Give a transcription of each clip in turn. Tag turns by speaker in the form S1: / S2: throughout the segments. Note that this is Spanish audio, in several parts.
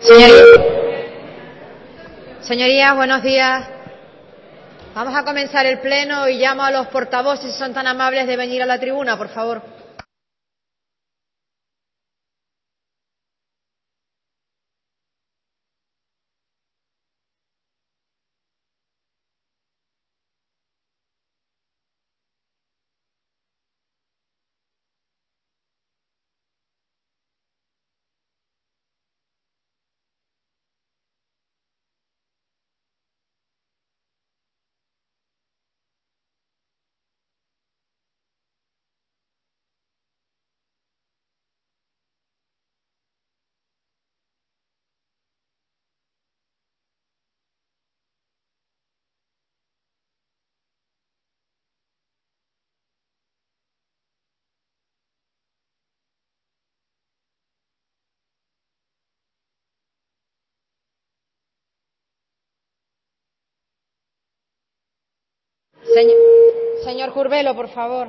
S1: Señorías, buenos días. Vamos a comenzar el pleno y llamo a los portavoces si son tan amables de venir a la tribuna, por favor. Señor Curvelo, por favor.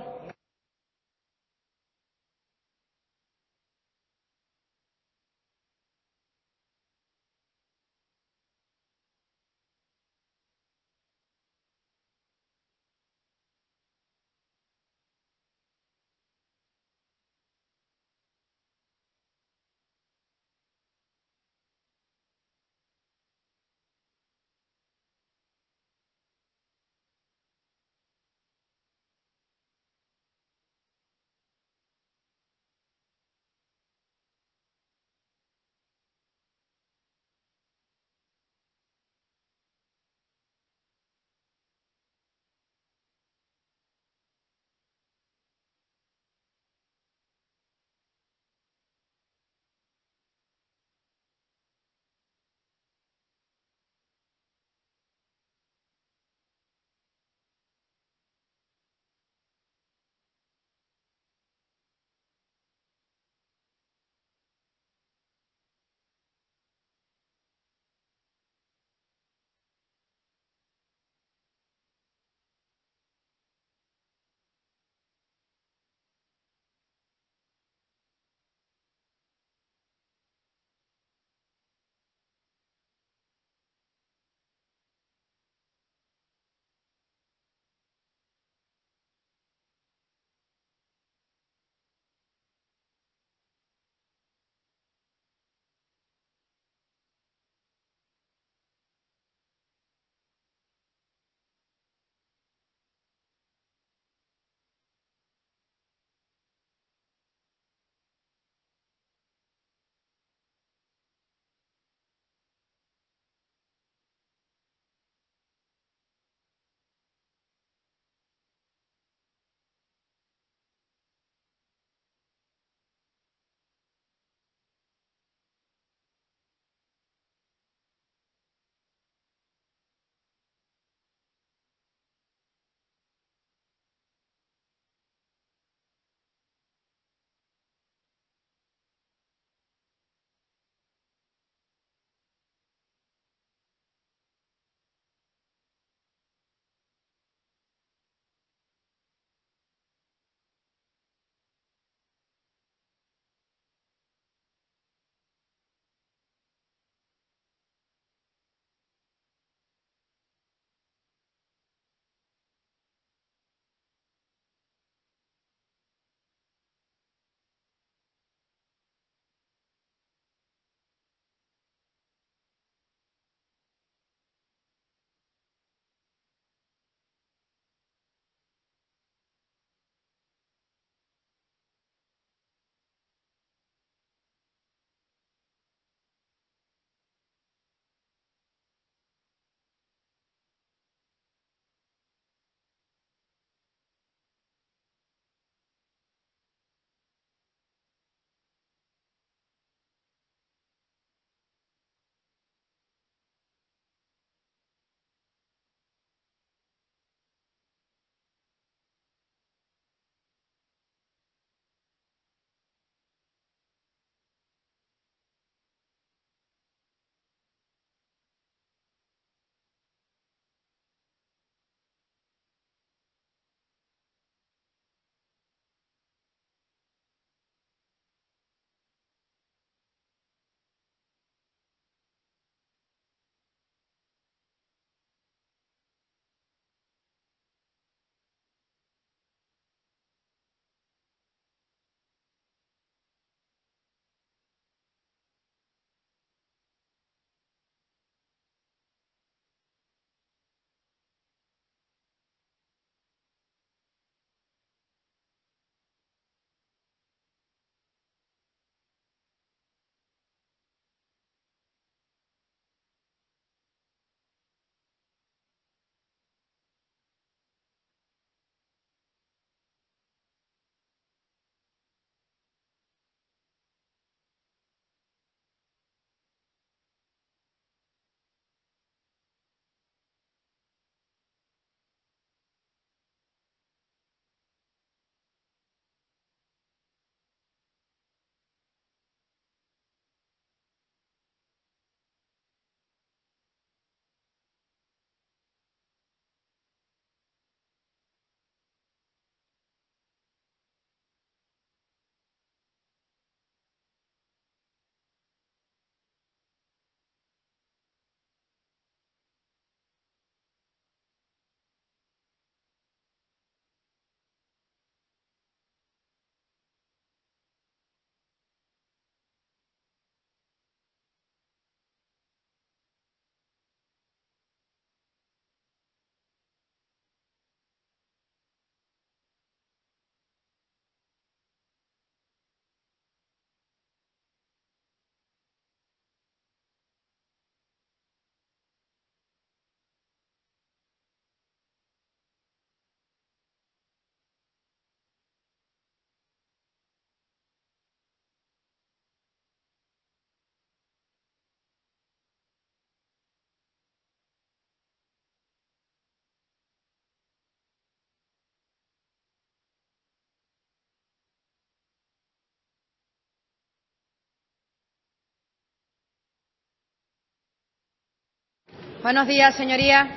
S1: Buenos días, señorías.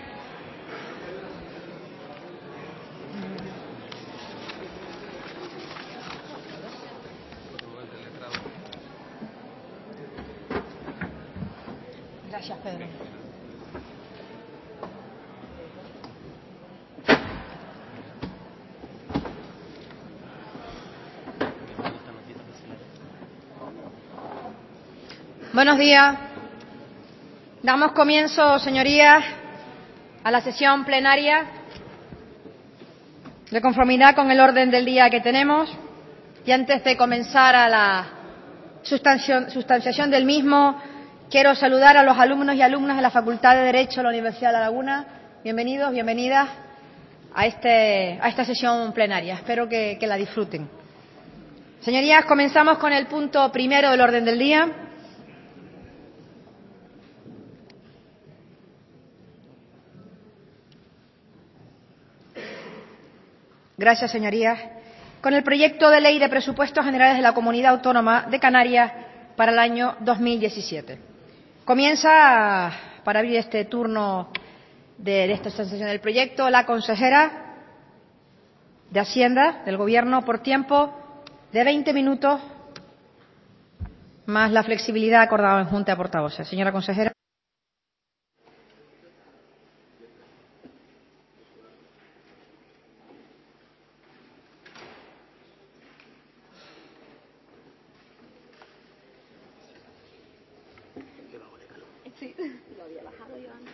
S1: Gracias, Pedro. Buenos días. Damos comienzo, señorías, a la sesión plenaria de conformidad con el orden del día que tenemos. Y antes de comenzar a la sustanciación del mismo, quiero saludar a los alumnos y alumnas de la Facultad de Derecho de la Universidad de La Laguna. Bienvenidos, bienvenidas a esta sesión plenaria. Espero que la disfruten. Señorías, comenzamos con el punto primero del orden del día. Gracias, señorías. Con el proyecto de ley de presupuestos generales de la Comunidad Autónoma de Canarias para el año 2017. Comienza, para abrir este turno de esta sesión del proyecto, la consejera de Hacienda del Gobierno por tiempo de 20 minutos, más la flexibilidad acordada en Junta de Portavoces. Señora consejera.
S2: Sí, lo había bajado yo antes.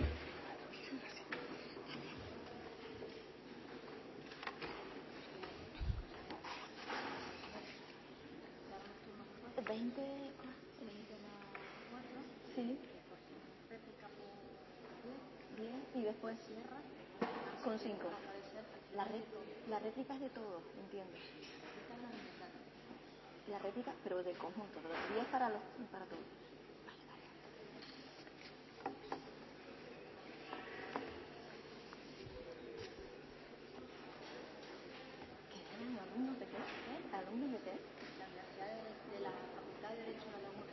S2: 20, sí. 10 y después cierra con 5. La réplica es de todo, entiendo. La réplica, pero del conjunto, pero 10 para todos. ¿Alumnos de qué? ¿Alumnos de qué? La Universidad de la Facultad de Derecho de La Laguna.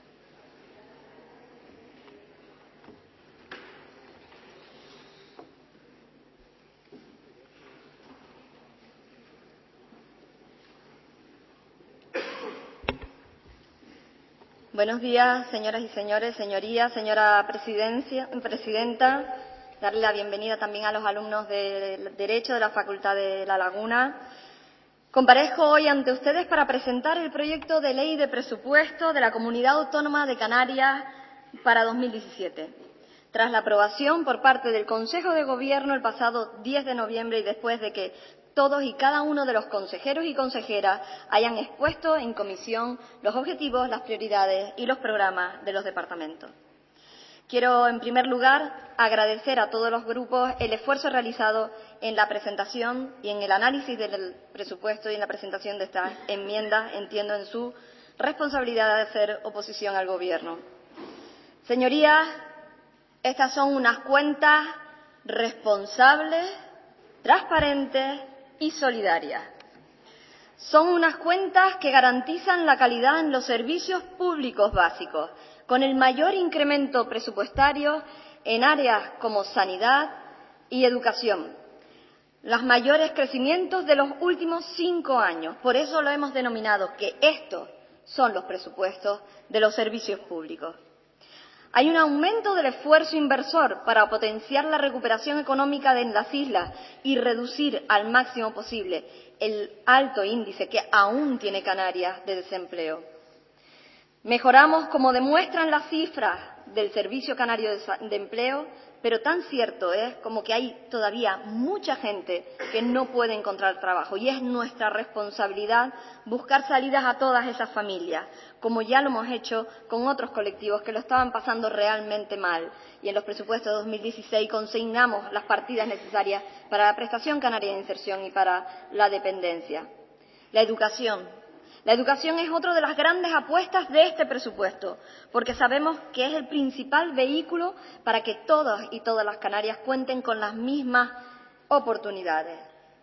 S2: Buenos días, señoras y señores, señorías, señora presidenta. Darle la bienvenida también a los alumnos de Derecho de la Facultad de La Laguna. Comparezco hoy ante ustedes para presentar el proyecto de ley de presupuesto de la Comunidad Autónoma de Canarias para 2017. Tras la aprobación por parte del Consejo de Gobierno el pasado 10 de noviembre y después de que todos y cada uno de los consejeros y consejeras hayan expuesto en comisión los objetivos, las prioridades y los programas de los departamentos. Quiero, en primer lugar, agradecer a todos los grupos el esfuerzo realizado en la presentación y en el análisis del presupuesto y en la presentación de estas enmiendas, entiendo, en su responsabilidad de hacer oposición al Gobierno. Señorías, estas son unas cuentas responsables, transparentes y solidarias. Son unas cuentas que garantizan la calidad en los servicios públicos básicos, con el mayor incremento presupuestario en áreas como sanidad y educación, los mayores crecimientos de los últimos 5 años. Por eso lo hemos denominado que estos son los presupuestos de los servicios públicos. Hay un aumento del esfuerzo inversor para potenciar la recuperación económica de las islas y reducir al máximo posible el alto índice que aún tiene Canarias de desempleo. Mejoramos, como demuestran las cifras del Servicio Canario de Empleo, pero tan cierto es como que hay todavía mucha gente que no puede encontrar trabajo y es nuestra responsabilidad buscar salidas a todas esas familias, como ya lo hemos hecho con otros colectivos que lo estaban pasando realmente mal. Y en los presupuestos de 2016 consignamos las partidas necesarias para la prestación canaria de inserción y para la dependencia. La educación. La educación es otra de las grandes apuestas de este presupuesto, porque sabemos que es el principal vehículo para que todos y todas las Canarias cuenten con las mismas oportunidades.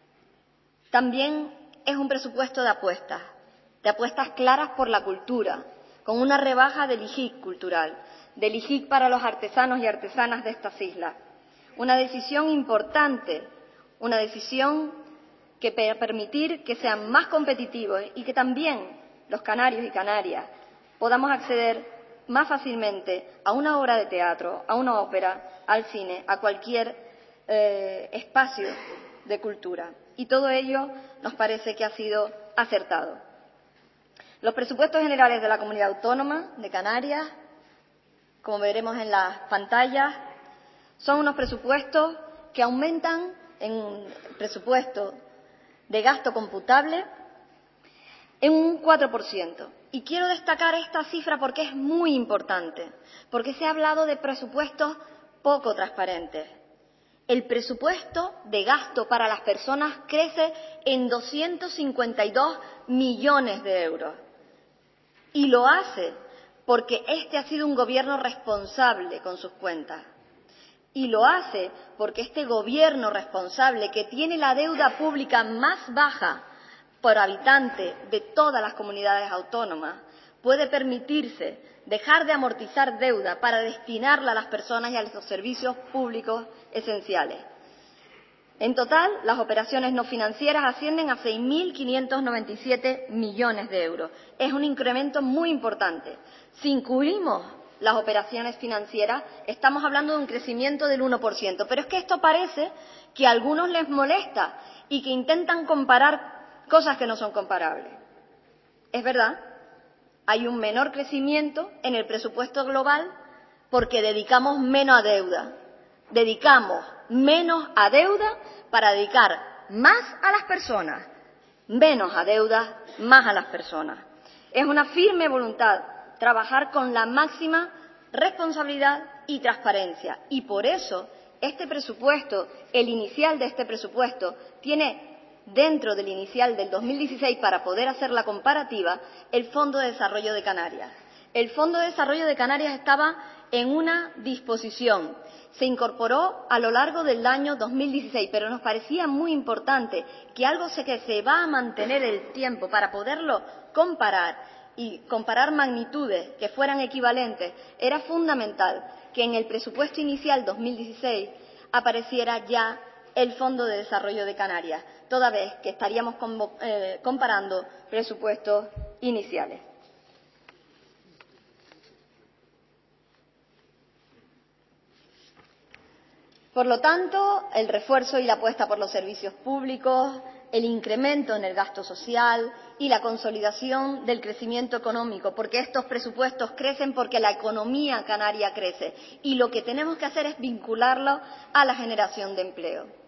S2: También es un presupuesto de apuestas claras por la cultura, con una rebaja del IGIC cultural, del IGIC para los artesanos y artesanas de estas islas. una decisión importante, una decisión que va a permitir que sean más competitivos y que también los canarios y canarias podamos acceder más fácilmente a una obra de teatro, a una ópera, al cine, a cualquier espacio de cultura. Y todo ello nos parece que ha sido acertado. Los presupuestos generales de la Comunidad Autónoma de Canarias, como veremos en las pantallas, son unos presupuestos que aumentan en presupuesto de gasto computable en un 4%. Y quiero destacar esta cifra porque es muy importante, porque se ha hablado de presupuestos poco transparentes. El presupuesto de gasto para las personas crece en 252 millones de euros. Y lo hace porque este ha sido un gobierno responsable con sus cuentas. Y lo hace porque este gobierno responsable, que tiene la deuda pública más baja por habitante de todas las comunidades autónomas, puede permitirse dejar de amortizar deuda para destinarla a las personas y a los servicios públicos esenciales. En total, las operaciones no financieras ascienden a 6.597 millones de euros. Es un incremento muy importante. Si incluimos las operaciones financieras, estamos hablando de un crecimiento del 1%. Pero es que esto parece que a algunos les molesta y que intentan comparar cosas que no son comparables. Es verdad, hay un menor crecimiento en el presupuesto global porque dedicamos menos a deuda. Dedicamos menos a deuda para dedicar más a las personas, menos a deuda, más a las personas. Es una firme voluntad trabajar con la máxima responsabilidad y transparencia. Y por eso este presupuesto, el inicial de este presupuesto, tiene dentro del inicial del 2016, para poder hacer la comparativa, el Fondo de Desarrollo de Canarias. El Fondo de Desarrollo de Canarias estaba en una disposición. Se incorporó a lo largo del año 2016, pero nos parecía muy importante que algo que se va a mantener el tiempo para poderlo comparar y comparar magnitudes que fueran equivalentes. Era fundamental que en el presupuesto inicial 2016 apareciera ya el Fondo de Desarrollo de Canarias, toda vez que estaríamos comparando presupuestos iniciales. Por lo tanto, el refuerzo y la apuesta por los servicios públicos, el incremento en el gasto social y la consolidación del crecimiento económico, porque estos presupuestos crecen porque la economía canaria crece y lo que tenemos que hacer es vincularlo a la generación de empleo.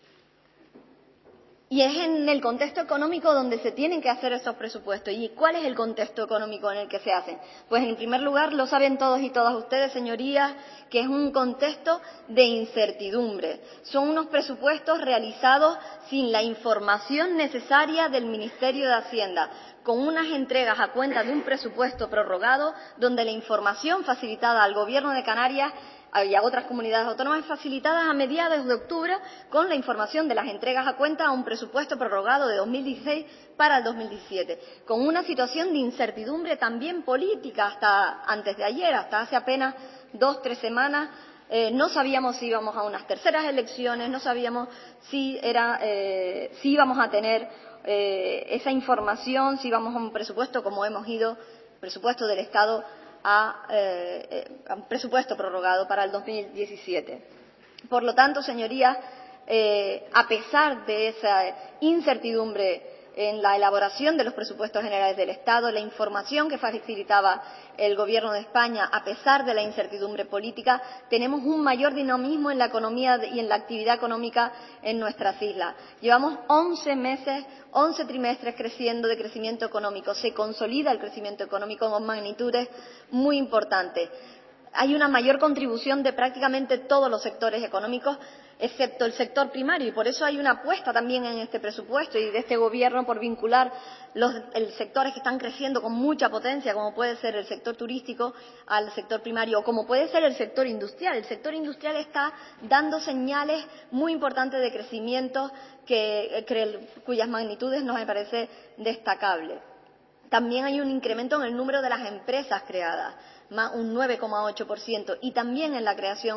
S2: Y es en el contexto económico donde se tienen que hacer esos presupuestos. ¿Y cuál es el contexto económico en el que se hacen? Pues, en primer lugar, lo saben todos y todas ustedes, señorías, que es un contexto de incertidumbre. Son unos presupuestos realizados sin la información necesaria del Ministerio de Hacienda, con unas entregas a cuenta de un presupuesto prorrogado, donde la información facilitada al Gobierno de Canarias y a otras comunidades autónomas facilitadas a mediados de octubre con la información de las entregas a cuenta a un presupuesto prorrogado de 2016 para el 2017, con una situación de incertidumbre también política hasta antes de ayer, hasta hace apenas 2 o 3 semanas. No sabíamos si íbamos a unas terceras elecciones, no sabíamos si íbamos a tener esa información, si íbamos a un presupuesto como hemos ido, presupuesto del Estado, a un presupuesto prorrogado para el 2017. Por lo tanto, señorías, a pesar de esa incertidumbre en la elaboración de los presupuestos generales del Estado, la información que facilitaba el Gobierno de España, a pesar de la incertidumbre política, tenemos un mayor dinamismo en la economía y en la actividad económica en nuestras islas. Llevamos 11 meses, 11 trimestres creciendo de crecimiento económico. Se consolida el crecimiento económico con magnitudes muy importantes. Hay una mayor contribución de prácticamente todos los sectores económicos, excepto el sector primario, y por eso hay una apuesta también en este presupuesto y de este Gobierno por vincular los sectores que están creciendo con mucha potencia, como puede ser el sector turístico, al sector primario, o como puede ser el sector industrial. El sector industrial está dando señales muy importantes de crecimiento cuyas magnitudes nos parece destacable. También hay un incremento en el número de las empresas creadas, más un 9,8%, y también en la creación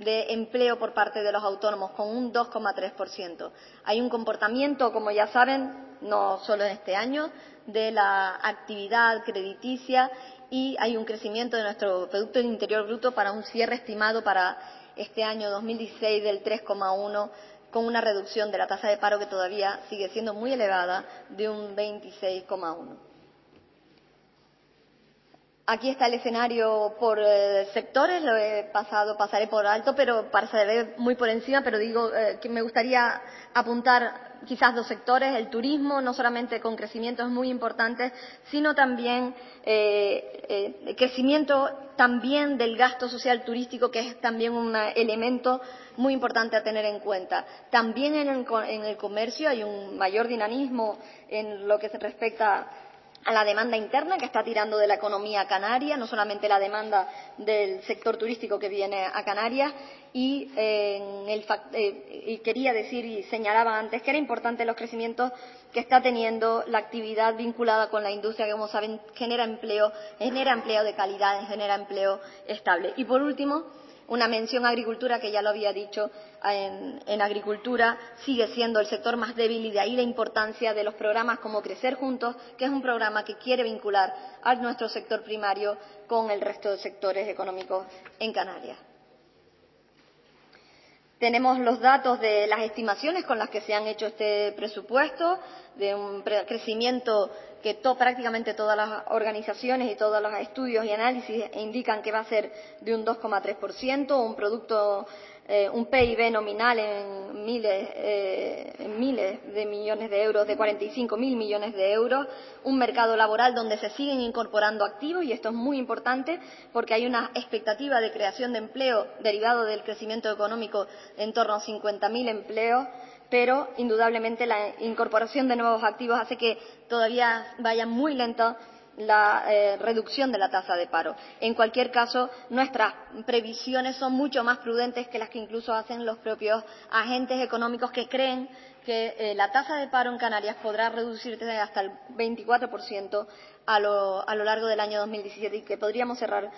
S2: de empleo por parte de los autónomos, con un 2,3%. Hay un comportamiento, como ya saben, no solo en este año, de la actividad crediticia y hay un crecimiento de nuestro Producto Interior Bruto para un cierre estimado para este año 2016 del 3,1%, con una reducción de la tasa de paro que todavía sigue siendo muy elevada, de un 26,1%. Aquí está el escenario por sectores, lo he pasaré por alto, pero pasaré muy por encima, pero digo que me gustaría apuntar quizás dos sectores: el turismo, no solamente con crecimientos muy importantes, sino también crecimiento también del gasto social turístico, que es también un elemento muy importante a tener en cuenta. También en el comercio hay un mayor dinamismo en lo que se respecta a la demanda interna que está tirando de la economía canaria, no solamente la demanda del sector turístico que viene a Canarias, y quería decir y señalaba antes que era importante los crecimientos que está teniendo la actividad vinculada con la industria, que como saben genera empleo de calidad, genera empleo estable. Y por último, una mención a agricultura, que ya lo había dicho, en agricultura sigue siendo el sector más débil y de ahí la importancia de los programas como Crecer Juntos, que es un programa que quiere vincular a nuestro sector primario con el resto de sectores económicos en Canarias. Tenemos los datos de las estimaciones con las que se han hecho este presupuesto, de un crecimiento que prácticamente todas las organizaciones y todos los estudios y análisis indican que va a ser de un 2,3%, un PIB nominal en miles de millones de euros, de 45.000 millones de euros, un mercado laboral donde se siguen incorporando activos, y esto es muy importante porque hay una expectativa de creación de empleo derivado del crecimiento económico en torno a 50.000 empleos, pero indudablemente la incorporación de nuevos activos hace que todavía vaya muy lento la reducción de la tasa de paro. En cualquier caso, nuestras previsiones son mucho más prudentes que las que incluso hacen los propios agentes económicos, que creen que la tasa de paro en Canarias podrá reducirse hasta el 24% a lo largo del año 2017 y que podríamos cerrar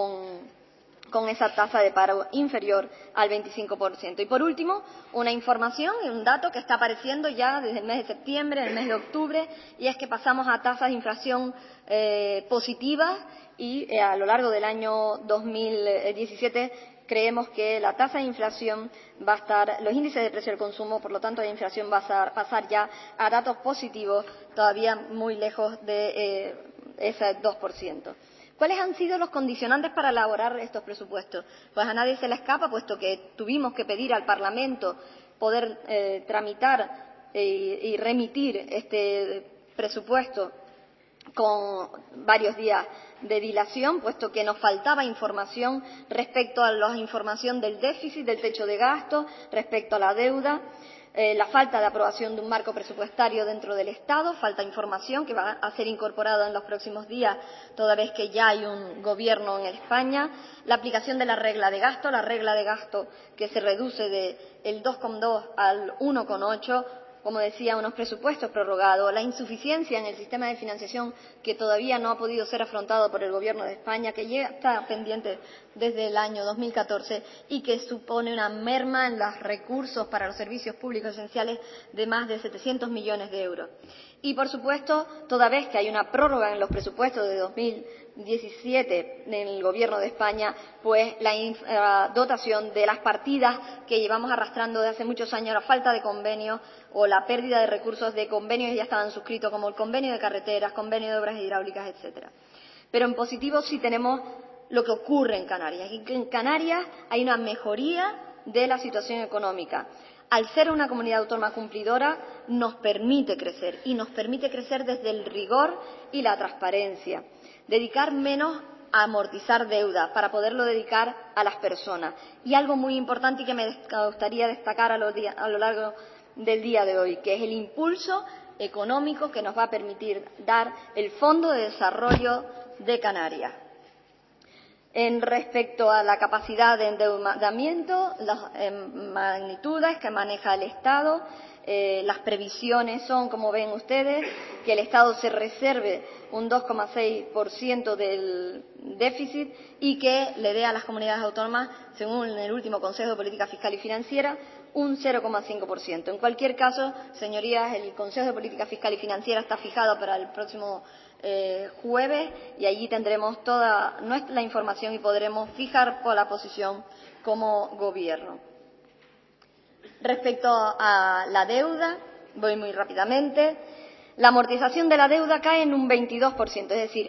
S2: con esa tasa de paro inferior al 25%. Y por último, una información y un dato que está apareciendo ya desde el mes de septiembre, el mes de octubre, y es que pasamos a tasas de inflación positivas y a lo largo del año 2017 creemos que la tasa de inflación va a estar, los índices de precio del consumo, por lo tanto la inflación va a pasar ya a datos positivos, todavía muy lejos de ese 2%. ¿Cuáles han sido los condicionantes para elaborar estos presupuestos? Pues a nadie se le escapa, puesto que tuvimos que pedir al Parlamento poder tramitar y remitir este presupuesto con varios días de dilación, puesto que nos faltaba información respecto a la información del déficit, del techo de gasto, respecto a la deuda, la falta de aprobación de un marco presupuestario dentro del Estado, falta información que va a ser incorporada en los próximos días, toda vez que ya hay un gobierno en España, la aplicación de la regla de gasto que se reduce del 2,2 al 1,8, como decía, unos presupuestos prorrogados, la insuficiencia en el sistema de financiación que todavía no ha podido ser afrontado por el Gobierno de España, que ya está pendiente desde el año 2014 y que supone una merma en los recursos para los servicios públicos esenciales de más de 700 millones de euros. Y, por supuesto, toda vez que hay una prórroga en los presupuestos de 2017 en el Gobierno de España, pues la dotación de las partidas que llevamos arrastrando desde hace muchos años, la falta de convenios o la pérdida de recursos de convenios que ya estaban suscritos, como el convenio de carreteras, convenio de obras hidráulicas, etcétera. Pero en positivo sí tenemos lo que ocurre en Canarias. Y en Canarias hay una mejoría de la situación económica. Al ser una comunidad autónoma cumplidora, nos permite crecer, y nos permite crecer desde el rigor y la transparencia. Dedicar menos a amortizar deuda para poderlo dedicar a las personas. Y algo muy importante y que me gustaría destacar a lo largo del día de hoy, que es el impulso económico que nos va a permitir dar el Fondo de Desarrollo de Canarias. En respecto a la capacidad de endeudamiento, las magnitudes que maneja el Estado, las previsiones son, como ven ustedes, que el Estado se reserve un 2,6% del déficit y que le dé a las comunidades autónomas, según el último Consejo de Política Fiscal y Financiera, un 0,5%. En cualquier caso, señorías, el Consejo de Política Fiscal y Financiera está fijado para el próximo jueves y allí tendremos toda la información y podremos fijar la posición como Gobierno. Respecto a la deuda, voy muy rápidamente. La amortización de la deuda cae en un 22%, es decir,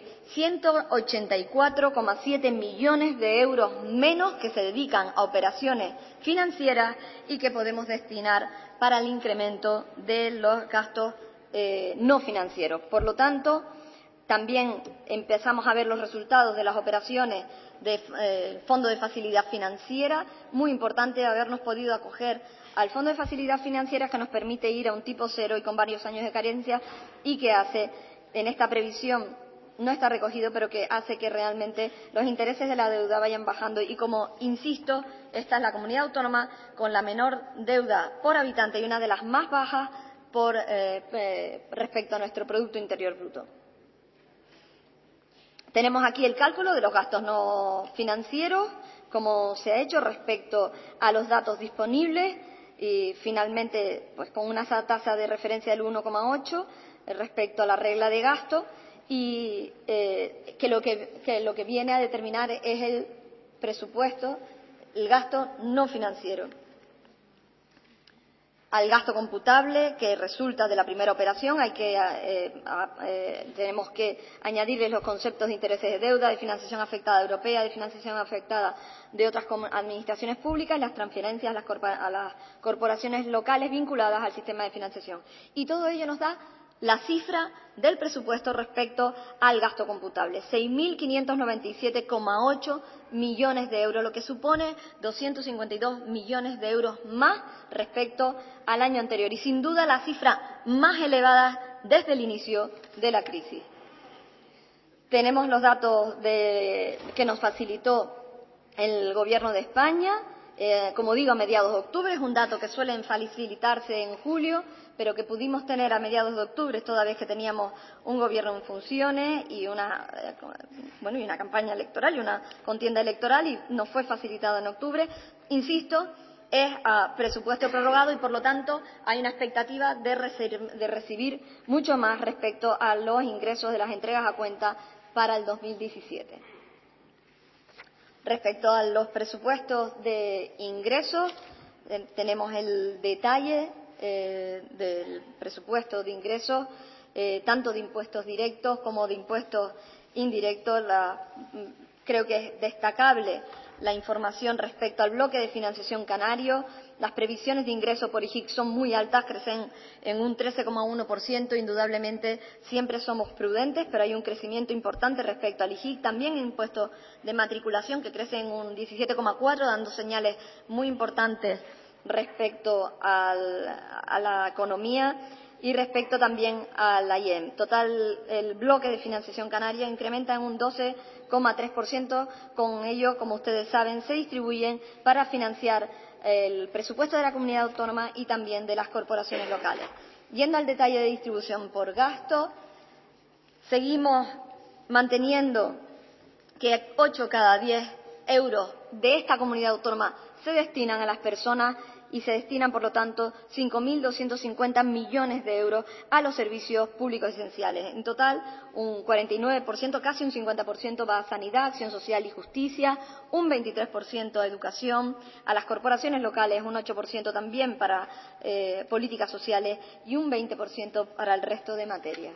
S2: 184,7 millones de euros menos que se dedican a operaciones financieras y que podemos destinar para el incremento de los gastos no financieros. Por lo tanto, también empezamos a ver los resultados de las operaciones del Fondo de Facilidad Financiera. Muy importante habernos podido acoger al Fondo de Facilidad Financiera, que nos permite ir a un tipo cero y con varios años de carencia y que hace, en esta previsión no está recogido, pero que hace que realmente los intereses de la deuda vayan bajando y, como insisto, esta es la comunidad autónoma con la menor deuda por habitante y una de las más bajas respecto a nuestro Producto Interior Bruto. Tenemos aquí el cálculo de los gastos no financieros, como se ha hecho respecto a los datos disponibles y finalmente pues con una tasa de referencia del 1,8 respecto a la regla de gasto y que lo que viene a determinar es el presupuesto, el gasto no financiero. Al gasto computable que resulta de la primera operación tenemos que añadirles los conceptos de intereses de deuda, de financiación afectada europea, de financiación afectada de otras administraciones públicas y las transferencias a las corporaciones locales vinculadas al sistema de financiación. Y todo ello nos da la cifra del presupuesto respecto al gasto computable, 6.597,8 millones de euros, lo que supone 252 millones de euros más respecto al año anterior y, sin duda, la cifra más elevada desde el inicio de la crisis. Tenemos los datos que nos facilitó el Gobierno de España, como digo, a mediados de octubre. Es un dato que suele facilitarse en julio, pero que pudimos tener a mediados de octubre, toda vez que teníamos un Gobierno en funciones y una campaña electoral y una contienda electoral, y nos fue facilitado en octubre. Insisto, es a presupuesto prorrogado y, por lo tanto, hay una expectativa de recibir mucho más respecto a los ingresos de las entregas a cuenta para el 2017. Respecto a los presupuestos de ingresos, tenemos el detalle del presupuesto de ingresos, tanto de impuestos directos como de impuestos indirectos. Creo que es destacable la información respecto al bloque de financiación canario. Las previsiones de ingreso por IGIC son muy altas, crecen en un 13,1%. Indudablemente siempre somos prudentes, pero hay un crecimiento importante respecto al IGIC. También en impuestos de matriculación, que crecen en un 17,4%, dando señales muy importantes respecto a la economía y respecto también a la IEM. Total, el bloque de financiación canaria incrementa en un 12,3%. Con ello, como ustedes saben, se distribuyen para financiar el presupuesto de la comunidad autónoma y también de las corporaciones locales. Yendo al detalle de distribución por gasto, seguimos manteniendo que 8 cada 10 euros de esta comunidad autónoma se destinan a las personas y se destinan, por lo tanto, 5.250 millones de euros a los servicios públicos esenciales. En total, un 49%, casi un 50%, va a sanidad, acción social y justicia, un 23% a educación, a las corporaciones locales un 8% también para políticas sociales y un 20% para el resto de materias.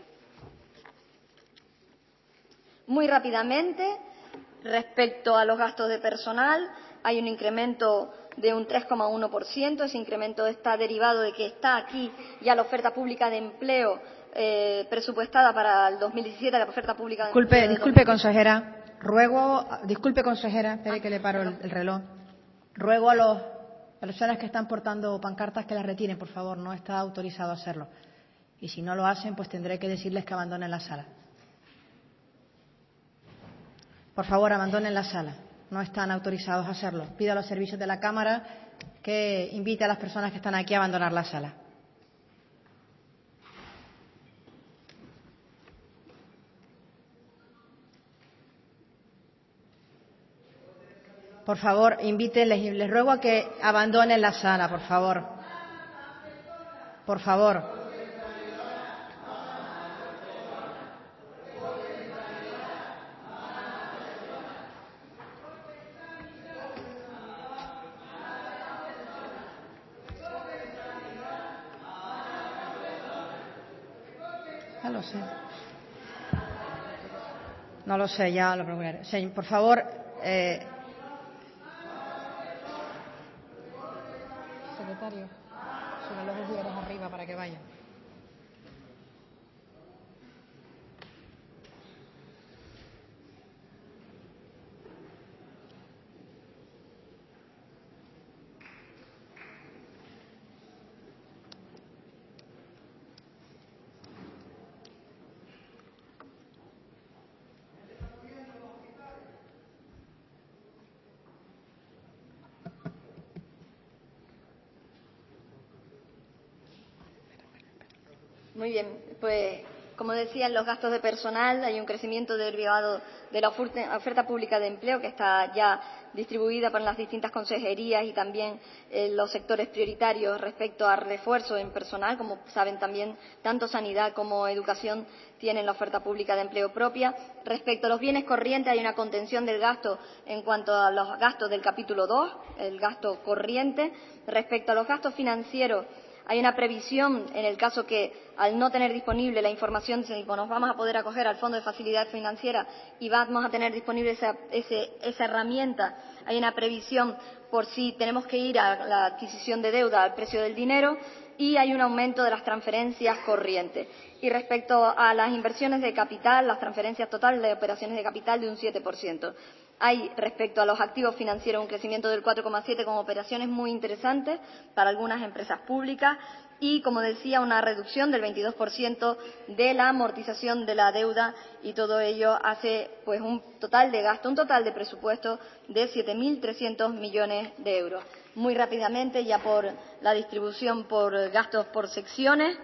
S2: Muy rápidamente, respecto a los gastos de personal, hay un incremento de un 3,1%. Ese incremento está derivado de que está aquí ya la oferta pública de empleo presupuestada para el 2017, la oferta pública de empleo.
S1: Disculpe, consejera. Disculpe, consejera, espere que le paro el reloj. Ruego a las personas que están portando pancartas que las retiren, por favor. No está autorizado a hacerlo. Y si no lo hacen, pues tendré que decirles que abandonen la sala. Por favor, abandonen la sala. No están autorizados a hacerlo. Pido a los servicios de la Cámara que invite a las personas que están aquí a abandonar la sala. Por favor, les ruego a que abandonen la sala, por favor. Por favor. Ya lo sé. No lo sé, ya lo procuraré. Por favor, secretario, suban los buzieros arriba para que vayan.
S2: Muy bien, pues como decía, en los gastos de personal hay un crecimiento derivado de la oferta pública de empleo que está ya distribuida por las distintas consejerías y también los sectores prioritarios respecto al refuerzo en personal. Como saben también, tanto sanidad como educación tienen la oferta pública de empleo propia. Respecto a los bienes corrientes hay una contención del gasto en cuanto a los gastos del capítulo 2, el gasto corriente. Respecto a los gastos financieros, hay una previsión en el caso que, al no tener disponible la información, nos vamos a poder acoger al Fondo de Facilidad Financiera y vamos a tener disponible esa herramienta. Hay una previsión por si tenemos que ir a la adquisición de deuda al precio del dinero y hay un aumento de las transferencias corrientes. Y respecto a las inversiones de capital, las transferencias totales de operaciones de capital de un 7%. Hay, respecto a los activos financieros, un crecimiento del 4,7% con operaciones muy interesantes para algunas empresas públicas y, como decía, una reducción del 22% de la amortización de la deuda, y todo ello hace pues un total de gasto, un total de presupuesto de 7.300 millones de euros. Muy rápidamente, ya por la distribución por gastos por secciones,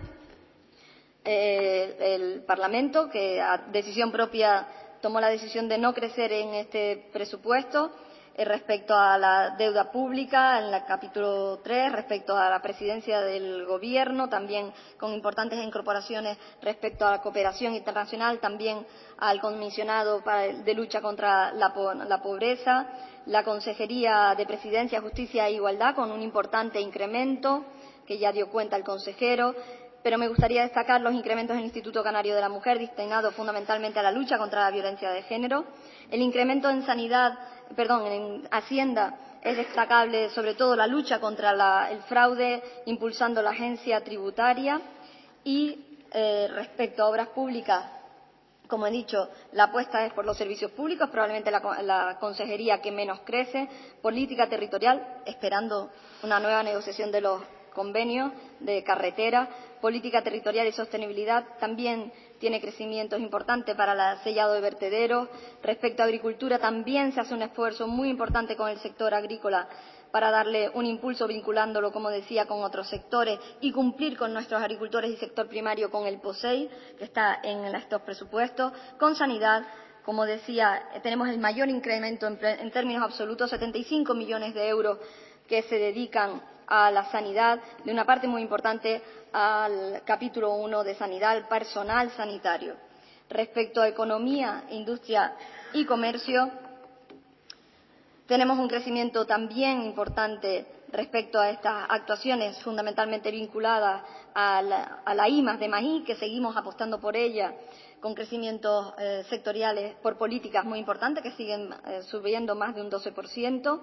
S2: el Parlamento, que a decisión propia tomó la decisión de no crecer en este presupuesto respecto a la deuda pública en el capítulo 3, respecto a la presidencia del Gobierno, también con importantes incorporaciones respecto a la cooperación internacional, también al comisionado de lucha contra la pobreza, la Consejería de Presidencia, Justicia e Igualdad, con un importante incremento que ya dio cuenta el consejero. Pero me gustaría destacar los incrementos en el Instituto Canario de la Mujer, destinados fundamentalmente a la lucha contra la violencia de género. El incremento en en Hacienda es destacable, sobre todo la lucha contra el fraude, impulsando la agencia tributaria. Y respecto a obras públicas, como he dicho, la apuesta es por los servicios públicos, probablemente la consejería que menos crece. Política territorial, esperando una nueva negociación de los convenios de carretera. Política territorial y sostenibilidad también tiene crecimientos importantes para el sellado de vertederos. Respecto a agricultura, también se hace un esfuerzo muy importante con el sector agrícola para darle un impulso, vinculándolo, como decía, con otros sectores y cumplir con nuestros agricultores y sector primario con el POSEI, que está en estos presupuestos. Con sanidad, como decía, tenemos el mayor incremento en términos absolutos, 75 millones de euros que se dedican a la sanidad, de una parte muy importante al capítulo 1 de sanidad, al personal sanitario. Respecto a economía, industria y comercio, tenemos un crecimiento también importante respecto a estas actuaciones fundamentalmente vinculadas a la I+D+I, que seguimos apostando por ella, con crecimientos sectoriales por políticas muy importantes que siguen subiendo más de un 12%.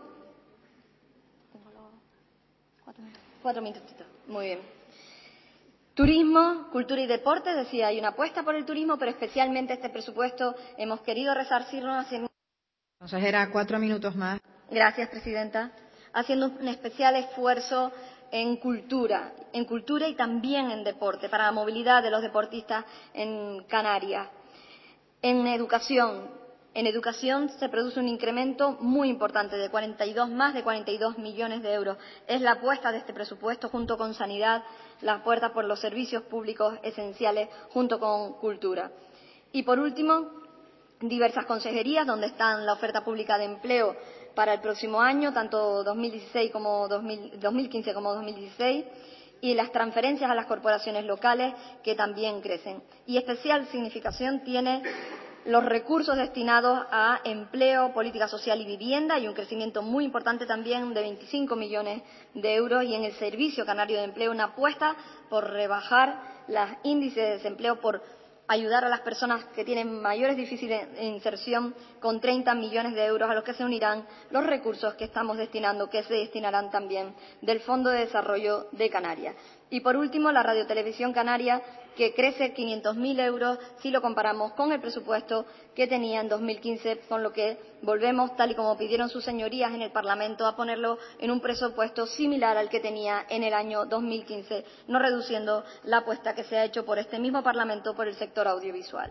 S2: 4 minutitos. Muy bien. Turismo, cultura y deporte, decía, hay una apuesta por el turismo, pero especialmente este presupuesto hemos querido resarcirnos haciendo...
S1: Consejera, 4 minutos más.
S2: Gracias, presidenta. Haciendo un especial esfuerzo en cultura y también en deporte, para la movilidad de los deportistas en Canarias. En educación, En educación se produce un incremento muy importante de más de 42 millones de euros. Es la apuesta de este presupuesto, junto con sanidad, la apuesta por los servicios públicos esenciales, junto con cultura. Y, por último, diversas consejerías donde están la oferta pública de empleo para el próximo año, tanto 2015 como 2016, y las transferencias a las corporaciones locales, que también crecen. Y especial significación tiene los recursos destinados a empleo, política social y vivienda, y un crecimiento muy importante también de 25 millones de euros, y en el Servicio Canario de Empleo una apuesta por rebajar los índices de desempleo, por ayudar a las personas que tienen mayores difíciles de inserción, con 30 millones de euros, a los que se unirán los recursos que estamos destinando, que se destinarán también del Fondo de Desarrollo de Canarias. Y, por último, la Radiotelevisión Canaria, que crece 500.000 euros si lo comparamos con el presupuesto que tenía en 2015, con lo que volvemos, tal y como pidieron sus señorías en el Parlamento, a ponerlo en un presupuesto similar al que tenía en el año 2015, no reduciendo la apuesta que se ha hecho por este mismo Parlamento por el sector audiovisual.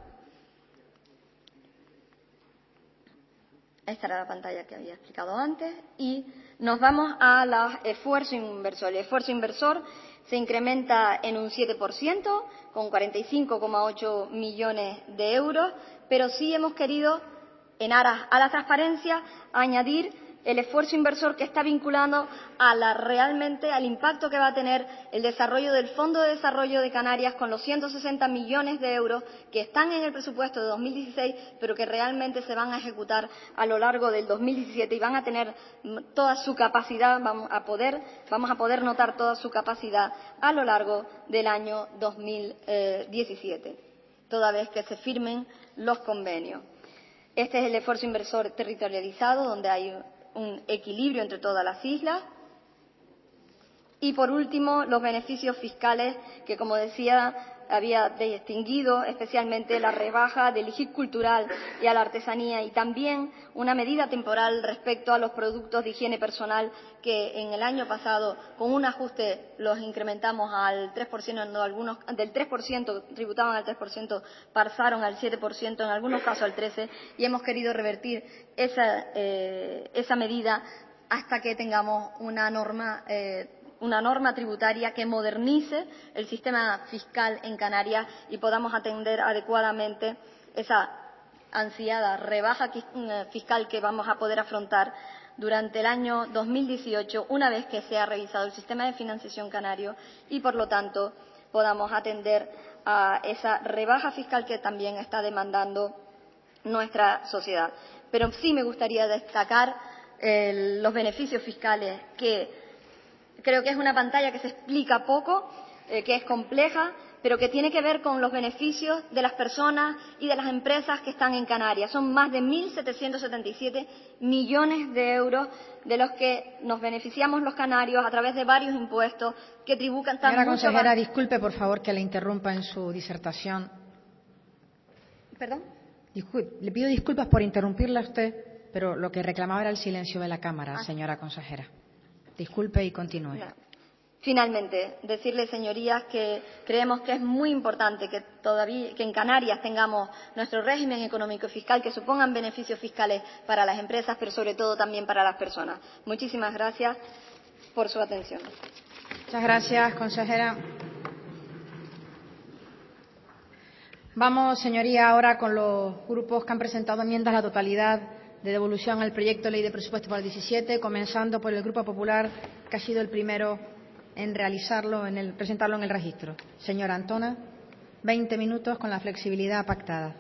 S2: Esta era la pantalla que había explicado antes. Y nos vamos al esfuerzo inversor. El esfuerzo inversor se incrementa en un 7%, con 45,8 millones de euros, pero sí hemos querido, en aras a la transparencia, añadir el esfuerzo inversor que está vinculado realmente al impacto que va a tener el desarrollo del Fondo de Desarrollo de Canarias, con los 160 millones de euros que están en el presupuesto de 2016, pero que realmente se van a ejecutar a lo largo del 2017 y van a tener toda su capacidad, vamos a poder notar toda su capacidad a lo largo del año 2017, toda vez que se firmen los convenios. Este es el esfuerzo inversor territorializado, donde hay un equilibrio entre todas las islas. Y, por último, los beneficios fiscales, que, como decía, había distinguido especialmente la rebaja del IGIC cultural y a la artesanía, y también una medida temporal respecto a los productos de higiene personal, que en el año pasado, con un ajuste, los incrementamos al 3%, del 3%, tributaban al 3%, pasaron al 7%, en algunos casos al 13%, y hemos querido revertir esa medida hasta que tengamos una norma tributaria que modernice el sistema fiscal en Canarias y podamos atender adecuadamente esa ansiada rebaja fiscal que vamos a poder afrontar durante el año 2018, una vez que se ha revisado el sistema de financiación canario, y, por lo tanto, podamos atender a esa rebaja fiscal que también está demandando nuestra sociedad. Pero sí me gustaría destacar los beneficios fiscales, que creo que es una pantalla que se explica poco, que es compleja, pero que tiene que ver con los beneficios de las personas y de las empresas que están en Canarias. Son más de 1.777 millones de euros de los que nos beneficiamos los canarios a través de varios impuestos que tributan tan mucho.
S1: Señora consejera, disculpe, por favor, que le interrumpa en su disertación.
S2: ¿Perdón?
S1: Le pido disculpas por interrumpirla a usted, pero lo que reclamaba era el silencio de la Cámara, señora consejera. Disculpe y continúe.
S2: No. Finalmente, decirles, señorías, que creemos que es muy importante que en Canarias tengamos nuestro régimen económico y fiscal, que supongan beneficios fiscales para las empresas, pero sobre todo también para las personas. Muchísimas gracias por su atención.
S1: Muchas gracias, consejera. Vamos, señoría, ahora con los grupos que han presentado enmiendas a la totalidad de devolución al proyecto de ley de presupuesto para el 17, comenzando por el Grupo Popular, que ha sido el primero en presentarlo en el registro. Señora Antona, 20 minutos con la flexibilidad pactada.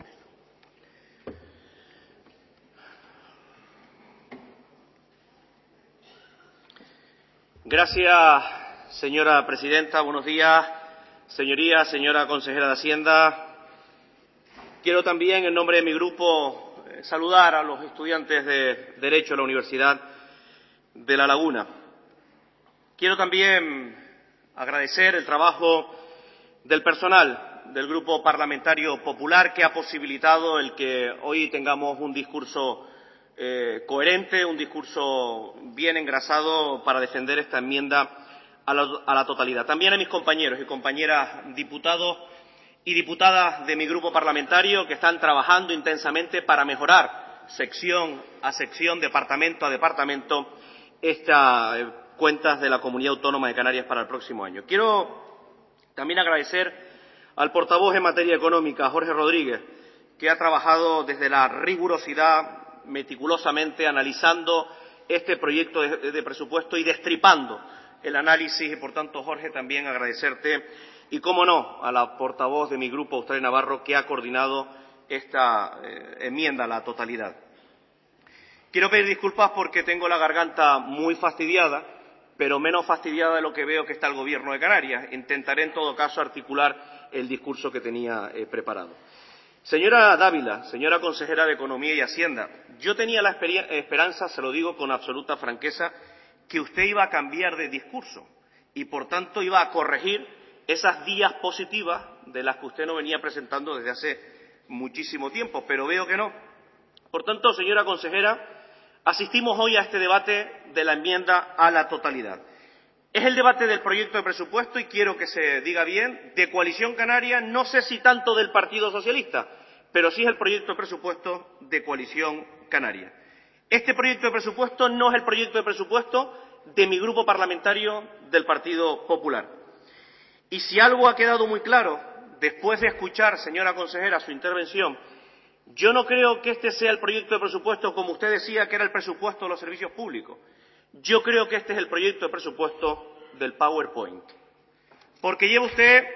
S3: Gracias, señora presidenta. Buenos días, señorías, señora consejera de Hacienda. Quiero también, en nombre de mi grupo, saludar a los estudiantes de Derecho de la Universidad de La Laguna. Quiero también agradecer el trabajo del personal del Grupo Parlamentario Popular, que ha posibilitado el que hoy tengamos un discurso coherente, un discurso bien engrasado para defender esta enmienda a la totalidad. También a mis compañeros y compañeras diputados y diputadas de mi grupo parlamentario, que están trabajando intensamente para mejorar sección a sección, departamento a departamento, estas cuentas de la Comunidad Autónoma de Canarias para el próximo año. Quiero también agradecer al portavoz en materia económica, Jorge Rodríguez, que ha trabajado desde la rigurosidad, meticulosamente, analizando este proyecto de presupuesto y destripando el análisis. Y, por tanto, Jorge, también agradecerte. Y, cómo no, a la portavoz de mi grupo, Australia Navarro, que ha coordinado esta enmienda a la totalidad. Quiero pedir disculpas porque tengo la garganta muy fastidiada, pero menos fastidiada de lo que veo que está el Gobierno de Canarias. Intentaré, en todo caso, articular el discurso que tenía preparado. Señora Dávila, señora consejera de Economía y Hacienda, yo tenía la esperanza, se lo digo con absoluta franqueza, que usted iba a cambiar de discurso y, por tanto, iba a corregir esas diapositivas de las que usted no venía presentando desde hace muchísimo tiempo, pero veo que no. Por tanto, señora consejera, asistimos hoy a este debate de la enmienda a la totalidad. Es el debate del proyecto de presupuesto, y quiero que se diga bien, de Coalición Canaria, no sé si tanto del Partido Socialista, pero sí es el proyecto de presupuesto de Coalición Canaria. Este proyecto de presupuesto no es el proyecto de presupuesto de mi grupo parlamentario del Partido Popular. Y si algo ha quedado muy claro, después de escuchar, señora consejera, su intervención, yo no creo que este sea el proyecto de presupuesto, como usted decía, que era el presupuesto de los servicios públicos. Yo creo que este es el proyecto de presupuesto del PowerPoint. Porque lleva usted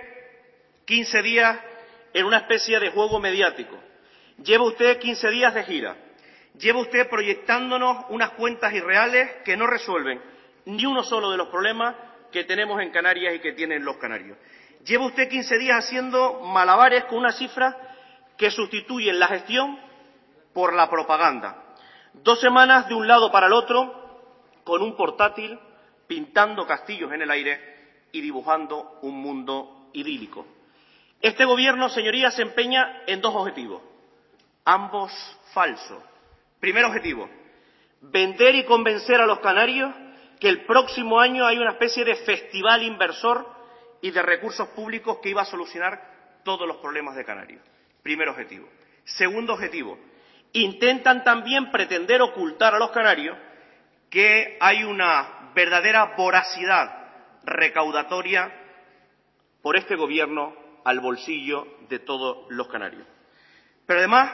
S3: 15 días en una especie de juego mediático. Lleva usted 15 días de gira. Lleva usted proyectándonos unas cuentas irreales que no resuelven ni uno solo de los problemas que tenemos en Canarias y que tienen los canarios. Lleva usted 15 días haciendo malabares con una cifra que sustituyen la gestión por la propaganda. 2 semanas de un lado para el otro, con un portátil, pintando castillos en el aire y dibujando un mundo idílico. Este Gobierno, señorías, se empeña en 2 objetivos, ambos falsos. Primer objetivo, vender y convencer a los canarios que el próximo año hay una especie de festival inversor y de recursos públicos que iba a solucionar todos los problemas de Canarias. Primer objetivo. Segundo objetivo, intentan también pretender ocultar a los canarios que hay una verdadera voracidad recaudatoria por este Gobierno al bolsillo de todos los canarios. Pero además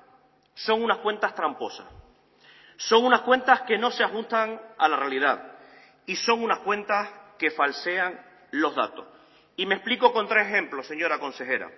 S3: son unas cuentas tramposas, son unas cuentas que no se ajustan a la realidad y son unas cuentas que falsean los datos. Y me explico con 3 ejemplos, señora consejera.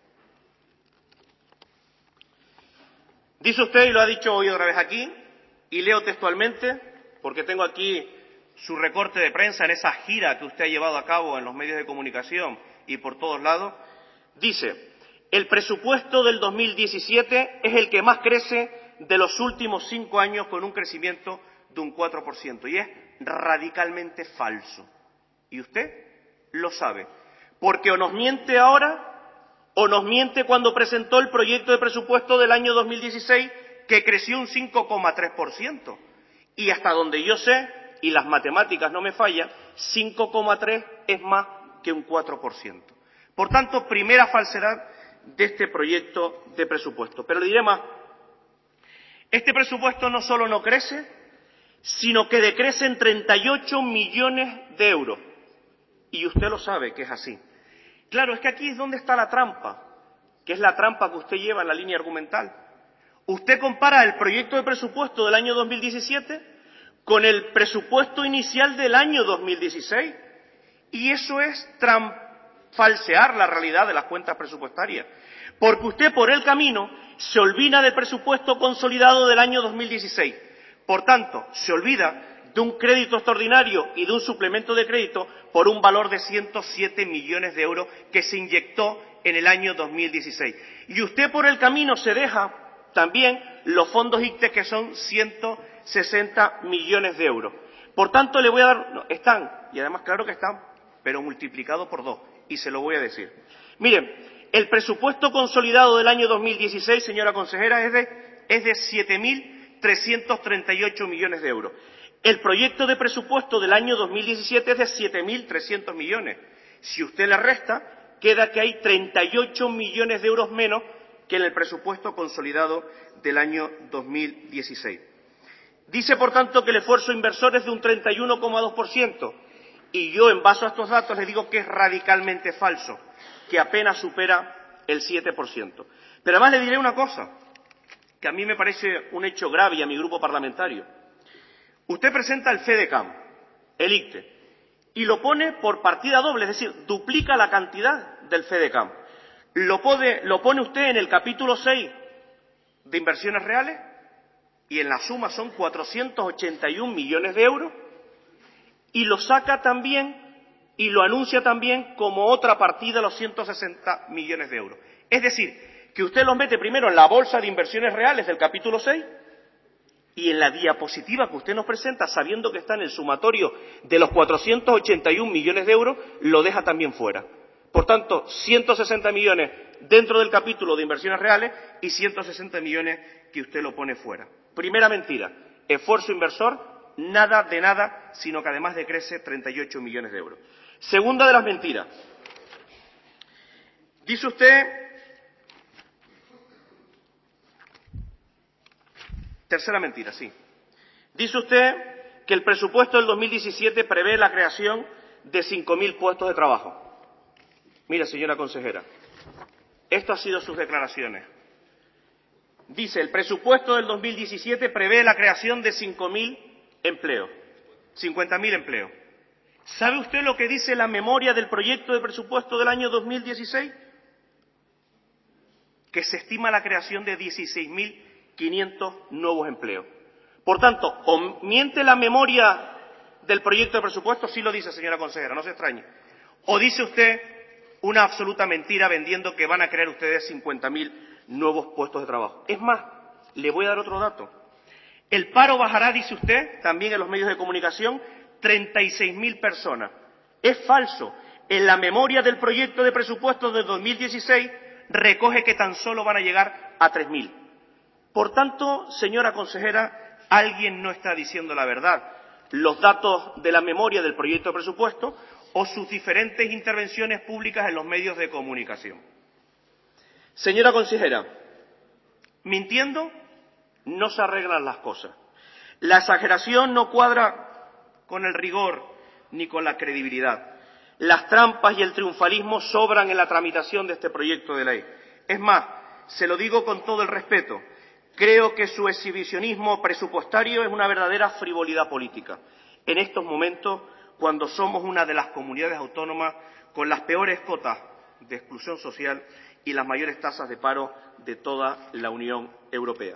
S3: Dice usted, y lo ha dicho hoy otra vez aquí, y leo textualmente, porque tengo aquí su recorte de prensa en esa gira que usted ha llevado a cabo en los medios de comunicación y por todos lados, dice: el presupuesto del 2017 es el que más crece de los últimos 5 años, con un crecimiento de un 4%, y es radicalmente falso. Y usted lo sabe, porque o nos miente ahora o nos miente cuando presentó el proyecto de presupuesto del año 2016, que creció un 5,3%. Y hasta donde yo sé, y las matemáticas no me fallan, 5,3 es más que un 4%. Por tanto, primera falsedad de este proyecto de presupuesto. Pero le diré más. Este presupuesto no solo no crece, sino que decrece en 38 millones de euros. Y usted lo sabe que es así. Claro, es que aquí es donde está la trampa, que es la trampa que usted lleva en la línea argumental. Usted compara el proyecto de presupuesto del año 2017 con el presupuesto inicial del año 2016, y eso es falsear la realidad de las cuentas presupuestarias, porque usted por el camino se olvida del presupuesto consolidado del año 2016. Por tanto, se olvida de un crédito extraordinario y de un suplemento de crédito por un valor de 107 millones de euros que se inyectó en el año 2016. Y usted por el camino se deja también los fondos ICTE, que son 160 millones de euros. Por tanto, le voy a dar... No, están, y además claro que están, pero multiplicado por 2, y se lo voy a decir. Miren, el presupuesto consolidado del año 2016, señora consejera, es de 7.338 millones de euros. El proyecto de presupuesto del año 2017 es de 7.300 millones. Si usted le resta, queda que hay 38 millones de euros menos que en el presupuesto consolidado del año 2016. Dice, por tanto, que el esfuerzo inversor es de un 31,2%, y yo, en base a estos datos, le digo que es radicalmente falso, que apenas supera el 7%. Pero además le diré una cosa, que a mí me parece un hecho grave y a mi grupo parlamentario. Usted presenta el FEDECAM, el ICTE, y lo pone por partida doble, es decir, duplica la cantidad del FEDECAM. Lo pone usted en el capítulo 6 de inversiones reales y en la suma son 481 millones de euros, y lo saca también y lo anuncia también como otra partida los 160 millones de euros. Es decir, que usted los mete primero en la bolsa de inversiones reales del capítulo 6 y en la diapositiva que usted nos presenta, sabiendo que está en el sumatorio de los 481 millones de euros, lo deja también fuera. Por tanto, 160 millones dentro del capítulo de inversiones reales y 160 millones que usted lo pone fuera. Primera mentira, esfuerzo inversor, nada de nada, sino que además decrece 38 millones de euros. Segunda de las mentiras. Dice usted, tercera mentira, sí. Dice usted que el presupuesto del 2017 prevé la creación de 5.000 puestos de trabajo. Mira, señora consejera, esto ha sido sus declaraciones. Dice, el presupuesto del 2017 prevé la creación de 5.000 empleos, 50.000 empleos. ¿Sabe usted lo que dice la memoria del proyecto de presupuesto del año 2016? Que se estima la creación de 16.500 nuevos empleos. Por tanto, o miente la memoria del proyecto de presupuesto, sí lo dice, señora consejera, no se extrañe, o dice usted una absoluta mentira vendiendo que van a crear ustedes 50.000 nuevos puestos de trabajo. Es más, le voy a dar otro dato. El paro bajará, dice usted, también en los medios de comunicación, 36.000 personas. Es falso. En la memoria del proyecto de presupuesto de 2016 recoge que tan solo van a llegar a 3.000. Por tanto, señora consejera, alguien no está diciendo la verdad. Los datos de la memoria del proyecto de presupuesto o sus diferentes intervenciones públicas en los medios de comunicación. Señora consejera, mintiendo no se arreglan las cosas. La exageración no cuadra con el rigor ni con la credibilidad. Las trampas y el triunfalismo sobran en la tramitación de este proyecto de ley. Es más, se lo digo con todo el respeto, creo que su exhibicionismo presupuestario es una verdadera frivolidad política. En estos momentos, cuando somos una de las comunidades autónomas con las peores cotas de exclusión social y las mayores tasas de paro de toda la Unión Europea.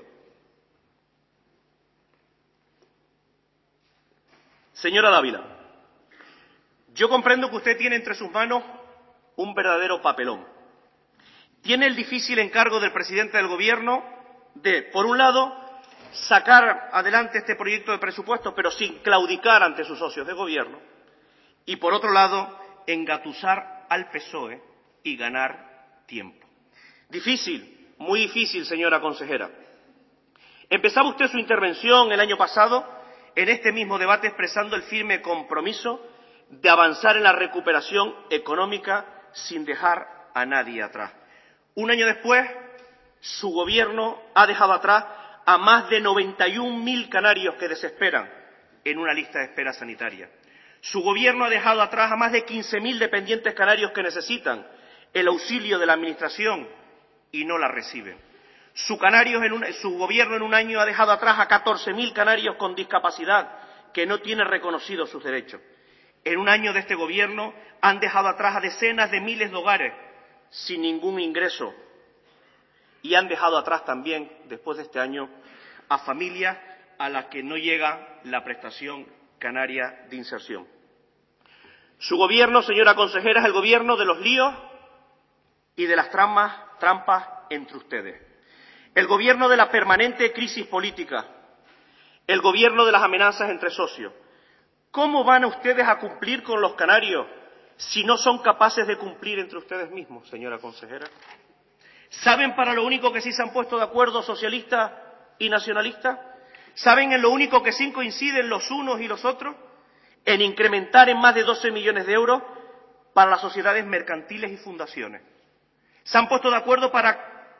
S3: Señora Dávila, yo comprendo que usted tiene entre sus manos un verdadero papelón. Tiene el difícil encargo del presidente del Gobierno de, por un lado, sacar adelante este proyecto de presupuesto, pero sin claudicar ante sus socios de gobierno, y, por otro lado, engatusar al PSOE y ganar tiempo. Difícil, muy difícil, señora consejera. Empezaba usted su intervención el año pasado en este mismo debate expresando el firme compromiso de avanzar en la recuperación económica sin dejar a nadie atrás. Un año después, su gobierno ha dejado atrás a más de 91.000 canarios que desesperan en una lista de espera sanitaria. Su gobierno ha dejado atrás a más de 15.000 dependientes canarios que necesitan el auxilio de la Administración y no la reciben. Su gobierno en un año ha dejado atrás a 14.000 canarios con discapacidad que no tienen reconocidos sus derechos. En un año de este gobierno han dejado atrás a decenas de miles de hogares sin ningún ingreso y han dejado atrás también, después de este año, a familias a las que no llega la prestación canaria de inserción. Su gobierno, señora consejera, es el gobierno de los líos y de las trampas entre ustedes. El gobierno de la permanente crisis política. El gobierno de las amenazas entre socios. ¿Cómo van ustedes a cumplir con los canarios si no son capaces de cumplir entre ustedes mismos, señora consejera? ¿Saben para lo único que sí se han puesto de acuerdo socialistas y nacionalistas? ¿Saben en lo único que sí coinciden los unos y los otros? En incrementar en más de 12 millones de euros para las sociedades mercantiles y fundaciones. Se han puesto de acuerdo para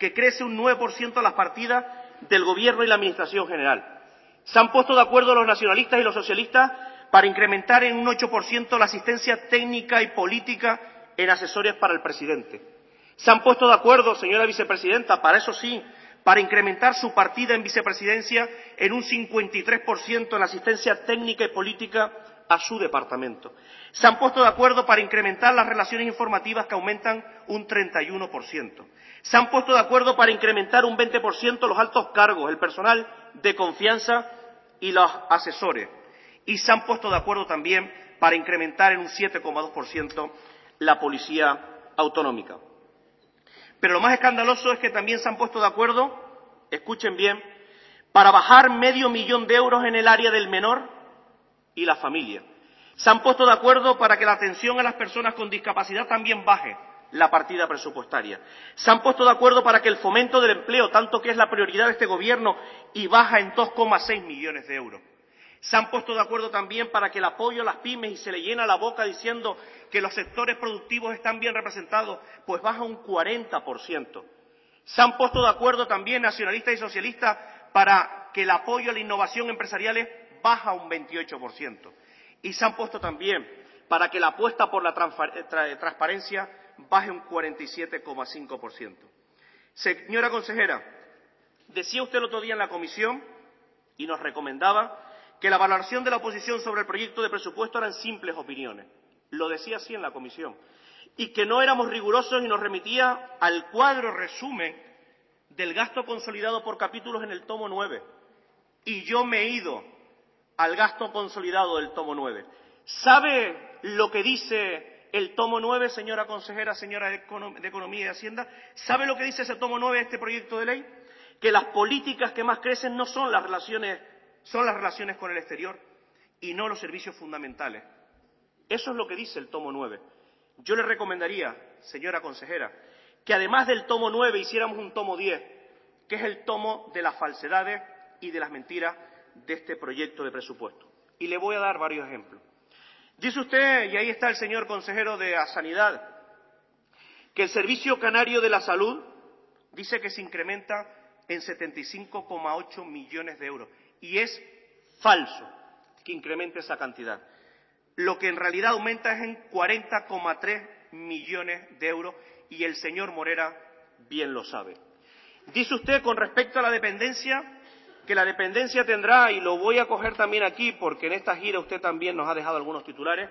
S3: que crece un 9% las partidas del Gobierno y la Administración General. Se han puesto de acuerdo los nacionalistas y los socialistas para incrementar en un 8% la asistencia técnica y política en asesores para el presidente. Se han puesto de acuerdo, señora vicepresidenta, para eso sí, para incrementar su partida en vicepresidencia en un 53% en la asistencia técnica y política a su departamento. Se han puesto de acuerdo para incrementar las relaciones informativas que aumentan un 31%. Se han puesto de acuerdo para incrementar un 20% los altos cargos, el personal de confianza y los asesores. Y se han puesto de acuerdo también para incrementar en un 7,2% la policía autonómica. Pero lo más escandaloso es que también se han puesto de acuerdo, escuchen bien, para bajar $500.000 de euros en el área del menor y la familia. Se han puesto de acuerdo para que la atención a las personas con discapacidad también baje la partida presupuestaria. Se han puesto de acuerdo para que el fomento del empleo, tanto que es la prioridad de este Gobierno, y baja en 2,6 millones de euros. Se han puesto de acuerdo también para que el apoyo a las pymes, y se le llena la boca diciendo que los sectores productivos están bien representados, pues baja un 40%. Se han puesto de acuerdo también nacionalistas y socialistas para que el apoyo a la innovación empresarial baja un 28%. Y se han puesto también para que la apuesta por la transparencia baje un 47,5%. Señora consejera, decía usted el otro día en la comisión y nos recomendaba que la valoración de la oposición sobre el proyecto de presupuesto eran simples opiniones. Lo decía así en la comisión. Y que no éramos rigurosos y nos remitía al cuadro resumen del gasto consolidado por capítulos en el tomo 9. Y yo me he ido al gasto consolidado del tomo 9. ¿Sabe lo que dice el tomo 9, señora consejera, señora de Economía y de Hacienda? ¿Sabe lo que dice ese tomo 9 de este proyecto de ley? Que las políticas que más crecen no son las relaciones con el exterior y no los servicios fundamentales. Eso es lo que dice el tomo 9. Yo le recomendaría, señora consejera, que además del tomo 9 hiciéramos un tomo 10, que es el tomo de las falsedades y de las mentiras de este proyecto de presupuesto. Y le voy a dar varios ejemplos. Dice usted, y ahí está el señor consejero de Sanidad, que el Servicio Canario de la Salud dice que se incrementa en 75,8 millones de euros. Y es falso que incremente esa cantidad. Lo que en realidad aumenta es en 40,3 millones de euros y el señor Morera bien lo sabe. Dice usted con respecto a la dependencia que la dependencia tendrá, y lo voy a coger también aquí porque en esta gira usted también nos ha dejado algunos titulares,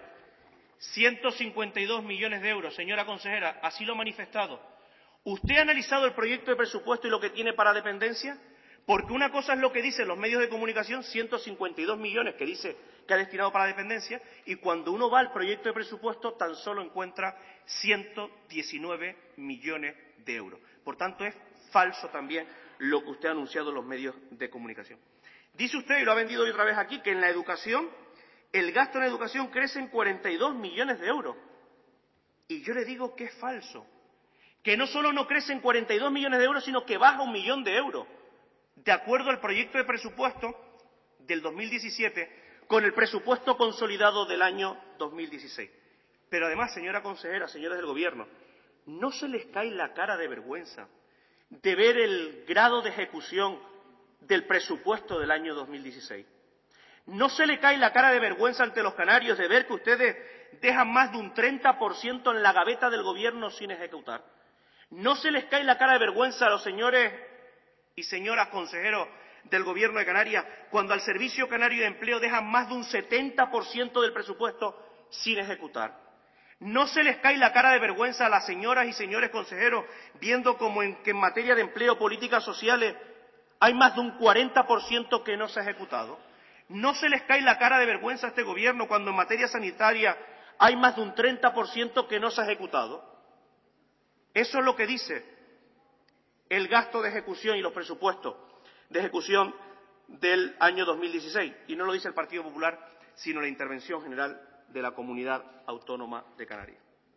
S3: 152 millones de euros. Señora consejera, así lo ha manifestado. ¿Usted ha analizado el proyecto de presupuesto y lo que tiene para dependencia? Porque una cosa es lo que dicen los medios de comunicación, 152 millones que dice que ha destinado para dependencia, y cuando uno va al proyecto de presupuesto tan solo encuentra 119 millones de euros. Por tanto, es falso también lo que usted ha anunciado en los medios de comunicación. Dice usted, y lo ha vendido hoy otra vez aquí, que en la educación, el gasto en educación crece en 42 millones de euros. Y yo le digo que es falso. Que no solo no crece en 42 millones de euros, sino que baja 1 millón de euros. De acuerdo al proyecto de presupuesto del 2017 con el presupuesto consolidado del año 2016. Pero además, señora consejera, señores del Gobierno, ¿no se les cae la cara de vergüenza de ver el grado de ejecución del presupuesto del año 2016? ¿No se le cae la cara de vergüenza ante los canarios de ver que ustedes dejan más de un 30% en la gaveta del Gobierno sin ejecutar? ¿No se les cae la cara de vergüenza a los señores y señoras consejeros del Gobierno de Canarias cuando al Servicio Canario de Empleo dejan más de un 70% del presupuesto sin ejecutar? ¿No se les cae la cara de vergüenza a las señoras y señores consejeros viendo como que en materia de empleo, políticas sociales, hay más de un 40% que no se ha ejecutado? ¿No se les cae la cara de vergüenza a este Gobierno cuando en materia sanitaria hay más de un 30% que no se ha ejecutado? Eso es lo que dice el gasto de ejecución y los presupuestos de ejecución del año 2016. Y no lo dice el Partido Popular, sino la Intervención General de la Comunidad Autónoma de Canarias.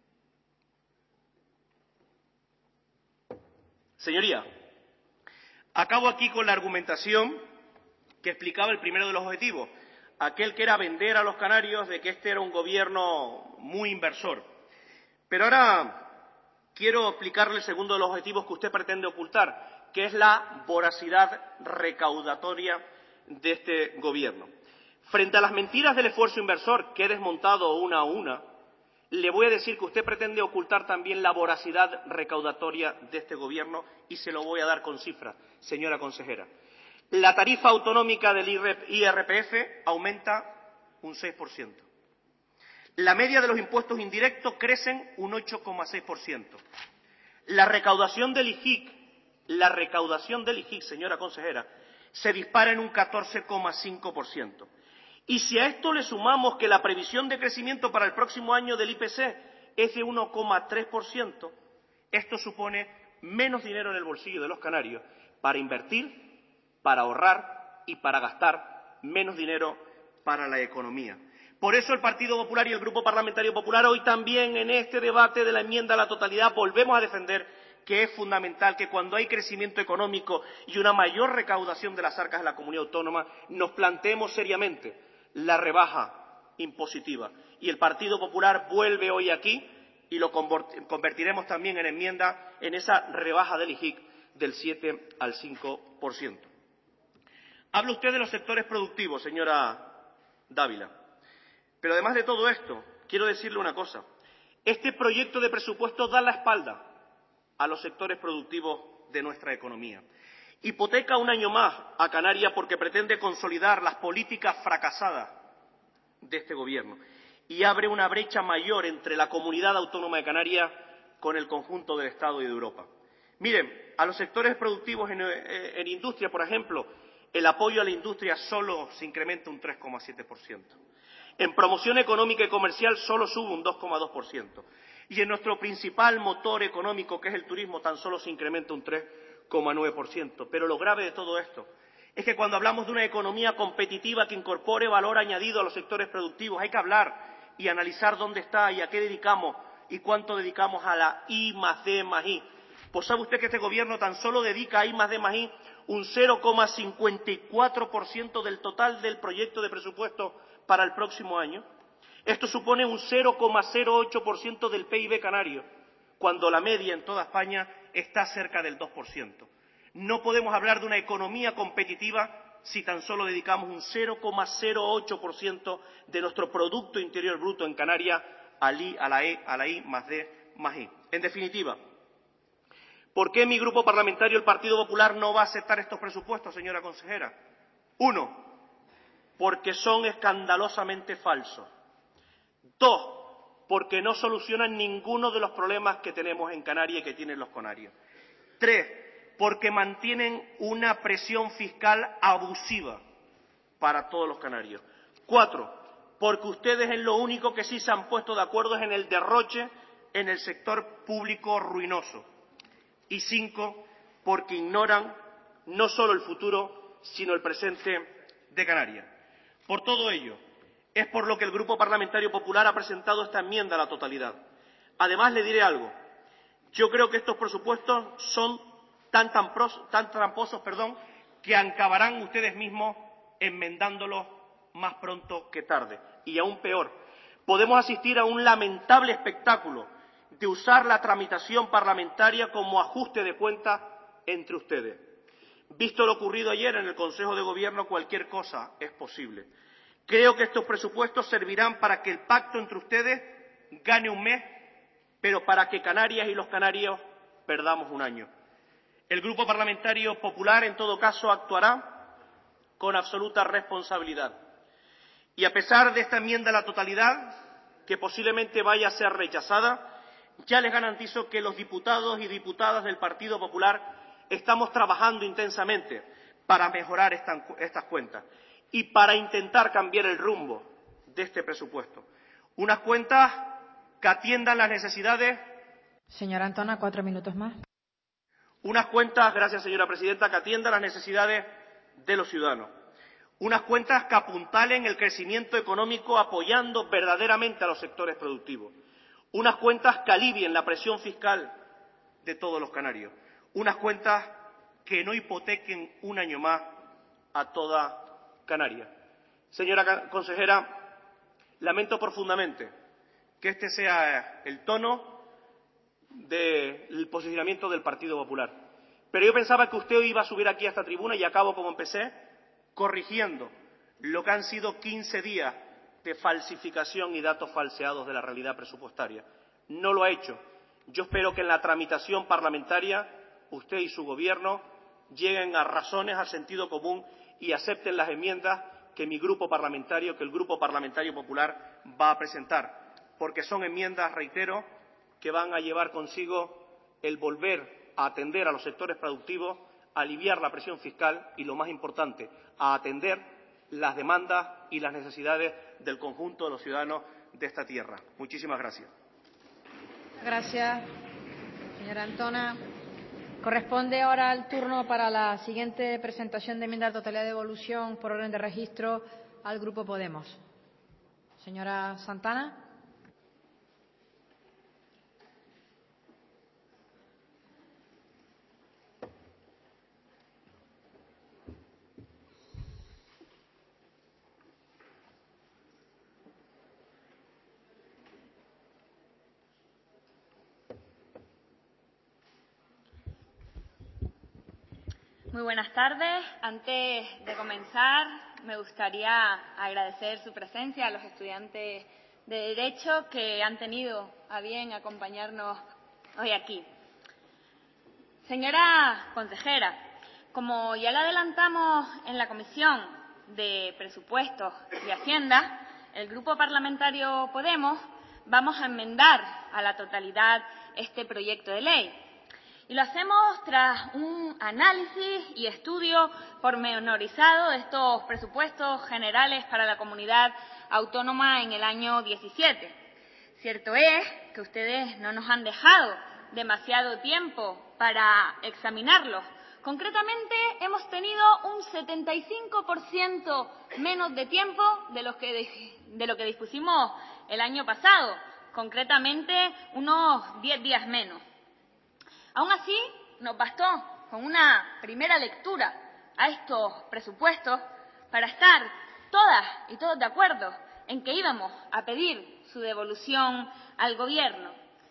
S3: Señoría, acabo aquí con la argumentación que explicaba el primero de los objetivos, aquel que era vender a los canarios de que este era un gobierno muy inversor. Pero ahora quiero explicarle el segundo de los objetivos que usted pretende ocultar, que es la voracidad recaudatoria de este Gobierno. Frente a las mentiras del esfuerzo inversor que he desmontado una a una, le voy a decir que usted pretende ocultar también la voracidad recaudatoria de este Gobierno y se lo voy a dar con cifras, señora consejera. La tarifa autonómica del IRPF aumenta un 6%. La media de los impuestos indirectos crecen un 8,6%. La recaudación del IGIC, señora consejera, se dispara en un 14,5%. Y si a esto le sumamos que la previsión de crecimiento para el próximo año del IPC es de 1,3%, esto supone menos dinero en el bolsillo de los canarios para invertir, para ahorrar y para gastar menos dinero para la economía. Por eso el Partido Popular y el Grupo Parlamentario Popular hoy también en este debate de la enmienda a la totalidad volvemos a defender que es fundamental que cuando hay crecimiento económico y una mayor recaudación de las arcas de la comunidad autónoma nos planteemos seriamente la rebaja impositiva. Y el Partido Popular vuelve hoy aquí y lo convertiremos también en enmienda en esa rebaja del IGIC del 7 al 5%. Habla usted de los sectores productivos, señora Dávila. Pero además de todo esto, quiero decirle una cosa. Este proyecto de presupuesto da la espalda a los sectores productivos de nuestra economía. Hipoteca un año más a Canarias porque pretende consolidar las políticas fracasadas de este Gobierno y abre una brecha mayor entre la comunidad autónoma de Canarias con el conjunto del Estado y de Europa. Miren, a los sectores productivos en industria, por ejemplo, el apoyo a la industria solo se incrementa un 3,7%. En promoción económica y comercial solo sube un 2,2%. Y en nuestro principal motor económico, que es el turismo, tan solo se incrementa un 3,9%. Pero lo grave de todo esto es que cuando hablamos de una economía competitiva que incorpore valor añadido a los sectores productivos, hay que hablar y analizar dónde está y a qué dedicamos y cuánto dedicamos a la I+D+I. Pues sabe usted que este Gobierno tan solo dedica a I+D+I un 0,54% del total del proyecto de presupuesto para el próximo año. Esto supone un 0,08% del PIB canario, cuando la media en toda España está cerca del 2%. No podemos hablar de una economía competitiva si tan solo dedicamos un 0,08% de nuestro Producto Interior Bruto en Canarias a la I+D+I. En definitiva, ¿por qué mi grupo parlamentario, el Partido Popular, no va a aceptar estos presupuestos, señora consejera? Uno, porque son escandalosamente falsos. Dos, porque no solucionan ninguno de los problemas que tenemos en Canarias y que tienen los canarios. Tres, porque mantienen una presión fiscal abusiva para todos los canarios. Cuatro, porque ustedes en lo único que sí se han puesto de acuerdo es en el derroche en el sector público ruinoso. Y cinco, porque ignoran no solo el futuro, sino el presente de Canarias. Por todo ello, es por lo que el Grupo Parlamentario Popular ha presentado esta enmienda a la totalidad. Además, le diré algo. Yo creo que estos presupuestos son tan tramposos, que acabarán ustedes mismos enmendándolos más pronto que tarde. Y aún peor, podemos asistir a un lamentable espectáculo de usar la tramitación parlamentaria como ajuste de cuentas entre ustedes. Visto lo ocurrido ayer en el Consejo de Gobierno, cualquier cosa es posible. Creo que estos presupuestos servirán para que el pacto entre ustedes gane un mes, pero para que Canarias y los canarios perdamos un año. El Grupo Parlamentario Popular, en todo caso, actuará con absoluta responsabilidad. Y a pesar de esta enmienda a la totalidad, que posiblemente vaya a ser rechazada, ya les garantizo que los diputados y diputadas del Partido Popular estamos trabajando intensamente para mejorar estas cuentas y para intentar cambiar el rumbo de este presupuesto. Unas cuentas que atiendan las necesidades.
S1: Señora Antona, 4 minutos más.
S3: Unas cuentas, gracias señora presidenta, que atiendan las necesidades de los ciudadanos. Unas cuentas que apuntalen el crecimiento económico apoyando verdaderamente a los sectores productivos. Unas cuentas que alivien la presión fiscal de todos los canarios. Unas cuentas que no hipotequen un año más a toda Canarias. Señora consejera, lamento profundamente que este sea el tono del posicionamiento del Partido Popular. Pero yo pensaba que usted iba a subir aquí a esta tribuna y acabo como empecé, corrigiendo lo que han sido 15 días de falsificación y datos falseados de la realidad presupuestaria. No lo ha hecho. Yo espero que en la tramitación parlamentaria usted y su Gobierno lleguen a razones, al sentido común y acepten las enmiendas que mi grupo parlamentario, que el Grupo Parlamentario Popular va a presentar, porque son enmiendas, reitero, que van a llevar consigo el volver a atender a los sectores productivos, a aliviar la presión fiscal y, lo más importante, a atender las demandas y las necesidades del conjunto de los ciudadanos de esta tierra. Muchísimas gracias.
S1: Gracias, señora Antona. Corresponde ahora el turno para la siguiente presentación de enmienda a la totalidad de devolución por orden de registro al Grupo Podemos. Señora Santana.
S4: Muy buenas tardes. Antes de comenzar, me gustaría agradecer su presencia a los estudiantes de Derecho que han tenido a bien acompañarnos hoy aquí. Señora consejera, como ya le adelantamos en la Comisión de Presupuestos y Hacienda, el Grupo Parlamentario Podemos vamos a enmendar a la totalidad este proyecto de ley. Y lo hacemos tras un análisis y estudio pormenorizado de estos presupuestos generales para la comunidad autónoma en el año 17. Cierto es que ustedes no nos han dejado demasiado tiempo para examinarlos. Concretamente, hemos tenido un 75% menos de tiempo de lo que dispusimos el año pasado, concretamente unos 10 días menos. Aún así, nos bastó con una primera lectura a estos presupuestos para estar todas y todos de acuerdo en que íbamos a pedir su devolución al Gobierno.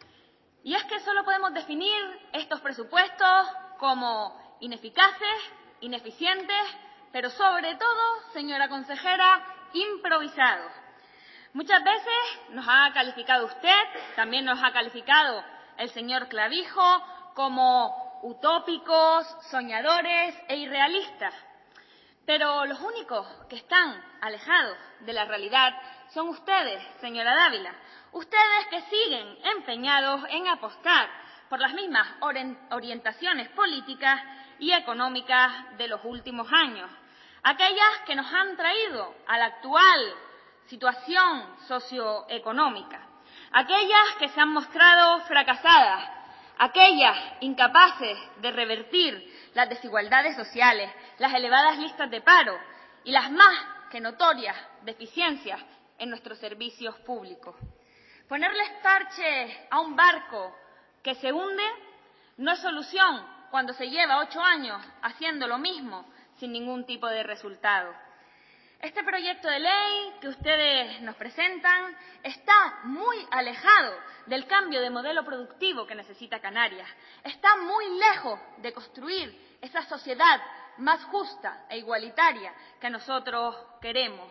S4: Y es que solo podemos definir estos presupuestos como ineficaces, ineficientes, pero sobre todo, señora consejera, improvisados. Muchas veces nos ha calificado usted, también nos ha calificado el señor Clavijo, como utópicos, soñadores e irrealistas. Pero los únicos que están alejados de la realidad son ustedes, señora Dávila. Ustedes que siguen empeñados en apostar por las mismas orientaciones políticas y económicas de los últimos años. Aquellas que nos han traído a la actual situación socioeconómica. Aquellas que se han mostrado fracasadas. Aquellas incapaces de revertir las desigualdades sociales, las elevadas listas de paro y las más que notorias deficiencias en nuestros servicios públicos. Ponerles parche a un barco que se hunde no es solución cuando se lleva 8 años haciendo lo mismo sin ningún tipo de resultado. Este proyecto de ley que ustedes nos presentan está muy alejado del cambio de modelo productivo que necesita Canarias. Está muy lejos de construir esa sociedad más justa e igualitaria que nosotros queremos.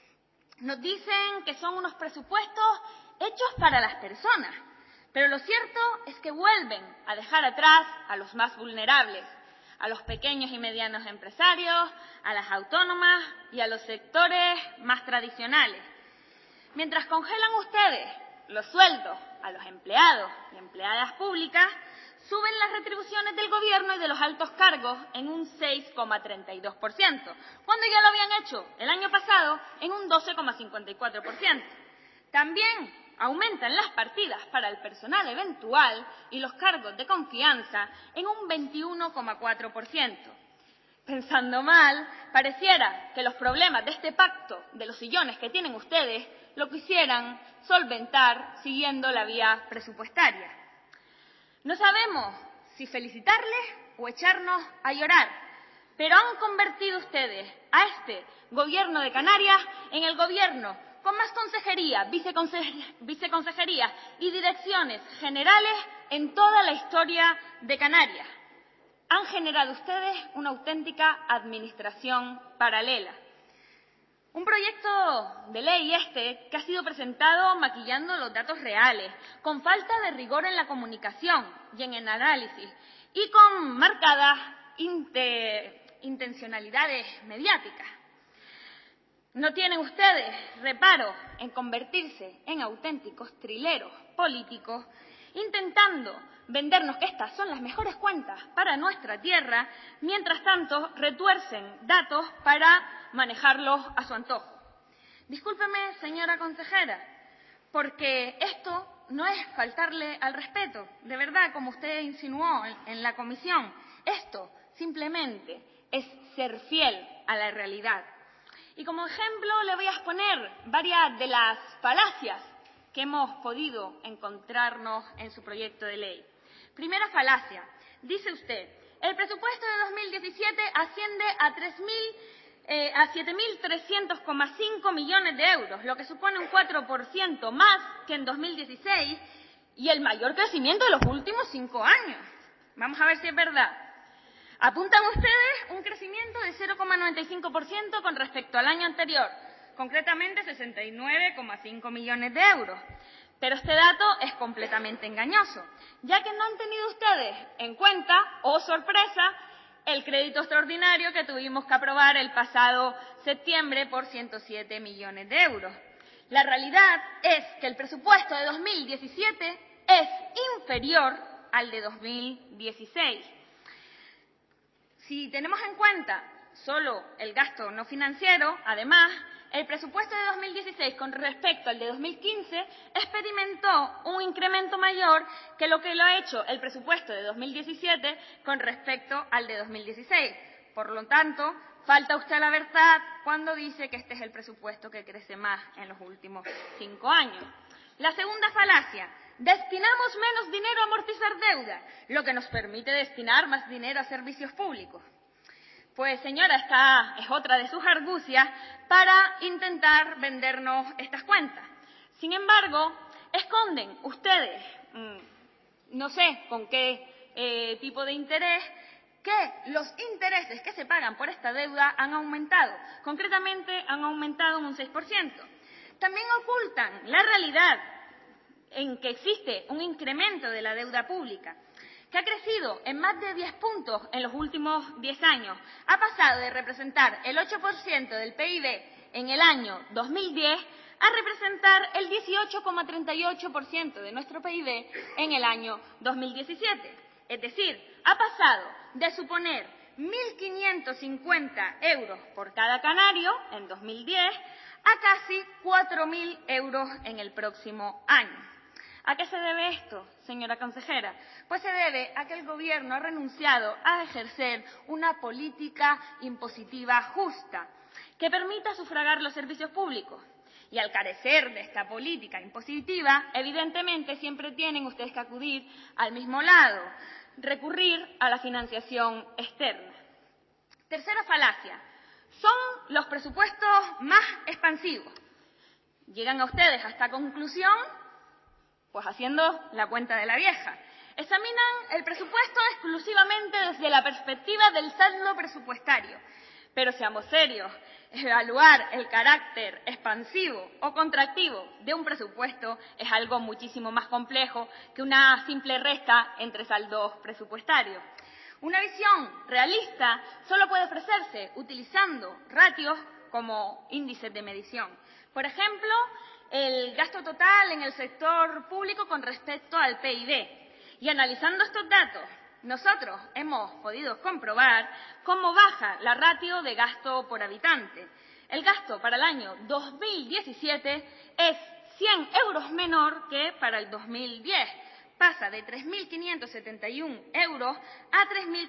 S4: Nos dicen que son unos presupuestos hechos para las personas, pero lo cierto es que vuelven a dejar atrás a los más vulnerables, a los pequeños y medianos empresarios, a las autónomas y a los sectores más tradicionales. Mientras congelan ustedes los sueldos a los empleados y empleadas públicas, suben las retribuciones del Gobierno y de los altos cargos en un 6,32%, cuando ya lo habían hecho el año pasado en un 12,54%. También aumentan las partidas para el personal eventual y los cargos de confianza en un 21,4%. Pensando mal, pareciera que los problemas de este pacto de los sillones que tienen ustedes lo quisieran solventar siguiendo la vía presupuestaria. No sabemos si felicitarles o echarnos a llorar, pero han convertido ustedes a este Gobierno de Canarias en el gobierno con más consejerías, viceconsejerías y direcciones generales en toda la historia de Canarias. Han generado ustedes una auténtica administración paralela. Un proyecto de ley que ha sido presentado maquillando los datos reales, con falta de rigor en la comunicación y en el análisis y con marcadas intencionalidades mediáticas. No tienen ustedes reparo en convertirse en auténticos trileros políticos, intentando vendernos que estas son las mejores cuentas para nuestra tierra, mientras tanto retuercen datos para manejarlos a su antojo. Discúlpeme, señora consejera, porque esto no es faltarle al respeto, de verdad, como usted insinuó en la comisión. Esto simplemente es ser fiel a la realidad. Y como ejemplo le voy a exponer varias de las falacias que hemos podido encontrarnos en su proyecto de ley. Primera falacia. Dice usted, el presupuesto de 2017 asciende a 7.300,5 millones de euros, lo que supone un 4% más que en 2016 y el mayor crecimiento de los últimos 5 años. Vamos a ver si es verdad. Apuntan ustedes un crecimiento de 0,95% con respecto al año anterior, concretamente 69,5 millones de euros. Pero este dato es completamente engañoso, ya que no han tenido ustedes en cuenta, oh sorpresa, el crédito extraordinario que tuvimos que aprobar el pasado septiembre por 107 millones de euros. La realidad es que el presupuesto de 2017 es inferior al de 2016. Si tenemos en cuenta solo el gasto no financiero, además, el presupuesto de 2016 con respecto al de 2015 experimentó un incremento mayor que lo ha hecho el presupuesto de 2017 con respecto al de 2016. Por lo tanto, falta usted a la verdad cuando dice que este es el presupuesto que crece más en los últimos 5 años. La segunda falacia. Destinamos menos dinero a amortizar deuda, lo que nos permite destinar más dinero a servicios públicos. Pues, señora, esta es otra de sus argucias para intentar vendernos estas cuentas. Sin embargo, esconden ustedes, no sé con qué tipo de interés, que los intereses que se pagan por esta deuda han aumentado. Concretamente, han aumentado un 6%. También ocultan la realidad en que existe un incremento de la deuda pública, que ha crecido en más de 10 puntos en los últimos 10 años. Ha pasado de representar el 8% del PIB en el año 2010 a representar el 18,38% de nuestro PIB en el año 2017. Es decir, ha pasado de suponer 1.550 euros por cada canario en 2010 a casi 4.000 euros en el próximo año. ¿A qué se debe esto, señora consejera? Pues se debe a que el Gobierno ha renunciado a ejercer una política impositiva justa que permita sufragar los servicios públicos. Y al carecer de esta política impositiva, evidentemente siempre tienen ustedes que acudir al mismo lado, recurrir a la financiación externa. Tercera falacia. Son los presupuestos más expansivos. Llegan a ustedes a esta conclusión pues haciendo la cuenta de la vieja. Examinan el presupuesto exclusivamente desde la perspectiva del saldo presupuestario. Pero seamos serios, evaluar el carácter expansivo o contractivo de un presupuesto es algo muchísimo más complejo que una simple resta entre saldos presupuestarios. Una visión realista solo puede ofrecerse utilizando ratios como índices de medición. Por ejemplo, el gasto total en el sector público con respecto al PIB. Y analizando estos datos, nosotros hemos podido comprobar cómo baja la ratio de gasto por habitante. El gasto para el año 2017 es 100 euros menor que para el 2010. Pasa de 3.571 euros a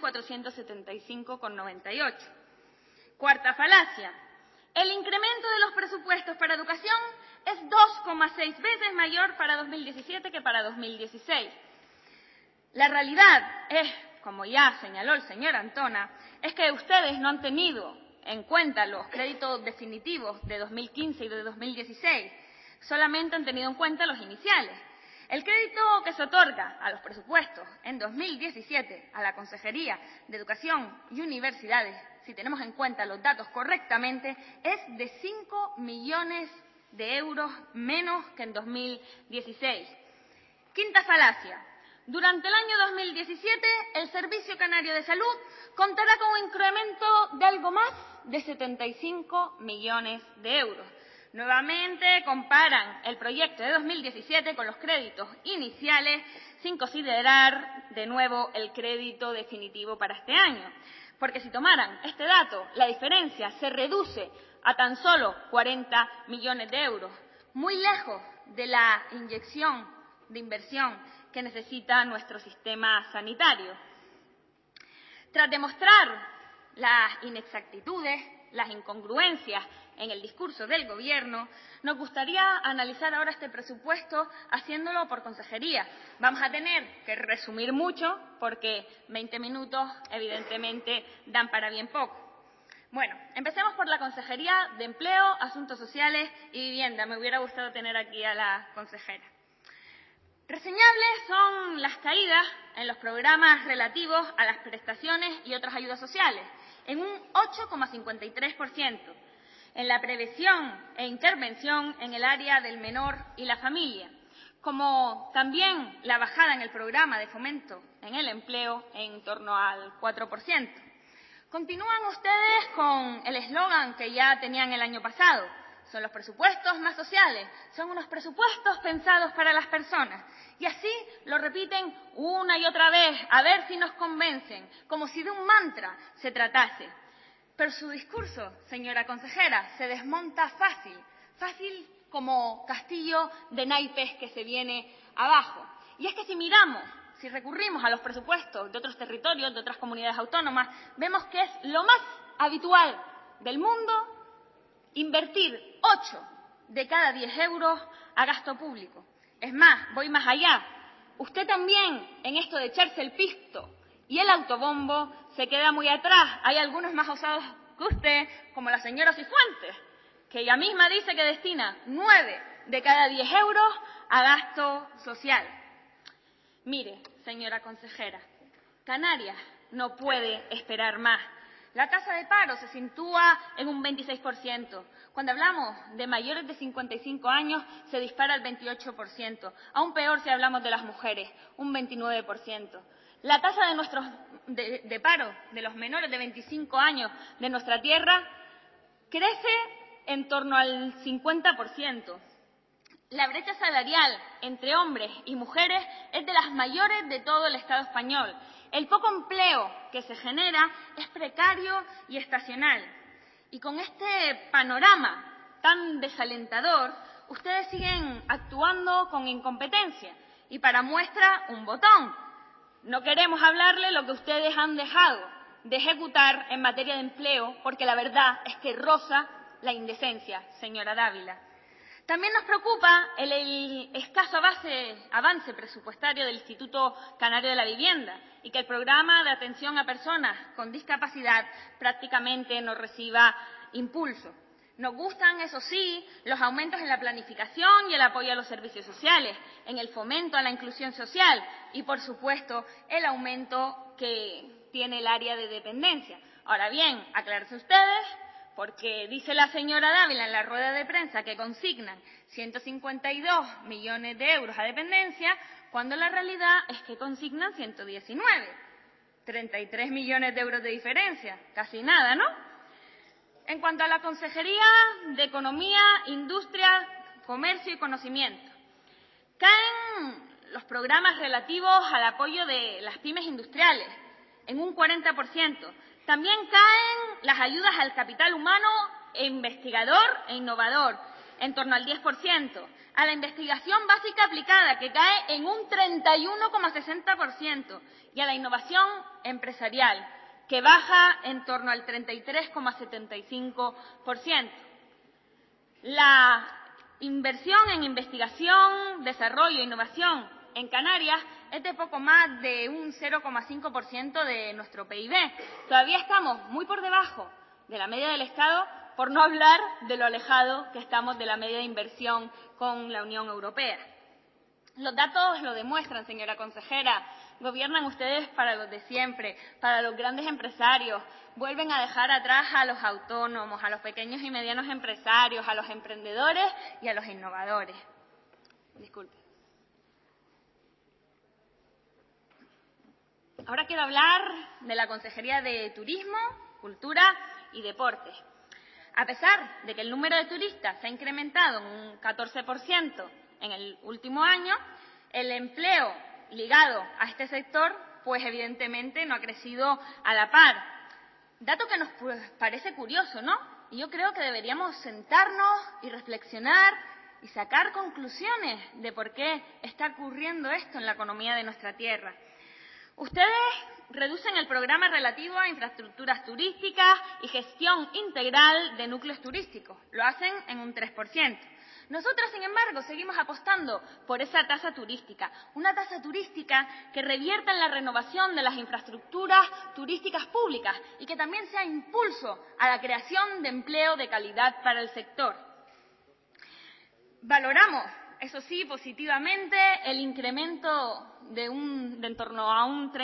S4: 3.475,98. Cuarta falacia. El incremento de los presupuestos para educación es 2,6 veces mayor para 2017 que para 2016. La realidad es, como ya señaló el señor Antona, es que ustedes no han tenido en cuenta los créditos definitivos de 2015 y de 2016, solamente han tenido en cuenta los iniciales. El crédito que se otorga a los presupuestos en 2017 a la Consejería de Educación y Universidades, si tenemos en cuenta los datos correctamente, es de 5 millones de euros menos que en 2016. Quinta falacia. Durante el año 2017, el Servicio Canario de Salud contará con un incremento de algo más de 75 millones de euros. Nuevamente comparan el proyecto de 2017 con los créditos iniciales, sin considerar de nuevo el crédito definitivo para este año. Porque si tomaran este dato, la diferencia se reduce a tan solo 40 millones de euros, muy lejos de la inyección de inversión que necesita nuestro sistema sanitario. Tras demostrar las inexactitudes, las incongruencias en el discurso del Gobierno, nos gustaría analizar ahora este presupuesto haciéndolo por consejería. Vamos a tener que resumir mucho porque 20 minutos evidentemente dan para bien poco. Bueno, empecemos por la Consejería de Empleo, Asuntos Sociales y Vivienda. Me hubiera gustado tener aquí a la consejera. Reseñables son las caídas en los programas relativos a las prestaciones y otras ayudas sociales, en un 8,53%, en la prevención e intervención en el área del menor y la familia, como también la bajada en el programa de fomento en el empleo en torno al 4%. Continúan ustedes con el eslogan que ya tenían el año pasado. Son los presupuestos más sociales, son unos presupuestos pensados para las personas. Y así lo repiten una y otra vez, a ver si nos convencen, como si de un mantra se tratase. Pero su discurso, señora consejera, se desmonta fácil, fácil como castillo de naipes que se viene abajo. Y es que si recurrimos a los presupuestos de otros territorios, de otras comunidades autónomas, vemos que es lo más habitual del mundo invertir 8 de cada 10 euros a gasto público. Es más, voy más allá. Usted también, en esto de echarse el pisto y el autobombo, se queda muy atrás. Hay algunos más osados que usted, como la señora Cifuentes, que ella misma dice que destina 9 de cada 10 euros a gasto social. Mire, señora consejera, Canarias no puede esperar más. La tasa de paro se sitúa en un 26%. Cuando hablamos de mayores de 55 años, se dispara al 28%. Aún peor si hablamos de las mujeres, un 29%. La tasa de paro de los menores de 25 años de nuestra tierra crece en torno al 50%. La brecha salarial entre hombres y mujeres es de las mayores de todo el Estado español. El poco empleo que se genera es precario y estacional. Y con este panorama tan desalentador, ustedes siguen actuando con incompetencia. Y para muestra, un botón. No queremos hablarle lo que ustedes han dejado de ejecutar en materia de empleo, porque la verdad es que roza la indecencia, señora Dávila. También nos preocupa el escaso avance presupuestario del Instituto Canario de la Vivienda y que el programa de atención a personas con discapacidad prácticamente no reciba impulso. Nos gustan, eso sí, los aumentos en la planificación y el apoyo a los servicios sociales, en el fomento a la inclusión social y, por supuesto, el aumento que tiene el área de dependencia. Ahora bien, aclárense ustedes, porque dice la señora Dávila en la rueda de prensa que consignan 152 millones de euros a dependencia, cuando la realidad es que consignan 119. 33 millones de euros de diferencia, casi nada, ¿no? En cuanto a la Consejería de Economía, Industria, Comercio y Conocimiento, caen los programas relativos al apoyo de las pymes industriales en un 40%. También caen las ayudas al capital humano e investigador e innovador, en torno al 10%. A la investigación básica aplicada, que cae en un 31,60%. Y a la innovación empresarial, que baja en torno al 33,75%. La inversión en investigación, desarrollo e innovación en Canarias es de poco más de un 0,5% de nuestro PIB. Todavía estamos muy por debajo de la media del Estado, por no hablar de lo alejado que estamos de la media de inversión con la Unión Europea. Los datos lo demuestran, señora consejera. Gobiernan ustedes para los de siempre, para los grandes empresarios. Vuelven a dejar atrás a los autónomos, a los pequeños y medianos empresarios, a los emprendedores y a los innovadores. Disculpe. Ahora quiero hablar de la Consejería de Turismo, Cultura y Deportes. A pesar de que el número de turistas se ha incrementado en un 14% en el último año, el empleo ligado a este sector, pues evidentemente no ha crecido a la par. Dato que nos parece curioso, ¿no? Y yo creo que deberíamos sentarnos y reflexionar y sacar conclusiones de por qué está ocurriendo esto en la economía de nuestra tierra. Ustedes reducen el programa relativo a infraestructuras turísticas y gestión integral de núcleos turísticos. Lo hacen en un 3%. Nosotros, sin embargo, seguimos apostando por esa tasa turística, una tasa turística que revierta en la renovación de las infraestructuras turísticas públicas y que también sea impulso a la creación de empleo de calidad para el sector. Valoramos, eso sí, positivamente el incremento de en torno a un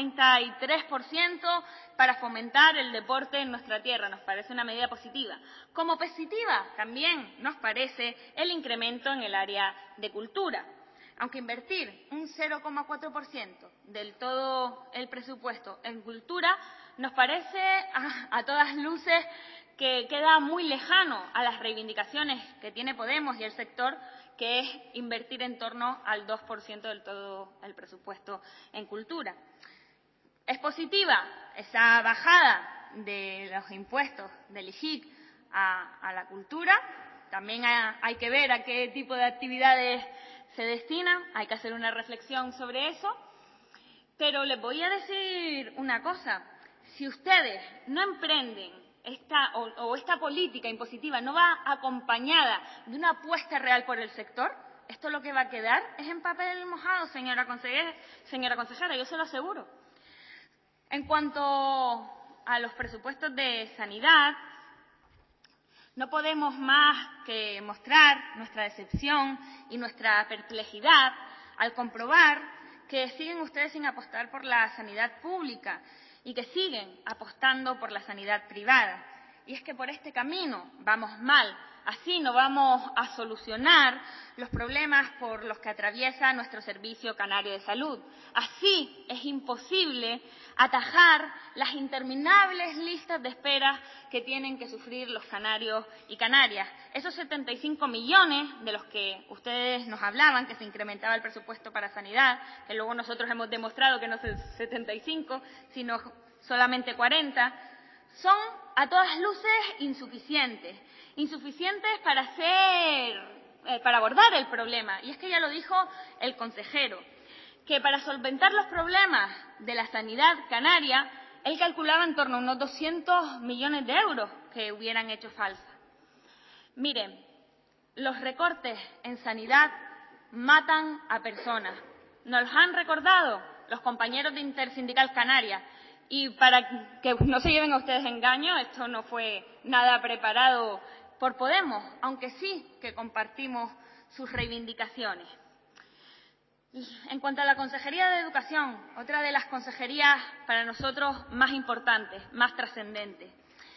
S4: 33% para fomentar el deporte en nuestra tierra. Nos parece una medida positiva. Como positiva también nos parece el incremento en el área de cultura. Aunque invertir un 0,4% del todo el presupuesto en cultura nos parece a todas luces que queda muy lejano a las reivindicaciones que tiene Podemos y el sector, que es invertir en torno al 2% del todo el presupuesto en cultura. Es positiva esa bajada de los impuestos del IGIC a la cultura. También hay que ver a qué tipo de actividades se destinan. Hay que hacer una reflexión sobre eso. Pero les voy a decir una cosa. Si ustedes no emprenden esta política impositiva no va acompañada de una apuesta real por el sector, esto lo que va a quedar es en papel mojado, señora consejera, yo se lo aseguro. En cuanto a los presupuestos de sanidad, no podemos más que mostrar nuestra decepción y nuestra perplejidad al comprobar que siguen ustedes sin apostar por la sanidad pública y que siguen apostando por la sanidad privada. Y es que por este camino vamos mal. Así no vamos a solucionar los problemas por los que atraviesa nuestro Servicio Canario de Salud. Así es imposible atajar las interminables listas de espera que tienen que sufrir los canarios y canarias. Esos 75 millones de los que ustedes nos hablaban, que se incrementaba el presupuesto para sanidad, que luego nosotros hemos demostrado que no es 75, sino solamente 40, son a todas luces insuficientes para abordar el problema. Y es que ya lo dijo el consejero, que para solventar los problemas de la sanidad canaria, él calculaba en torno a unos 200 millones de euros que hubieran hecho falta. Miren, los recortes en sanidad matan a personas. Nos los han recordado los compañeros de Intersindical Canaria. Y para que no se lleven a ustedes engaño, esto no fue nada preparado por Podemos, aunque sí que compartimos sus reivindicaciones. En cuanto a la Consejería de Educación, otra de las consejerías para nosotros más importantes, más trascendentes,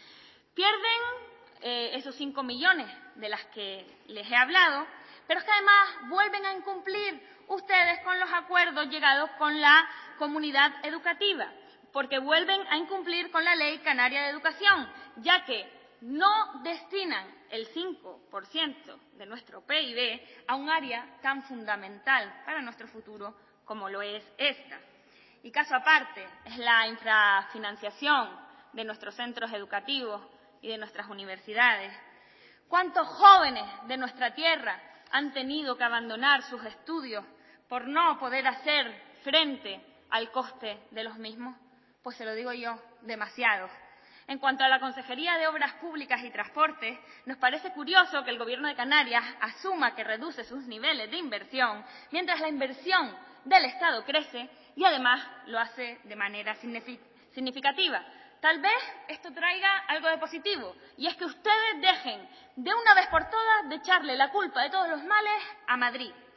S4: pierden esos 5 millones de las que les he hablado, pero es que además vuelven a incumplir ustedes con los acuerdos llegados con la comunidad educativa, porque vuelven a incumplir con la Ley Canaria de Educación, ya que no destinan el 5% de nuestro PIB a un área tan fundamental para nuestro futuro como lo es esta. Y caso aparte es la infrafinanciación de nuestros centros educativos y de nuestras universidades. ¿Cuántos jóvenes de nuestra tierra han tenido que abandonar sus estudios por no poder hacer frente al coste de los mismos? Pues se lo digo yo, demasiados. En cuanto a la Consejería de Obras Públicas y Transportes, nos parece curioso que el Gobierno de Canarias asuma que reduce sus niveles de inversión, mientras la inversión del Estado crece y además lo hace de manera significativa. Tal vez esto traiga algo de positivo, y es que ustedes dejen de una vez por todas de echarle la culpa de todos los males a Madrid.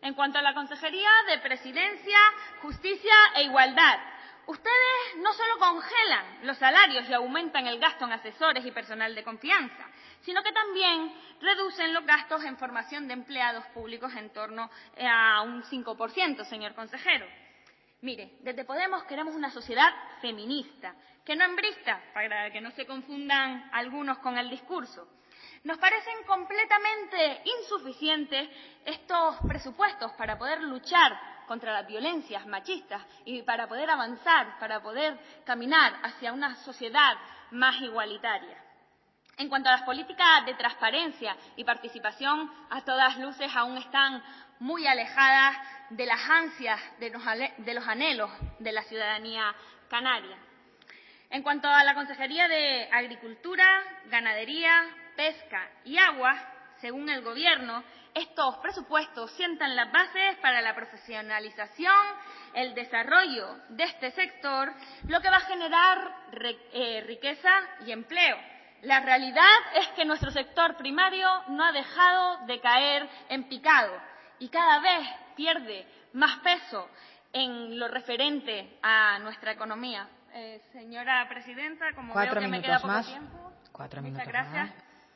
S4: En cuanto a la Consejería de Presidencia, Justicia e Igualdad, ustedes no solo congelan los salarios y aumentan el gasto en asesores y personal de confianza, sino que también reducen los gastos en formación de empleados públicos en torno a un 5%, señor consejero. Mire, desde Podemos queremos una sociedad feminista, que no embrista, para que no se confundan algunos con el discurso. Nos parecen completamente insuficientes estos presupuestos para poder luchar contra las violencias machistas y para poder avanzar, para poder caminar hacia una sociedad más igualitaria. En cuanto a las políticas de transparencia y participación, a todas luces aún están muy alejadas de las ansias, de los anhelos de la ciudadanía canaria. En cuanto a la Consejería de Agricultura, Ganadería, Pesca y Agua, según el Gobierno, estos presupuestos sientan las bases para la profesionalización, el desarrollo de este sector, lo que va a generar riqueza y empleo. La realidad es que nuestro sector primario no ha dejado de caer en picado y cada vez pierde más peso en lo referente a nuestra economía. Señora presidenta, como veo que me queda poco tiempo, muchas gracias.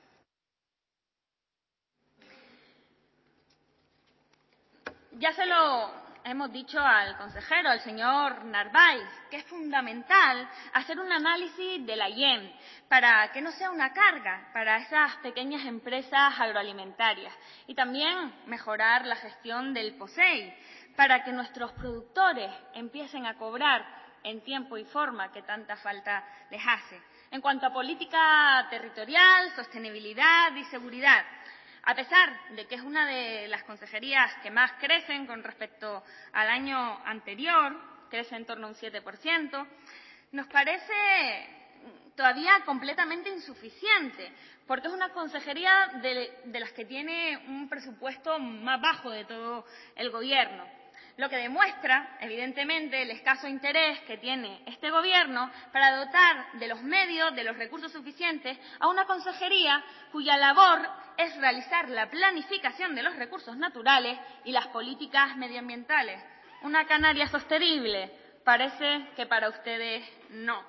S4: Ya se lo hemos dicho al consejero, al señor Narváez, que es fundamental hacer un análisis de la IEM para que no sea una carga para esas pequeñas empresas agroalimentarias y también mejorar la gestión del POSEI para que nuestros productores empiecen a cobrar en tiempo y forma que tanta falta les hace. En cuanto a política territorial, sostenibilidad y seguridad, a pesar de que es una de las consejerías que más crecen con respecto al año anterior, crece en torno a un 7%, nos parece todavía completamente insuficiente, porque es una consejería de las que tiene un presupuesto más bajo de todo el Gobierno, lo que demuestra, evidentemente, el escaso interés que tiene este Gobierno para dotar de los medios, de los recursos suficientes a una consejería cuya labor es realizar la planificación de los recursos naturales y las políticas medioambientales. Una Canaria sostenible, parece que para ustedes no.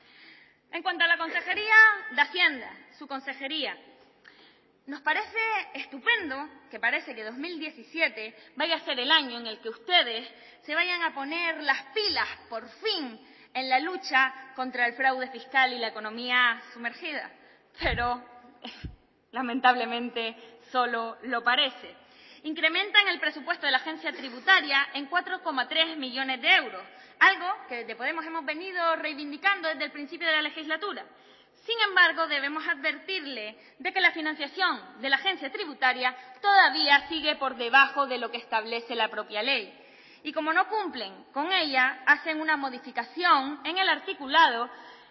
S4: En cuanto a la Consejería de Hacienda, su consejería, nos parece estupendo que parece que 2017 vaya a ser el año en el que ustedes se vayan a poner las pilas, por fin, en la lucha contra el fraude fiscal y la economía sumergida. Pero, lamentablemente, solo lo parece. Incrementan el presupuesto de la agencia tributaria en 4,3 millones de euros, algo que desde Podemos hemos venido reivindicando desde el principio de la legislatura. Sin embargo, debemos advertirle de que la financiación de la agencia tributaria todavía sigue por debajo de lo que establece la propia ley. Y como no cumplen con ella, hacen una modificación en el articulado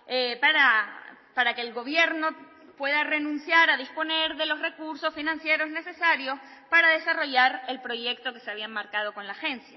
S4: para que el Gobierno pueda renunciar a disponer de los recursos financieros necesarios para desarrollar el proyecto que se había marcado con la agencia.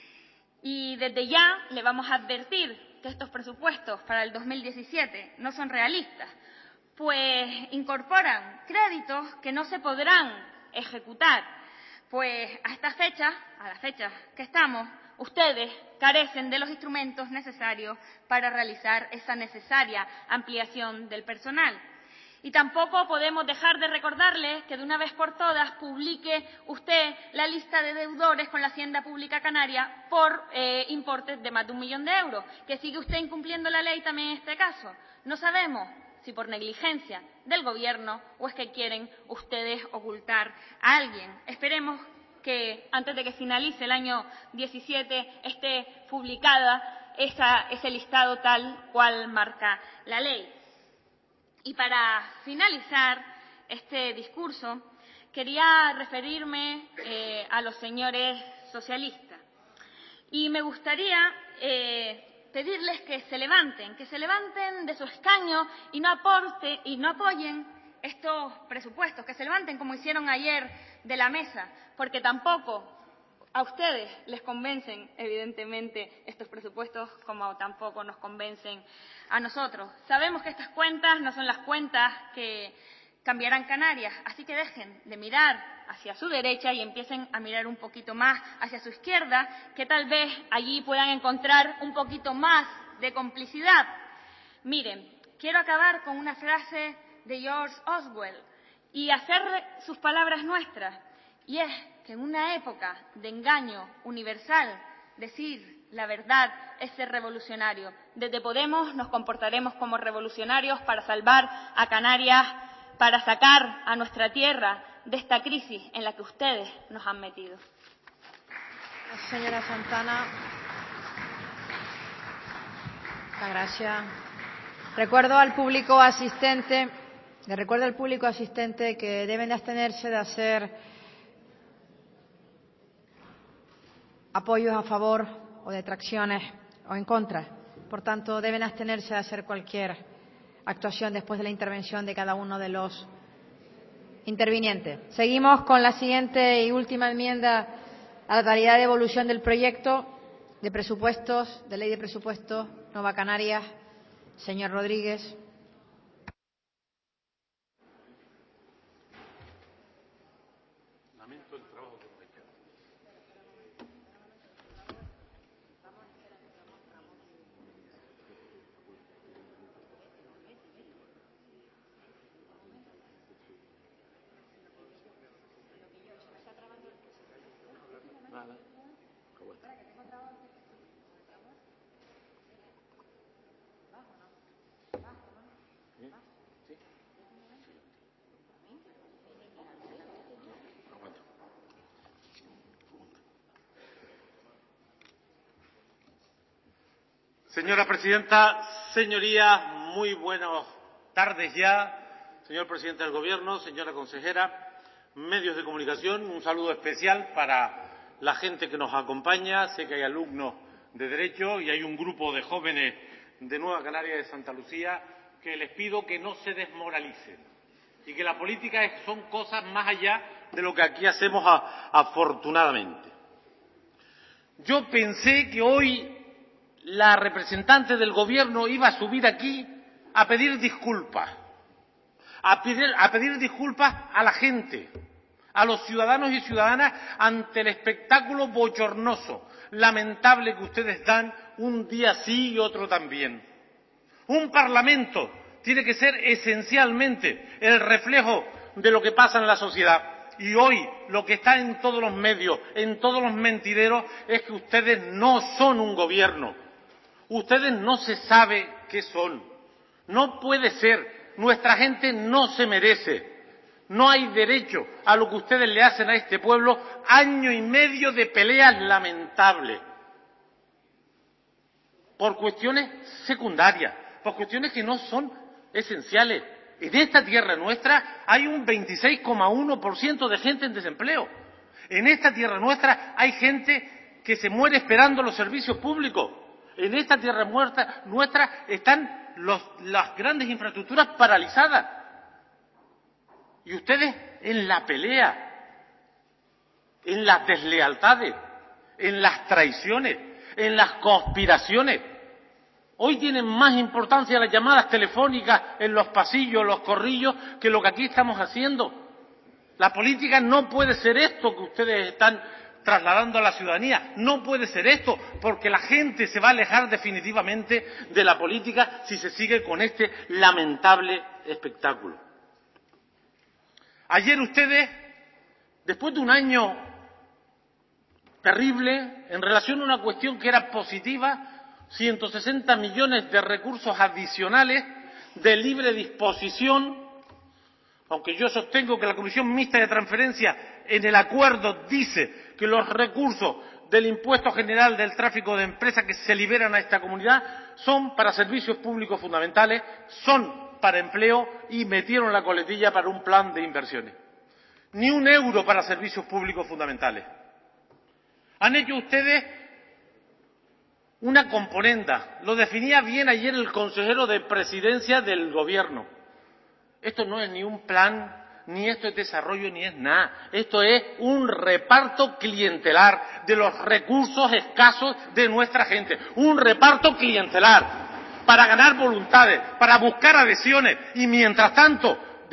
S4: Y desde ya le vamos a advertir que estos presupuestos para el 2017 no son realistas, pues incorporan créditos que no se podrán ejecutar, pues a las fechas que estamos, ustedes carecen de los instrumentos necesarios para realizar esa necesaria ampliación del personal. Y tampoco podemos dejar de recordarle que de una vez por todas publique usted la lista de deudores con la Hacienda Pública Canaria por importes de más de 1 millón de euros, que sigue usted incumpliendo la ley también en este caso. No sabemos si por negligencia del Gobierno o es que quieren ustedes ocultar a alguien. Esperemos que antes de que finalice el año 17 esté publicada ese listado tal cual marca la ley. Y para finalizar este discurso, quería referirme a los señores socialistas. Y me gustaría pedirles que se levanten de su escaño y no apoyen estos presupuestos, que se levanten como hicieron ayer de la mesa, porque tampoco a ustedes les convencen, evidentemente, estos presupuestos, como tampoco nos convencen a nosotros. Sabemos que estas cuentas no son las cuentas que cambiarán Canarias. Así que dejen de mirar hacia su derecha y empiecen a mirar un poquito más hacia su izquierda, que tal vez allí puedan encontrar un poquito más de complicidad. Miren, quiero acabar con una frase de George Orwell y hacer sus palabras nuestras, y es que en una época de engaño universal, decir la verdad es ser revolucionario. Desde Podemos nos comportaremos como revolucionarios para salvar a Canarias, para sacar a nuestra tierra de esta crisis en la que ustedes nos han metido.
S1: Señora Santana. Muchas gracias. Recuerdo al público asistente que deben de abstenerse de hacer apoyos a favor o detracciones o en contra. Por tanto, deben abstenerse de hacer cualquier actuación después de la intervención de cada uno de los intervinientes. Seguimos con la siguiente y última enmienda a la totalidad de evolución del proyecto de presupuestos, de ley de presupuestos Nueva Canarias. Señor Rodríguez.
S3: Lamento el trabajo que me queda. Señora presidenta, señorías, muy buenas tardes ya. Señor presidente del Gobierno, señora consejera, medios de comunicación, un saludo especial para la gente que nos acompaña. Sé que hay alumnos de Derecho y hay un grupo de jóvenes de Nueva Canarias de Santa Lucía que les pido que no se desmoralicen y que la política son cosas más allá de lo que aquí hacemos afortunadamente. Yo pensé que hoy la representante del Gobierno iba a subir aquí a pedir disculpas, a pedir disculpas a la gente, a los ciudadanos y ciudadanas ante el espectáculo bochornoso, lamentable que ustedes dan un día sí y otro también. Un Parlamento tiene que ser esencialmente el reflejo de lo que pasa en la sociedad. Y hoy lo que está en todos los medios, en todos los mentideros, es que ustedes no son un gobierno. Ustedes no se sabe qué son. No puede ser. Nuestra gente no se merece. No hay derecho a lo que ustedes le hacen a este pueblo. Año y medio de peleas lamentables. Por cuestiones secundarias, por cuestiones que no son esenciales. En esta tierra nuestra hay un 26,1% de gente en desempleo. En esta tierra nuestra hay gente que se muere esperando los servicios públicos. En esta tierra nuestra están las grandes infraestructuras paralizadas. Y ustedes en la pelea, en las deslealtades, en las traiciones, en las conspiraciones. Hoy tienen más importancia las llamadas telefónicas en los pasillos, los corrillos, que lo que aquí estamos haciendo. La política no puede ser esto que ustedes están trasladando a la ciudadanía. No puede ser esto, porque la gente se va a alejar definitivamente de la política si se sigue con este lamentable espectáculo. Ayer ustedes, después de un año terrible, en relación a una cuestión que era positiva, 160 millones de recursos adicionales de libre disposición, aunque yo sostengo que la Comisión Mixta de Transferencias en el acuerdo dice que los recursos del impuesto general del tráfico de empresas que se liberan a esta comunidad son para servicios públicos fundamentales, son para empleo y metieron la coletilla para un plan de inversiones. Ni un euro para servicios públicos fundamentales. Han hecho ustedes una componenda. Lo definía bien ayer el consejero de Presidencia del Gobierno. Esto no es ni un plan, ni esto es desarrollo, ni es nada. Esto es un reparto clientelar de los recursos escasos de nuestra gente. Un reparto clientelar para ganar voluntades, para buscar adhesiones y, mientras tanto,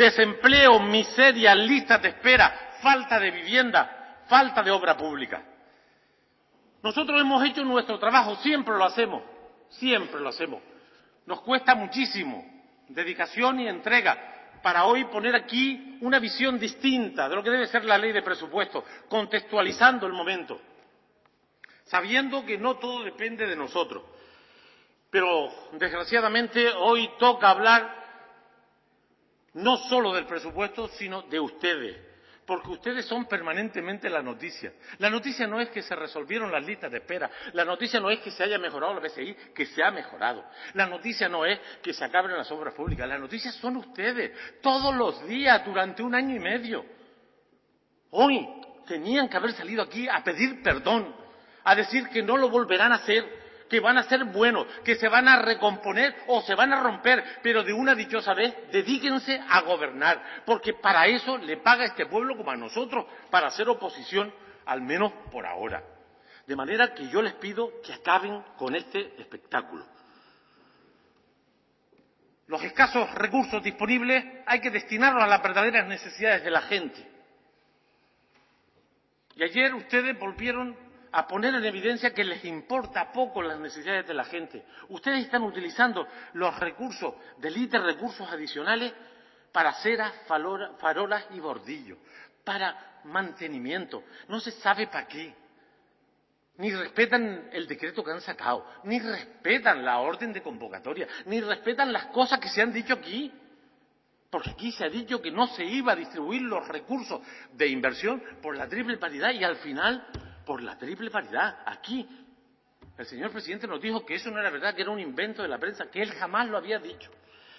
S5: desempleo, miseria, listas de espera, falta de vivienda, falta de obra pública. Nosotros hemos hecho nuestro trabajo, siempre lo hacemos, siempre lo hacemos. Nos cuesta muchísimo dedicación y entrega para hoy poner aquí una visión distinta de lo que debe ser la ley de presupuestos, contextualizando el momento, sabiendo que no todo depende de nosotros. Pero, desgraciadamente, hoy toca hablar no solo del presupuesto, sino de ustedes, porque ustedes son permanentemente la noticia. La noticia no es que se resolvieron las listas de espera, la noticia no es que se haya mejorado la PCI, que se ha mejorado. La noticia no es que se acaben las obras públicas, las noticias son ustedes, todos los días, durante 1 año y medio. Hoy tenían que haber salido aquí a pedir perdón, a decir que no lo volverán a hacer, que van a ser buenos, que se van a recomponer o se van a romper, pero de una dichosa vez dedíquense a gobernar, porque para eso le paga este pueblo como a nosotros, para hacer oposición, al menos por ahora. De manera que yo les pido que acaben con este espectáculo. Los escasos recursos disponibles hay que destinarlos a las verdaderas necesidades de la gente. Y ayer ustedes volvieron a poner en evidencia que les importa poco las necesidades de la gente. Ustedes están utilizando los recursos del ITE, recursos adicionales, para aceras, farolas y bordillos, para mantenimiento. No se sabe para qué. Ni respetan el decreto que han sacado, ni respetan la orden de convocatoria, ni respetan las cosas que se han dicho aquí. Porque aquí se ha dicho que no se iba a distribuir los recursos de inversión por la triple paridad y al final, por la triple paridad, aquí el señor presidente nos dijo que eso no era verdad, que era un invento de la prensa, que él jamás lo había dicho.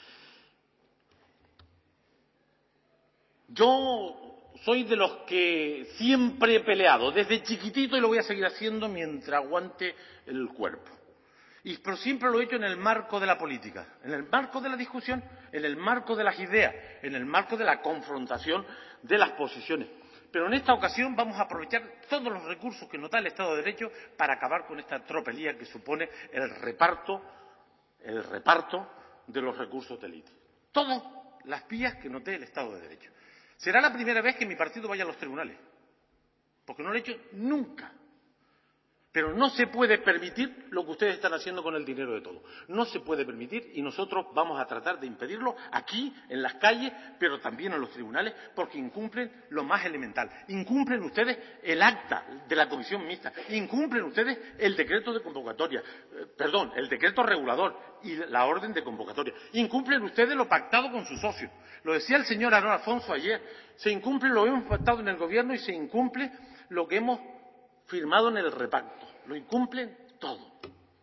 S5: Yo soy de los que siempre he peleado, desde chiquitito, y lo voy a seguir haciendo mientras aguante el cuerpo. Pero siempre lo he hecho en el marco de la política, en el marco de la discusión, en el marco de las ideas, en el marco de la confrontación de las posiciones. Pero en esta ocasión vamos a aprovechar todos los recursos que nos da el Estado de Derecho para acabar con esta tropelía que supone el reparto de los recursos del ITE. Todas las vías que nos dé el Estado de Derecho. Será la primera vez que mi partido vaya a los tribunales, porque no lo he hecho nunca. Pero no se puede permitir lo que ustedes están haciendo con el dinero de todos. No se puede permitir y nosotros vamos a tratar de impedirlo aquí, en las calles, pero también en los tribunales, porque incumplen lo más elemental. Incumplen ustedes el acta de la comisión mixta. Incumplen ustedes el decreto de convocatoria, el decreto regulador y la orden de convocatoria. Incumplen ustedes lo pactado con sus socios. Lo decía el señor Aarón Alfonso ayer. Se incumple lo que hemos pactado en el gobierno y se incumple lo que hemos firmado en el repacto. Lo incumplen todo.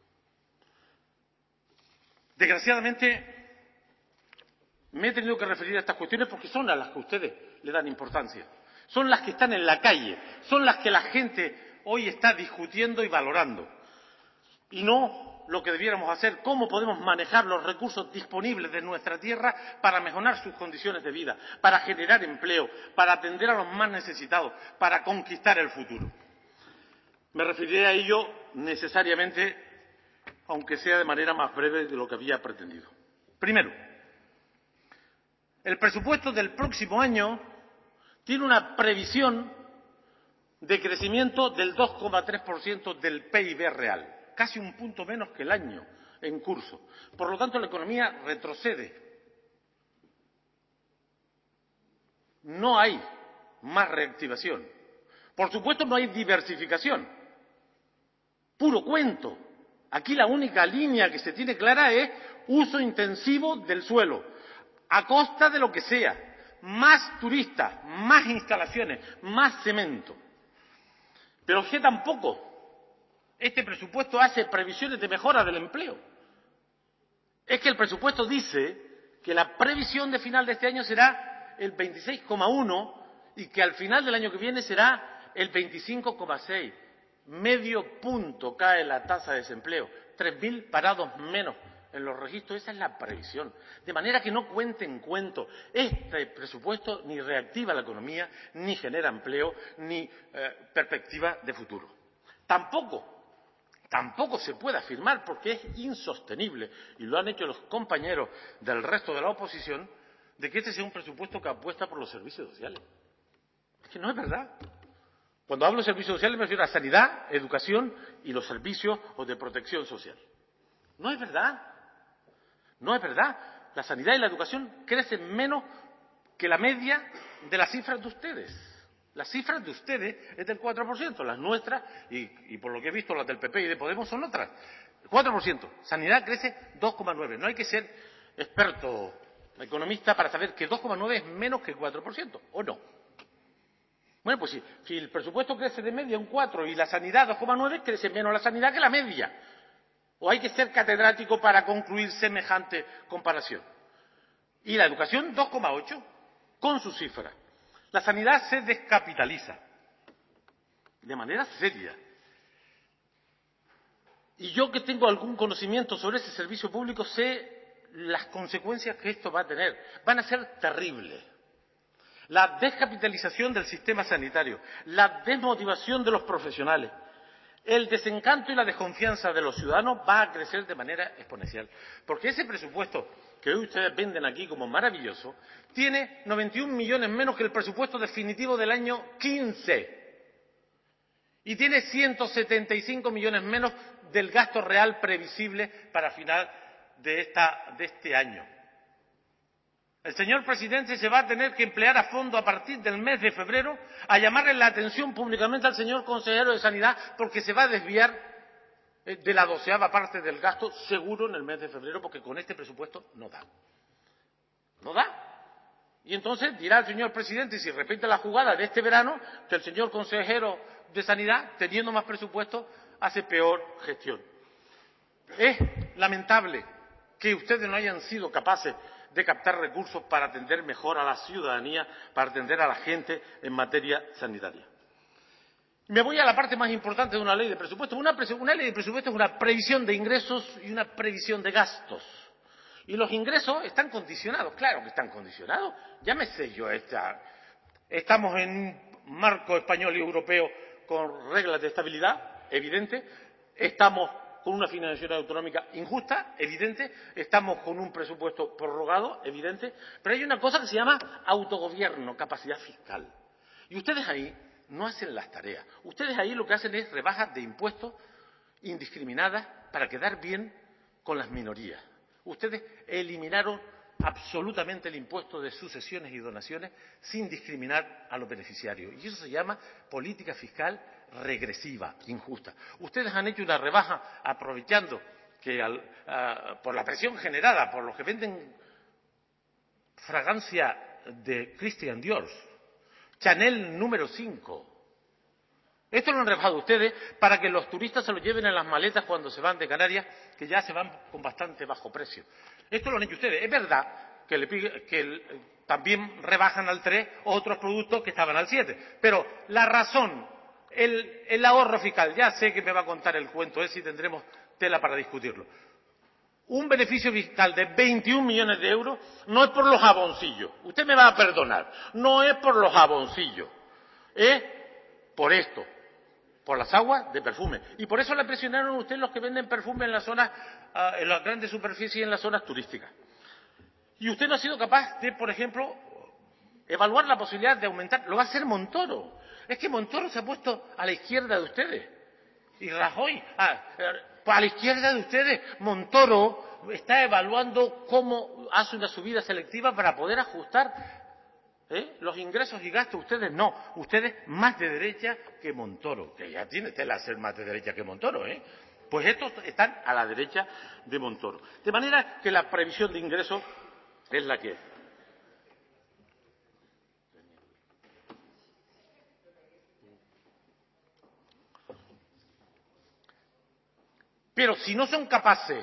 S5: Desgraciadamente, me he tenido que referir a estas cuestiones porque son a las que ustedes le dan importancia. Son las que están en la calle, son las que la gente hoy está discutiendo y valorando. Y no lo que debiéramos hacer, cómo podemos manejar los recursos disponibles de nuestra tierra para mejorar sus condiciones de vida, para generar empleo, para atender a los más necesitados, para conquistar el futuro. Me referiré a ello necesariamente, aunque sea de manera más breve de lo que había pretendido. Primero, el presupuesto del próximo año tiene una previsión de crecimiento del 2,3% del PIB real, casi un punto menos que el año en curso. Por lo tanto, la economía retrocede. No hay más reactivación. Por supuesto, no hay diversificación. Puro cuento. Aquí la única línea que se tiene clara es uso intensivo del suelo, a costa de lo que sea, más turistas, más instalaciones, más cemento. Pero es que tampoco este presupuesto hace previsiones de mejora del empleo. Es que el presupuesto dice que la previsión de final de este año será el 26,1 y que al final del año que viene será el 25,6. Medio punto cae la tasa de desempleo, 3.000 parados menos en los registros, esa es la previsión. De manera que no cuenten cuentos, este presupuesto ni reactiva la economía, ni genera empleo, ni perspectiva de futuro. Tampoco se puede afirmar, porque es insostenible, y lo han hecho los compañeros del resto de la oposición, de que este sea un presupuesto que apuesta por los servicios sociales. Es que no es verdad. Cuando hablo de servicios sociales me refiero a sanidad, educación y los servicios o de protección social. No es verdad. No es verdad. La sanidad y la educación crecen menos que la media de las cifras de ustedes. Las cifras de ustedes es del 4%, las nuestras, y por lo que he visto las del PP y de Podemos son otras. 4%. Sanidad crece 2,9%. No hay que ser experto economista para saber que 2,9% es menos que 4%, ¿o no? Bueno, pues si el presupuesto crece de media un 4 y la sanidad 2,9, crece menos la sanidad que la media. ¿O hay que ser catedrático para concluir semejante comparación? Y la educación 2,8, con sus cifras. La sanidad se descapitaliza de manera seria. Y yo que tengo algún conocimiento sobre ese servicio público sé las consecuencias que esto va a tener. Van a ser terribles. La descapitalización del sistema sanitario, la desmotivación de los profesionales, el desencanto y la desconfianza de los ciudadanos va a crecer de manera exponencial. Porque ese presupuesto que hoy ustedes venden aquí como maravilloso tiene 91 millones menos que el presupuesto definitivo del año 15 y tiene 175 millones menos del gasto real previsible para final de este año. El señor presidente se va a tener que emplear a fondo a partir del mes de febrero a llamarle la atención públicamente al señor consejero de Sanidad porque se va a desviar de la 12ª parte del gasto seguro en el mes de febrero porque con este presupuesto no da. No da. Y entonces dirá el señor presidente, si repite la jugada de este verano, que el señor consejero de Sanidad, teniendo más presupuesto, hace peor gestión. Es lamentable que ustedes no hayan sido capaces de captar recursos para atender mejor a la ciudadanía, para atender a la gente en materia sanitaria. Me voy a la parte más importante de una ley de presupuesto. Una ley de presupuesto es una previsión de ingresos y una previsión de gastos. Y los ingresos están condicionados, claro que están condicionados. Ya me sé yo estamos en un marco español y europeo con reglas de estabilidad, evidente. Estamos con una financiación autonómica injusta, evidente. Estamos con un presupuesto prorrogado, evidente. Pero hay una cosa que se llama autogobierno, capacidad fiscal. Y ustedes ahí no hacen las tareas. Ustedes ahí lo que hacen es rebajas de impuestos indiscriminadas para quedar bien con las minorías. Ustedes eliminaron absolutamente el impuesto de sucesiones y donaciones sin discriminar a los beneficiarios. Y eso se llama política fiscal regresiva, injusta. Ustedes han hecho una rebaja aprovechando que por la presión generada por los que venden fragancia de Christian Dior, Chanel número 5. Esto lo han rebajado ustedes para que los turistas se lo lleven en las maletas cuando se van de Canarias, que ya se van con bastante bajo precio. Esto lo han hecho ustedes. Es verdad que también rebajan al 3 otros productos que estaban al 7. Pero la razón, el ahorro fiscal, ya sé que me va a contar el cuento ese y tendremos tela para discutirlo. Un beneficio fiscal de 21 millones de euros no es por los jaboncillos. Usted me va a perdonar. No es por los jaboncillos. Es por esto. Por las aguas de perfume. Y por eso le presionaron a usted los que venden perfume en las zonas, en las grandes superficies y en las zonas turísticas. Y usted no ha sido capaz de, por ejemplo, evaluar la posibilidad de aumentar. Lo va a hacer Montoro. Es que Montoro se ha puesto a la izquierda de ustedes. Y Rajoy, a la izquierda de ustedes. Montoro está evaluando cómo hace una subida selectiva para poder ajustar los ingresos y gastos. Ustedes no, ustedes más de derecha que Montoro, que ya tiene tela ser más de derecha que Montoro, Pues estos están a la derecha de Montoro. De manera que la previsión de ingresos es la que es. Pero si no son capaces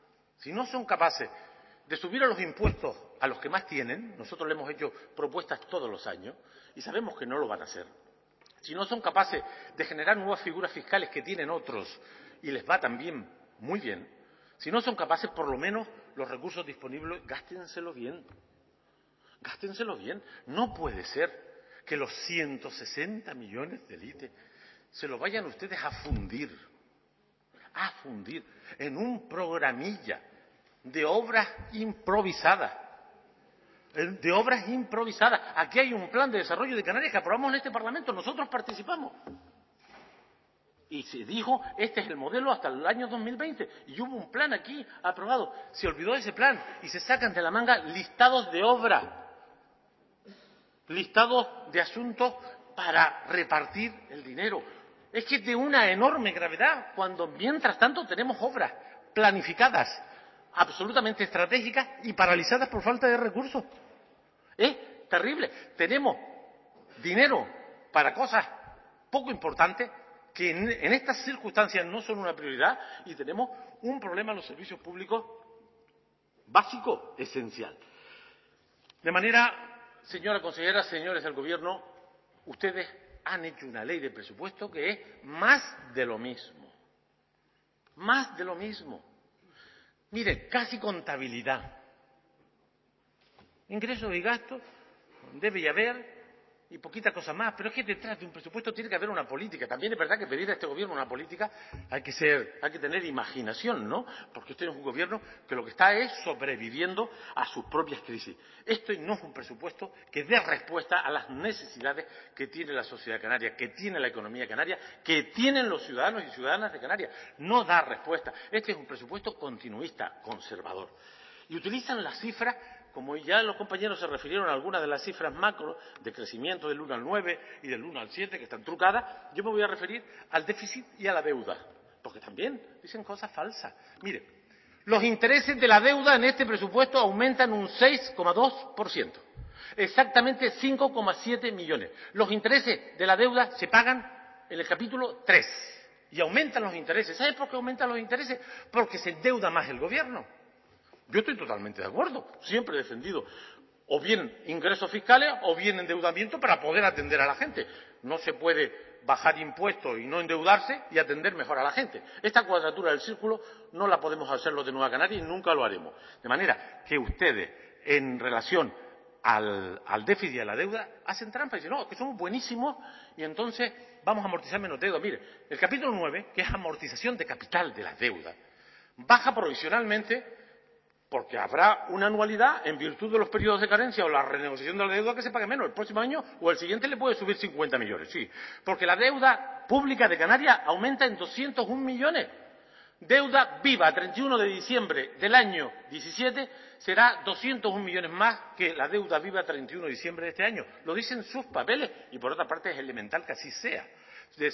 S5: de subir a los impuestos a los que más tienen, nosotros le hemos hecho propuestas todos los años y sabemos que no lo van a hacer. Si no son capaces de generar nuevas figuras fiscales que tienen otros y les va también muy bien, si no son capaces, por lo menos los recursos disponibles, gástenselos bien. Gástenselo bien. No puede ser que los 160 millones del ITE se los vayan ustedes a fundir en un programilla de obras improvisadas, de obras improvisadas. Aquí hay un plan de desarrollo de Canarias que aprobamos en este Parlamento, nosotros participamos. Y se dijo, este es el modelo hasta el año 2020. Y hubo un plan aquí aprobado. Se olvidó de ese plan y se sacan de la manga listados de obra, listados de asuntos para repartir el dinero. Es que es de una enorme gravedad cuando mientras tanto tenemos obras planificadas, absolutamente estratégicas y paralizadas por falta de recursos. Es terrible. Tenemos dinero para cosas poco importantes que en estas circunstancias no son una prioridad y tenemos un problema en los servicios públicos básico, esencial. De manera, señora consejera, señores del Gobierno, ustedes han hecho una ley de presupuesto que es más de lo mismo. Más de lo mismo. Mire, casi contabilidad. Ingresos y gastos, debe haber, y poquita cosa más. Pero es que detrás de un presupuesto tiene que haber una política. También es verdad que pedir a este gobierno una política hay que tener imaginación, ¿no? Porque este es un gobierno que lo que está es sobreviviendo a sus propias crisis. Esto no es un presupuesto que dé respuesta a las necesidades que tiene la sociedad canaria, que tiene la economía canaria, que tienen los ciudadanos y ciudadanas de Canarias. No da respuesta. Este es un presupuesto continuista, conservador. Y utilizan las cifras, como ya los compañeros se refirieron a algunas de las cifras macro de crecimiento del 1 al 9 y del 1 al 7, que están trucadas, yo me voy a referir al déficit y a la deuda, porque también dicen cosas falsas. Mire, los intereses de la deuda en este presupuesto aumentan un 6,2%, exactamente 5,7 millones. Los intereses de la deuda se pagan en el capítulo 3 y aumentan los intereses. ¿Sabes por qué aumentan los intereses? Porque se endeuda más el gobierno. Yo estoy totalmente de acuerdo, siempre he defendido o bien ingresos fiscales o bien endeudamiento para poder atender a la gente. No se puede bajar impuestos y no endeudarse y atender mejor a la gente. Esta cuadratura del círculo no la podemos hacer los de Nueva Canaria y nunca lo haremos. De manera que ustedes, en relación al déficit y a la deuda, hacen trampa y dicen, no, es que somos buenísimos y entonces vamos a amortizar menos deuda. Mire, el capítulo 9, que es amortización de capital de las deudas, baja provisionalmente porque habrá una anualidad en virtud de los periodos de carencia o la renegociación de la deuda que se pague menos. El próximo año o el siguiente le puede subir 50 millones, sí. Porque la deuda pública de Canarias aumenta en 201 millones. Deuda viva a 31 de diciembre del año 17 será 201 millones más que la deuda viva a 31 de diciembre de este año. Lo dicen sus papeles y por otra parte es elemental que así sea. De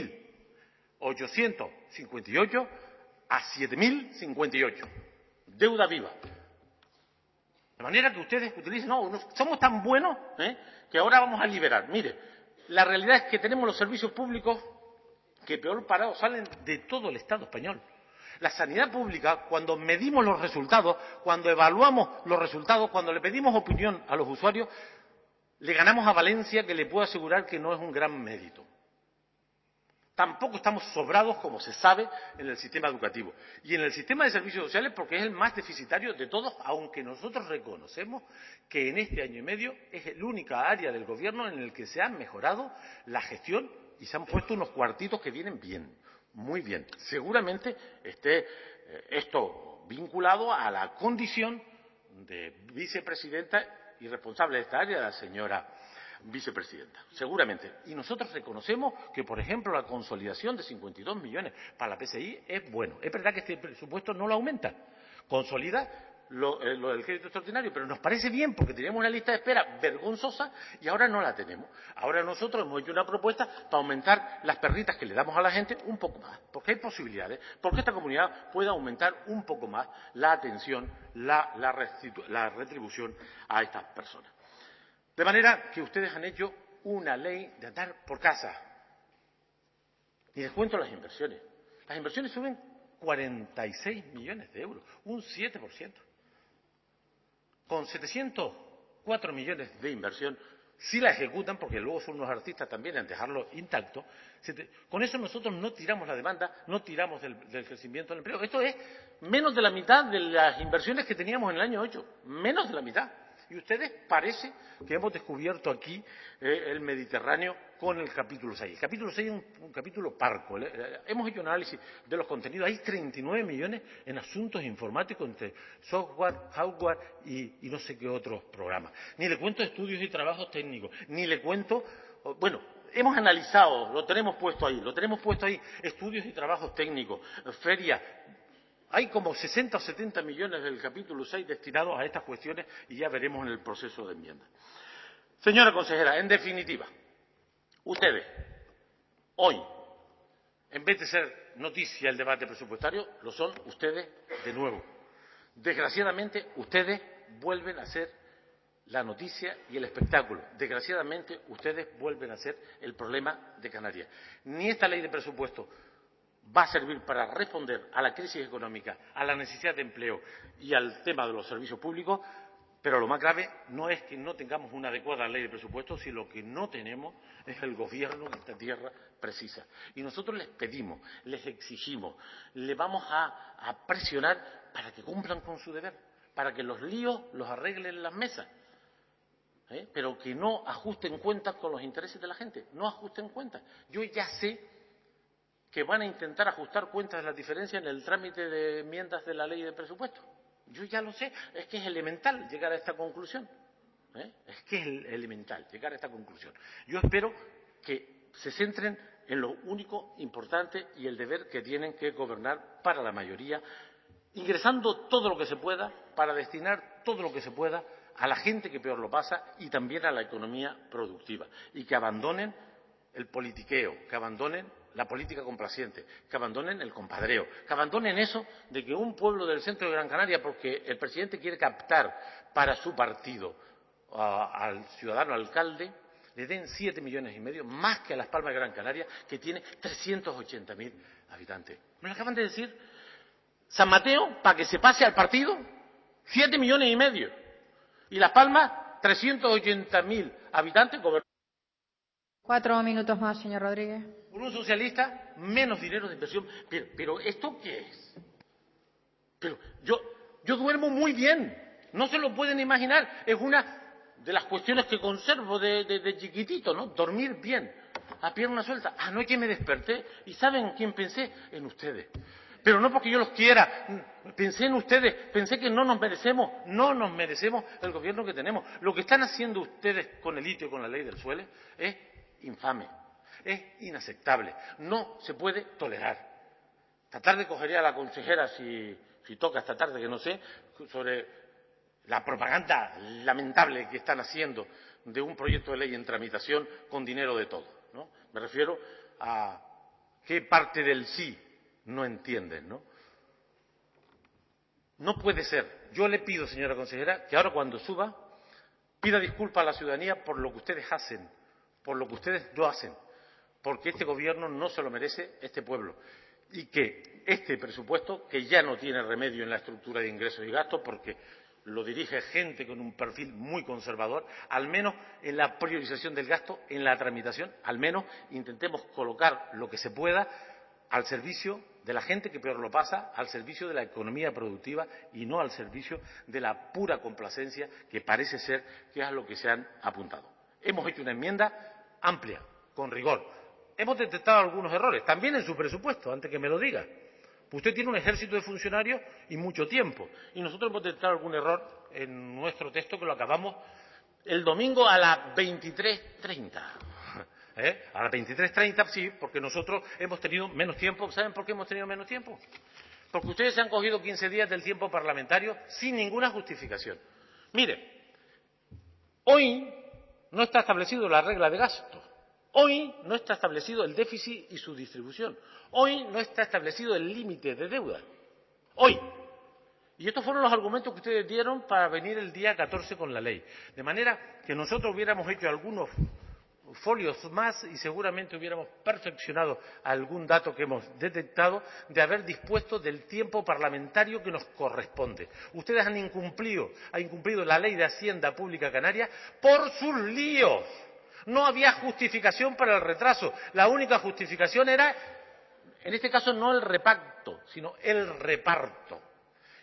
S5: 6.858 a 7.058. Deuda viva. De manera que ustedes utilicen, no, somos tan buenos que ahora vamos a liberar. Mire, la realidad es que tenemos los servicios públicos que peor parados salen de todo el Estado español. La sanidad pública, cuando medimos los resultados, cuando evaluamos los resultados, cuando le pedimos opinión a los usuarios, le ganamos a Valencia, que le puedo asegurar que no es un gran mérito. Tampoco estamos sobrados, como se sabe, en el sistema educativo. Y en el sistema de servicios sociales, porque es el más deficitario de todos, aunque nosotros reconocemos que en este año y medio es el única área del gobierno en el que se ha mejorado la gestión y se han puesto unos cuartitos que vienen bien, muy bien. Seguramente esté esto vinculado a la condición de vicepresidenta y responsable de esta área, la señora vicepresidenta, seguramente. Y nosotros reconocemos que, por ejemplo, la consolidación de 52 millones para la PCI es bueno. Es verdad que este presupuesto no lo aumenta, consolida lo del crédito extraordinario, pero nos parece bien porque teníamos una lista de espera vergonzosa y ahora no la tenemos. Ahora nosotros hemos hecho una propuesta para aumentar las perritas que le damos a la gente un poco más, porque hay posibilidades, porque esta comunidad pueda aumentar un poco más la atención, la retribución a estas personas. De manera que ustedes han hecho una ley de andar por casa. Y les cuento las inversiones. Las inversiones suben 46 millones de euros, un 7%. Con 704 millones de inversión, si la ejecutan, porque luego son unos artistas también en dejarlo intacto, con eso nosotros no tiramos la demanda, no tiramos del crecimiento del empleo. Esto es menos de la mitad de las inversiones que teníamos en el año 8, menos de la mitad. Y ustedes parece que hemos descubierto aquí el Mediterráneo con el capítulo 6. El capítulo 6 es un capítulo parco. Hemos hecho un análisis de los contenidos. Hay 39 millones en asuntos informáticos entre software, hardware y no sé qué otros programas. Ni le cuento estudios y trabajos técnicos, ni le cuento... Bueno, hemos analizado, lo tenemos puesto ahí, estudios y trabajos técnicos, ferias. Hay como 60 o 70 millones del capítulo 6 destinados a estas cuestiones y ya veremos en el proceso de enmienda. Señora consejera, en definitiva, ustedes, hoy, en vez de ser noticia el debate presupuestario, lo son ustedes de nuevo. Desgraciadamente, ustedes vuelven a ser la noticia y el espectáculo. Desgraciadamente, ustedes vuelven a ser el problema de Canarias. Ni esta ley de presupuesto va a servir para responder a la crisis económica, a la necesidad de empleo y al tema de los servicios públicos, pero lo más grave no es que no tengamos una adecuada ley de presupuestos, sino lo que no tenemos es el gobierno que esta tierra precisa. Y nosotros les pedimos, les exigimos, les vamos a presionar para que cumplan con su deber, para que los líos los arreglen en las mesas, pero que no ajusten cuentas con los intereses de la gente, no ajusten cuentas. Yo ya sé que van a intentar ajustar cuentas de las diferencias en el trámite de enmiendas de la ley de presupuesto. Yo ya lo sé, es que es elemental llegar a esta conclusión. Es que es elemental llegar a esta conclusión. Yo espero que se centren en lo único importante y el deber que tienen que gobernar para la mayoría, ingresando todo lo que se pueda para destinar todo lo que se pueda a la gente que peor lo pasa y también a la economía productiva. Y que abandonen el politiqueo, que abandonen la política complaciente, que abandonen el compadreo, que abandonen eso de que un pueblo del centro de Gran Canaria, porque el presidente quiere captar para su partido al ciudadano alcalde, le den 7,5 millones, más que a Las Palmas de Gran Canaria, que tiene 380.000 habitantes. Me lo acaban de decir. San Mateo, para que se pase al partido, 7,5 millones. Y Las Palmas, 380.000 habitantes.
S1: 4 minutos más, señor Rodríguez.
S5: Por un socialista, menos dinero de inversión. Pero ¿esto qué es? Pero yo duermo muy bien. No se lo pueden imaginar. Es una de las cuestiones que conservo de chiquitito, ¿no? Dormir bien, a pierna suelta. Anoche me desperté y ¿saben quién pensé? En ustedes. Pero no porque yo los quiera, pensé en ustedes, pensé que no nos merecemos el gobierno que tenemos. Lo que están haciendo ustedes con el litio y con la ley del suelo es infame, es inaceptable, no se puede tolerar. Esta tarde cogería a la consejera, si toca esta tarde, que no sé, sobre la propaganda lamentable que están haciendo de un proyecto de ley en tramitación con dinero de todos, ¿no? Me refiero a qué parte del sí no entienden, ¿no? No puede ser. Yo le pido, señora consejera, que ahora cuando suba pida disculpas a la ciudadanía por lo que ustedes hacen, por lo que ustedes no hacen, porque este gobierno no se lo merece este pueblo y que este presupuesto, que ya no tiene remedio en la estructura de ingresos y gastos porque lo dirige gente con un perfil muy conservador, al menos en la priorización del gasto, en la tramitación, al menos intentemos colocar lo que se pueda al servicio de la gente que peor lo pasa, al servicio de la economía productiva y no al servicio de la pura complacencia que parece ser que es a lo que se han apuntado. Hemos hecho una enmienda amplia, con rigor. Hemos detectado algunos errores, también en su presupuesto, antes que me lo diga. Usted tiene un ejército de funcionarios y mucho tiempo. Y nosotros hemos detectado algún error en nuestro texto que lo acabamos el domingo a las 23:30. A las 23:30, sí, porque nosotros hemos tenido menos tiempo. ¿Saben por qué hemos tenido menos tiempo? Porque ustedes se han cogido 15 días del tiempo parlamentario sin ninguna justificación. Mire, hoy no está establecido la regla de gasto. Hoy no está establecido el déficit y su distribución. Hoy no está establecido el límite de deuda. Hoy. Y estos fueron los argumentos que ustedes dieron para venir el día 14 con la ley. De manera que nosotros hubiéramos hecho algunos folios más y seguramente hubiéramos perfeccionado algún dato que hemos detectado de haber dispuesto del tiempo parlamentario que nos corresponde. Ustedes han incumplido la ley de Hacienda Pública Canaria por sus líos. No había justificación para el retraso. La única justificación era, en este caso, no el repacto, sino el reparto.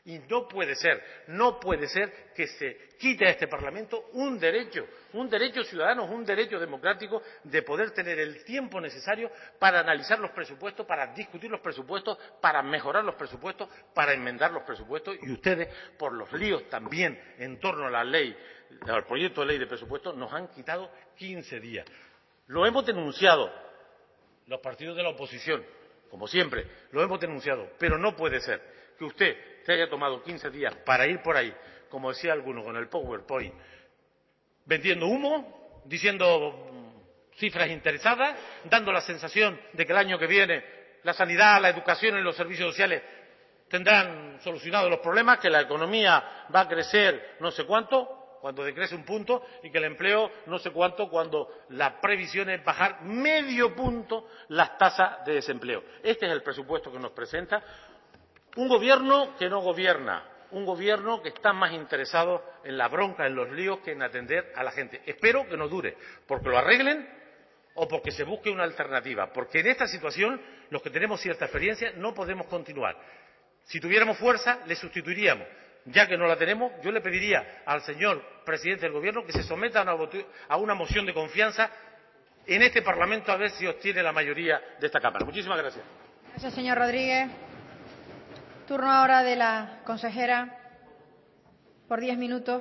S5: Y no puede ser que se quite a este Parlamento un derecho ciudadano, un derecho democrático de poder tener el tiempo necesario para analizar los presupuestos, para discutir los presupuestos, para mejorar los presupuestos, para enmendar los presupuestos. Y ustedes, por los líos también en torno a la ley, al proyecto de ley de presupuestos, nos han quitado 15 días. Lo hemos denunciado, los partidos de la oposición, como siempre, lo hemos denunciado, pero no puede ser que usted se haya tomado 15 días para ir por ahí, como decía alguno, con el PowerPoint, vendiendo humo, diciendo cifras interesadas, dando la sensación de que el año que viene la sanidad, la educación y los servicios sociales tendrán solucionados los problemas, que la economía va a crecer no sé cuánto, cuando decrece un punto, y que el empleo no sé cuánto, cuando la previsión es bajar medio punto las tasas de desempleo. Este es el presupuesto que nos presenta un gobierno que no gobierna, un gobierno que está más interesado en la bronca, en los líos, que en atender a la gente. Espero que no dure, porque lo arreglen o porque se busque una alternativa, porque en esta situación, los que tenemos cierta experiencia, no podemos continuar. Si tuviéramos fuerza, le sustituiríamos. Ya que no la tenemos, yo le pediría al señor presidente del Gobierno que se someta a una moción de confianza en este Parlamento, a ver si obtiene la mayoría de esta Cámara. Muchísimas gracias.
S1: Gracias, señor Rodríguez. Turno ahora de la consejera, por 10 minutos.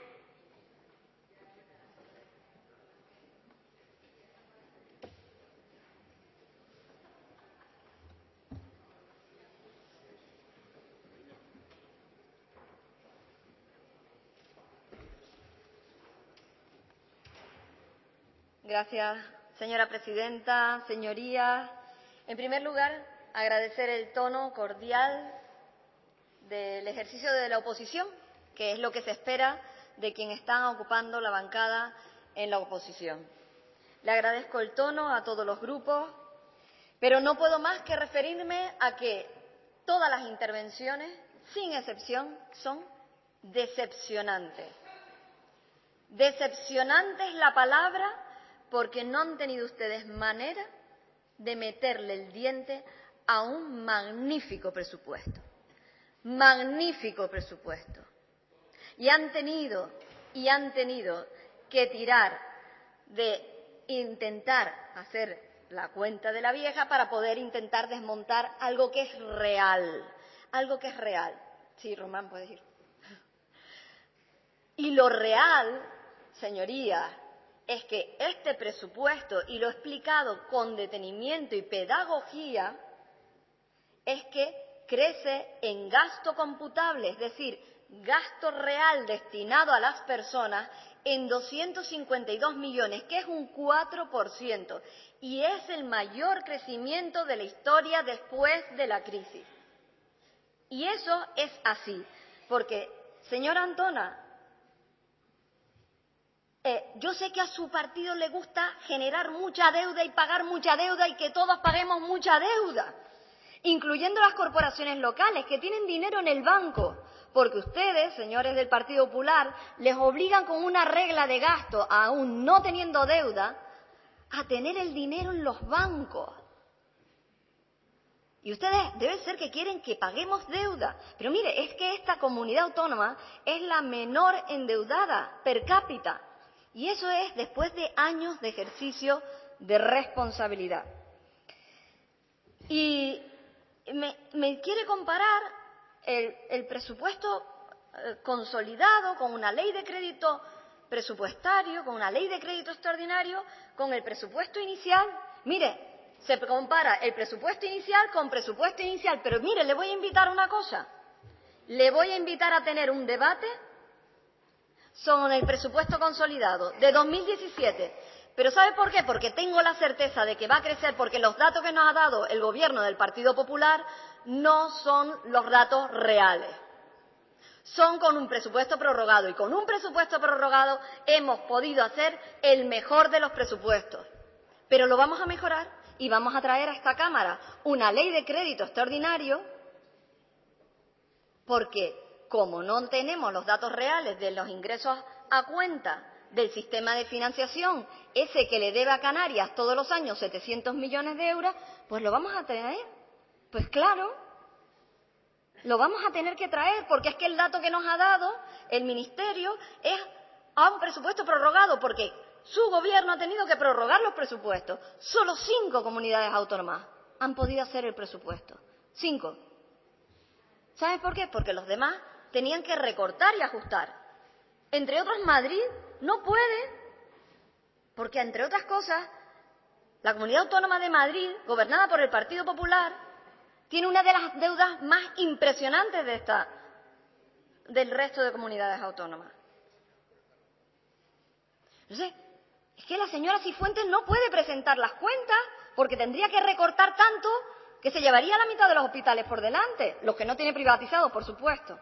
S2: Gracias, señora presidenta, señorías. En primer lugar, agradecer el tono cordial del ejercicio de la oposición, que es lo que se espera de quien está ocupando la bancada en la oposición. Le agradezco el tono a todos los grupos, pero no puedo más que referirme a que todas las intervenciones, sin excepción, son decepcionantes. Decepcionante es la palabra, porque no han tenido ustedes manera de meterle el diente a un magnífico presupuesto. Magnífico presupuesto. Y han tenido que tirar de intentar hacer la cuenta de la vieja para poder intentar desmontar algo que es real. Algo que es real. Sí, Román, puedes ir. Y lo real, señorías, es que este presupuesto, y lo he explicado con detenimiento y pedagogía, es que crece en gasto computable, es decir, gasto real destinado a las personas, en 252 millones, que es un 4%, y es el mayor crecimiento de la historia después de la crisis. Y eso es así, porque, señora Antona, yo sé que a su partido le gusta generar mucha deuda y pagar mucha deuda y que todos paguemos mucha deuda, incluyendo las corporaciones locales que tienen dinero en el banco, porque ustedes, señores del Partido Popular, les obligan con una regla de gasto, aún no teniendo deuda, a tener el dinero en los bancos. Y ustedes deben ser que quieren que paguemos deuda. Pero mire, es que esta comunidad autónoma es la menor endeudada per cápita. Y eso es después de años de ejercicio de responsabilidad. Y me quiere comparar el presupuesto consolidado con una ley de crédito presupuestario, con una ley de crédito extraordinario, con el presupuesto inicial. Mire, se compara el presupuesto inicial con presupuesto inicial, pero mire, le voy a invitar a una cosa. Le voy a invitar a tener un debate sobre el presupuesto consolidado de 2017. ¿Pero sabe por qué? Porque tengo la certeza de que va a crecer, porque los datos que nos ha dado el Gobierno del Partido Popular no son los datos reales. Son con un presupuesto prorrogado, y con un presupuesto prorrogado hemos podido hacer el mejor de los presupuestos. Pero lo vamos a mejorar y vamos a traer a esta Cámara una ley de crédito extraordinario, porque como no tenemos los datos reales de los ingresos a cuenta del sistema de financiación, ese que le debe a Canarias todos los años 700 millones de euros, pues lo vamos a traer. Pues claro. Lo vamos a tener que traer porque es que el dato que nos ha dado el Ministerio es a un presupuesto prorrogado, porque su gobierno ha tenido que prorrogar los presupuestos. Solo 5 comunidades autónomas han podido hacer el presupuesto. 5. ¿Sabes por qué? Porque los demás tenían que recortar y ajustar. Entre otras, Madrid no puede, porque, entre otras cosas, la Comunidad Autónoma de Madrid, gobernada por el Partido Popular, tiene una de las deudas más impresionantes del resto de comunidades autónomas. Entonces, es que la señora Cifuentes no puede presentar las cuentas porque tendría que recortar tanto que se llevaría la mitad de los hospitales por delante, los que no tiene privatizados, por supuesto.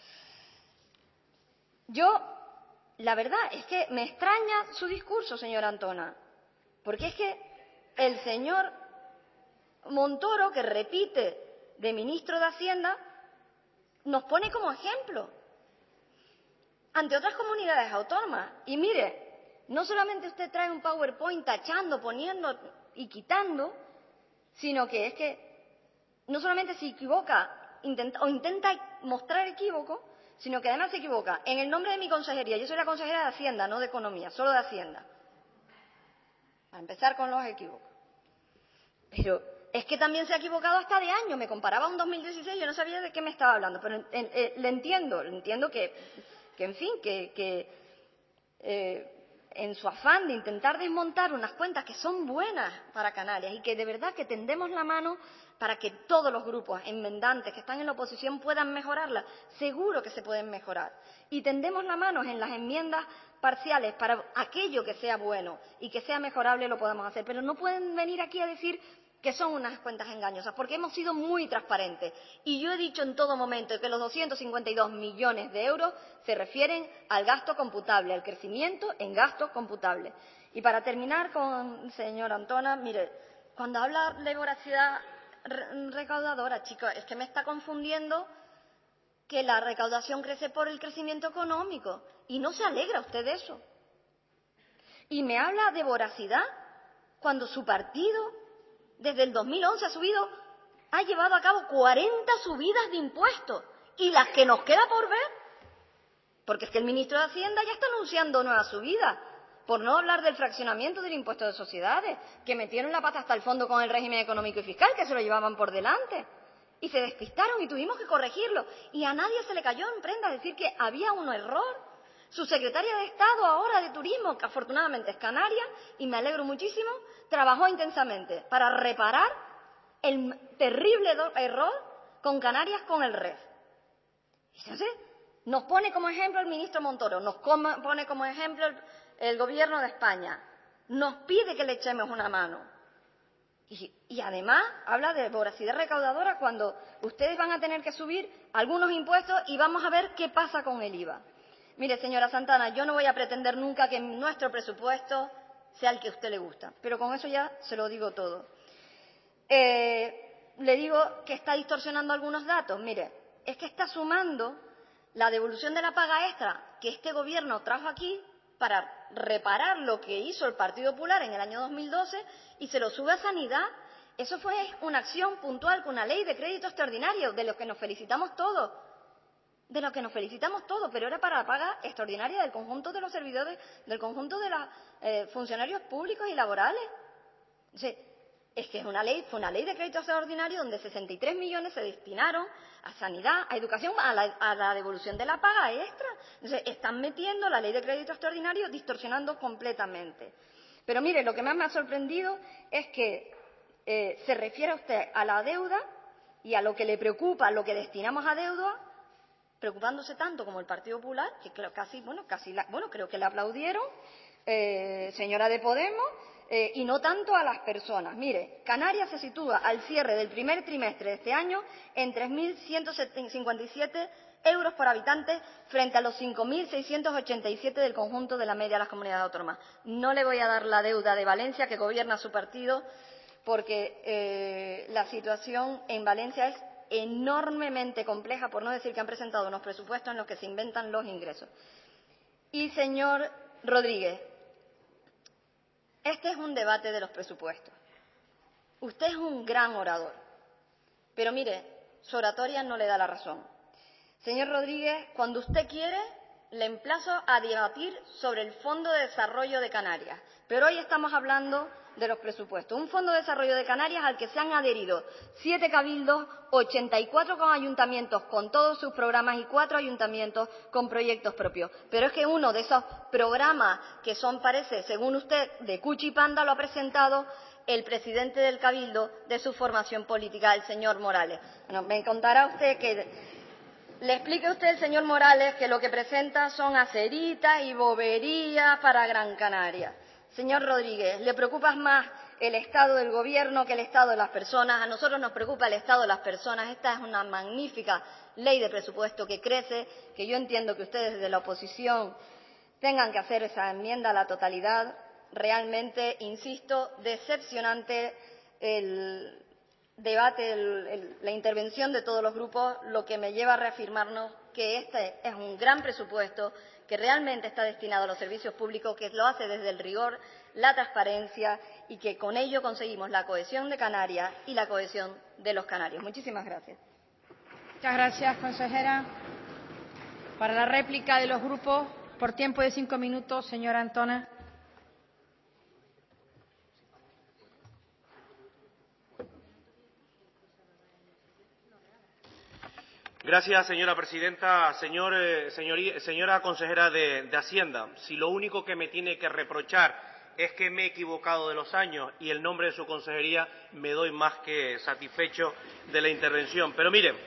S2: La verdad es que me extraña su discurso, señora Antona, porque es que el señor Montoro, que repite de ministro de Hacienda, nos pone como ejemplo ante otras comunidades autónomas. Y mire, no solamente usted trae un PowerPoint tachando, poniendo y quitando, sino que es que no solamente se equivoca intenta mostrar equívoco, sino que además se equivoca en el nombre de mi consejería. Yo soy la consejera de Hacienda, no de Economía, solo de Hacienda. Para empezar con los equívocos. Pero es que también se ha equivocado hasta de año. Me comparaba un 2016, yo no sabía de qué me estaba hablando, pero le entiendo que en fin, en su afán de intentar desmontar unas cuentas que son buenas para Canarias y que de verdad que tendemos la mano para que todos los grupos enmendantes que están en la oposición puedan mejorarlas. Seguro que se pueden mejorar. Y tendemos la mano en las enmiendas parciales para aquello que sea bueno y que sea mejorable lo podamos hacer. Pero no pueden venir aquí a decir que son unas cuentas engañosas, porque hemos sido muy transparentes. Y yo he dicho en todo momento que los 252 millones de euros se refieren al gasto computable, al crecimiento en gasto computable. Y para terminar con señora Antona, mire, cuando habla de voracidad recaudadora, chicos, es que me está confundiendo que la recaudación crece por el crecimiento económico. Y no se alegra usted de eso. Y me habla de voracidad cuando su partido, desde el 2011 ha llevado a cabo 40 subidas de impuestos. Y las que nos queda por ver, porque es que el ministro de Hacienda ya está anunciando nuevas subidas. Por no hablar del fraccionamiento del impuesto de sociedades, que metieron la pata hasta el fondo con el régimen económico y fiscal, que se lo llevaban por delante. Y se despistaron y tuvimos que corregirlo. Y a nadie se le cayó en prenda decir que había un error. Su secretaria de Estado ahora de Turismo, que afortunadamente es canaria, y me alegro muchísimo, trabajó intensamente para reparar el terrible error con Canarias con el REF. Y entonces nos pone como ejemplo el ministro Montoro, nos pone como ejemplo el Gobierno de España, nos pide que le echemos una mano. Y además habla de voracidad recaudadora cuando ustedes van a tener que subir algunos impuestos y vamos a ver qué pasa con el IVA. Mire, señora Santana, yo no voy a pretender nunca que nuestro presupuesto sea el que a usted le gusta, pero con eso ya se lo digo todo. Le digo que está distorsionando algunos datos. Mire, es que está sumando la devolución de la paga extra que este Gobierno trajo aquí para reparar lo que hizo el Partido Popular en el año 2012 y se lo sube a Sanidad. Eso fue una acción puntual con una ley de crédito extraordinario, de lo que nos felicitamos todos. Pero era para la paga extraordinaria del conjunto de los servidores, del conjunto de los funcionarios públicos y laborales. O sea, es que fue una ley de crédito extraordinario donde 63 millones se destinaron a sanidad, a educación, a la devolución de la paga extra. Entonces, están metiendo la ley de crédito extraordinario, distorsionando completamente. Pero mire, lo que más me ha sorprendido es que se refiere usted a la deuda y a lo que le preocupa, lo que destinamos a deuda, preocupándose tanto como el Partido Popular, que creo que le aplaudieron, señora de Podemos, y no tanto a las personas. Mire, Canarias se sitúa al cierre del primer trimestre de este año en 3.157 euros por habitante frente a los 5.687 del conjunto de la media de las comunidades autónomas. No le voy a dar la deuda de Valencia, que gobierna su partido, porque la situación en Valencia es enormemente compleja, por no decir que han presentado unos presupuestos en los que se inventan los ingresos. Y, señor Rodríguez, este es un debate de los presupuestos. Usted es un gran orador, pero mire, su oratoria no le da la razón. Señor Rodríguez, cuando usted quiere, le emplazo a debatir sobre el Fondo de Desarrollo de Canarias. Pero hoy estamos hablando de los presupuestos. Un Fondo de Desarrollo de Canarias al que se han adherido 7 cabildos, 84 ayuntamientos con todos sus programas y 4 ayuntamientos con proyectos propios. Pero es que uno de esos programas que son, parece, según usted, de cuchipanda, lo ha presentado el presidente del Cabildo de su formación política, el señor Morales. Bueno, me contará usted que le explique usted el señor Morales que lo que presenta son aceritas y boberías para Gran Canaria. Señor Rodríguez, ¿le preocupa más el estado del gobierno que el estado de las personas? A nosotros nos preocupa el estado de las personas. Esta es una magnífica ley de presupuesto que crece, que yo entiendo que ustedes desde la oposición tengan que hacer esa enmienda a la totalidad. Realmente, insisto, decepcionante el debate, la intervención de todos los grupos, lo que me lleva a reafirmarnos que este es un gran presupuesto que realmente está destinado a los servicios públicos, que lo hace desde el rigor, la transparencia y que con ello conseguimos la cohesión de Canarias y la cohesión de los canarios. Muchísimas gracias.
S1: Muchas gracias, consejera. Para la réplica de los grupos, por tiempo de 5 minutos, señora Antona.
S3: Gracias, señora presidenta. Señora consejera de Hacienda, si lo único que me tiene que reprochar es que me he equivocado de los años y el nombre de su consejería, me doy más que satisfecho de la intervención. Pero miren,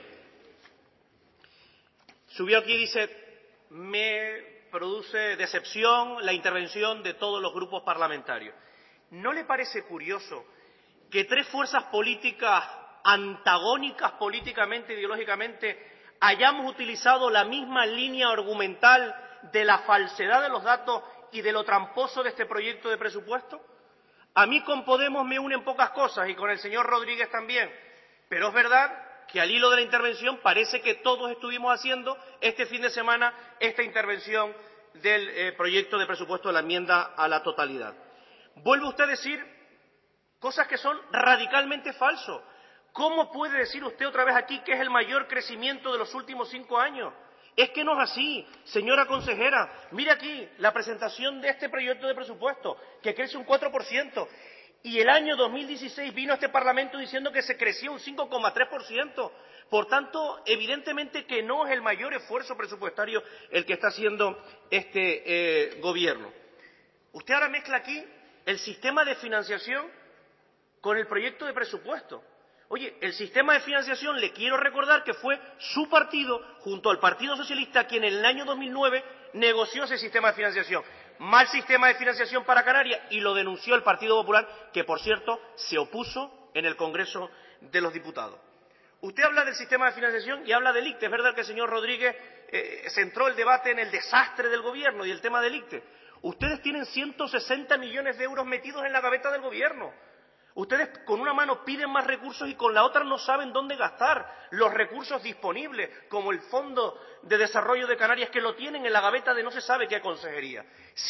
S3: subió aquí y dice, me produce decepción la intervención de todos los grupos parlamentarios. ¿No le parece curioso que 3 fuerzas políticas antagónicas políticamente, ideológicamente, hayamos utilizado la misma línea argumental de la falsedad de los datos y de lo tramposo de este proyecto de presupuesto? A mí con Podemos me unen pocas cosas y con el señor Rodríguez también, pero es verdad que al hilo de la intervención parece que todos estuvimos haciendo este fin de semana esta intervención del proyecto de presupuesto de la enmienda a la totalidad. Vuelve usted a decir cosas que son radicalmente falsos. ¿Cómo puede decir usted otra vez aquí que es el mayor crecimiento de los últimos 5 años? Es que no es así, señora consejera. Mire aquí la presentación de este proyecto de presupuesto, que crece un 4%, y el año 2016 vino a este Parlamento diciendo que se crecía un 5,3%. Por tanto, evidentemente que no es el mayor esfuerzo presupuestario el que está haciendo este gobierno. Usted ahora mezcla aquí el sistema de financiación con el proyecto de presupuesto. Oye, el sistema de financiación, le quiero recordar que fue su partido, junto al Partido Socialista, quien en el año 2009 negoció ese sistema de financiación. Mal sistema de financiación para Canarias, y lo denunció el Partido Popular, que por cierto se opuso en el Congreso de los Diputados. Usted habla del sistema de financiación y habla del ICTE. Es verdad que el señor Rodríguez centró el debate en el desastre del gobierno y el tema del ICTE. Ustedes tienen 160 millones de euros metidos en la gaveta del gobierno. Ustedes con una mano piden más recursos y con la otra no saben dónde gastar los recursos disponibles, como el Fondo de Desarrollo de Canarias, que lo tienen en la gaveta de no se sabe qué consejería.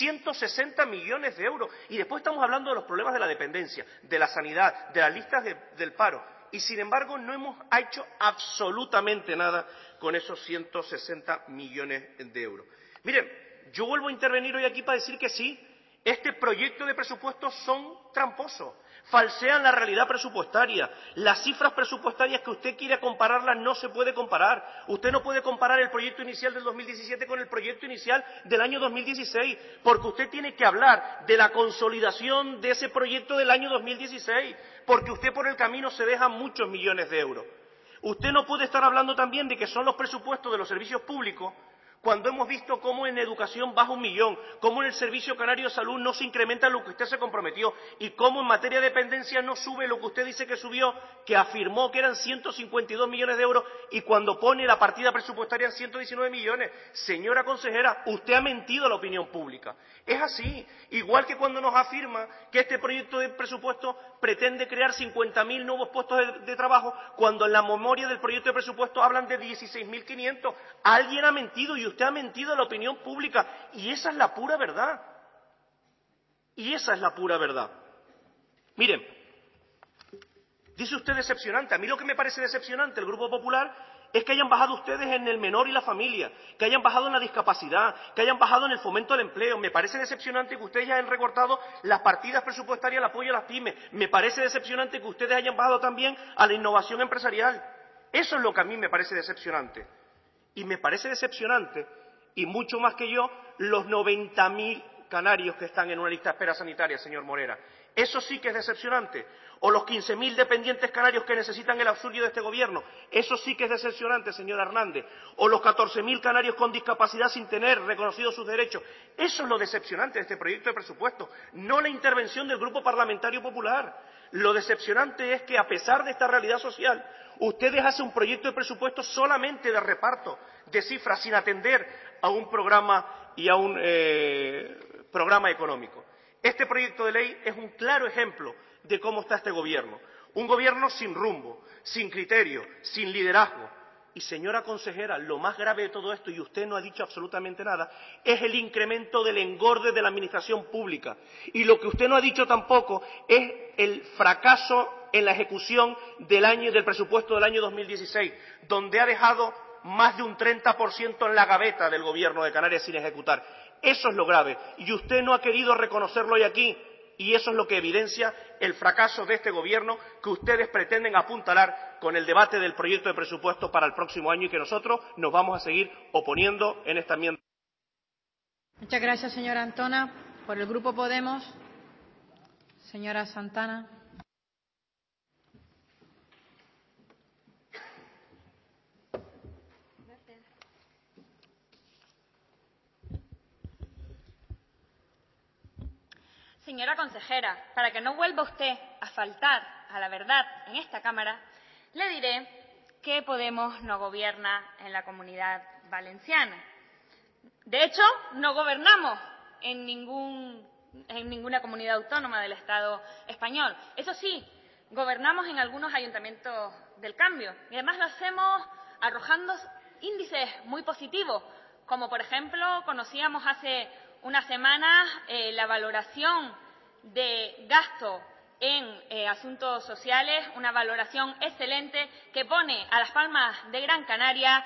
S3: 160 millones de euros. Y después estamos hablando de los problemas de la dependencia, de la sanidad, de las listas del paro. Y sin embargo no hemos hecho absolutamente nada con esos 160 millones de euros. Miren, yo vuelvo a intervenir hoy aquí para decir que sí, este proyecto de presupuestos son tramposos. Falsean la realidad presupuestaria. Las cifras presupuestarias que usted quiere compararlas no se puede comparar. Usted no puede comparar el proyecto inicial del 2017 con el proyecto inicial del año 2016, porque usted tiene que hablar de la consolidación de ese proyecto del año 2016, porque usted por el camino se deja muchos millones de euros. Usted no puede estar hablando también de que son los presupuestos de los servicios públicos, cuando hemos visto cómo en educación baja 1 millón, cómo en el Servicio Canario de Salud no se incrementa lo que usted se comprometió y cómo en materia de dependencia no sube lo que usted dice que subió, que afirmó que eran 152 millones de euros y cuando pone la partida presupuestaria en 119 millones. Señora consejera, usted ha mentido a la opinión pública. Es así, igual que cuando nos afirma que este proyecto de presupuesto pretende crear 50.000 nuevos puestos de trabajo, cuando en la memoria del proyecto de presupuesto hablan de 16.500. Alguien ha mentido y usted ha mentido a la opinión pública, y esa es la pura verdad. Y esa es la pura verdad. Miren, Dice usted decepcionante. A mí lo que me parece decepcionante, el Grupo Popular, es que hayan bajado ustedes en el menor y la familia, que hayan bajado en la discapacidad, que hayan bajado en el fomento del empleo. Me parece decepcionante que ustedes hayan recortado las partidas presupuestarias al apoyo a las pymes. Me parece decepcionante que ustedes hayan bajado también a la innovación empresarial. Eso es lo que a mí me parece decepcionante. Y me parece decepcionante, y mucho más que yo, los 90.000 canarios que están en una lista de espera sanitaria, señor Morera. Eso sí que es decepcionante. O los 15.000 dependientes canarios que necesitan el auxilio de este gobierno. Eso sí que es decepcionante, señor Hernández. O los 14.000 canarios con discapacidad sin tener reconocidos sus derechos. Eso es lo decepcionante de este proyecto de presupuesto, no la intervención del Grupo Parlamentario Popular. Lo decepcionante es que, a pesar de esta realidad social, ustedes hacen un proyecto de presupuesto solamente de reparto de cifras, sin atender a un programa y a un programa económico. Este proyecto de ley es un claro ejemplo de cómo está este gobierno. Un gobierno sin rumbo, sin criterio, sin liderazgo. Y, señora consejera, lo más grave de todo esto, y usted no ha dicho absolutamente nada, es el incremento del engorde de la administración pública. Y lo que usted no ha dicho tampoco es el fracaso en la ejecución del presupuesto del año 2016, donde ha dejado más de un 30% en la gaveta del Gobierno de Canarias sin ejecutar. Eso es lo grave. Y usted no ha querido reconocerlo hoy aquí. Y eso es lo que evidencia el fracaso de este Gobierno que ustedes pretenden apuntalar con el debate del proyecto de presupuesto para el próximo año y que nosotros nos vamos a seguir oponiendo en esta enmienda.
S1: Muchas gracias, señora Antona. Por el Grupo Podemos, señora Santana.
S4: Señora consejera, para que no vuelva usted a faltar a la verdad en esta Cámara, le diré que Podemos no gobierna en la Comunidad Valenciana. De hecho, no gobernamos en ninguna comunidad autónoma del Estado español. Eso sí, gobernamos en algunos ayuntamientos del cambio y además lo hacemos arrojando índices muy positivos, como por ejemplo conocíamos hace unas semanas la valoración de gasto en asuntos sociales, una valoración excelente que pone a Las Palmas de Gran Canaria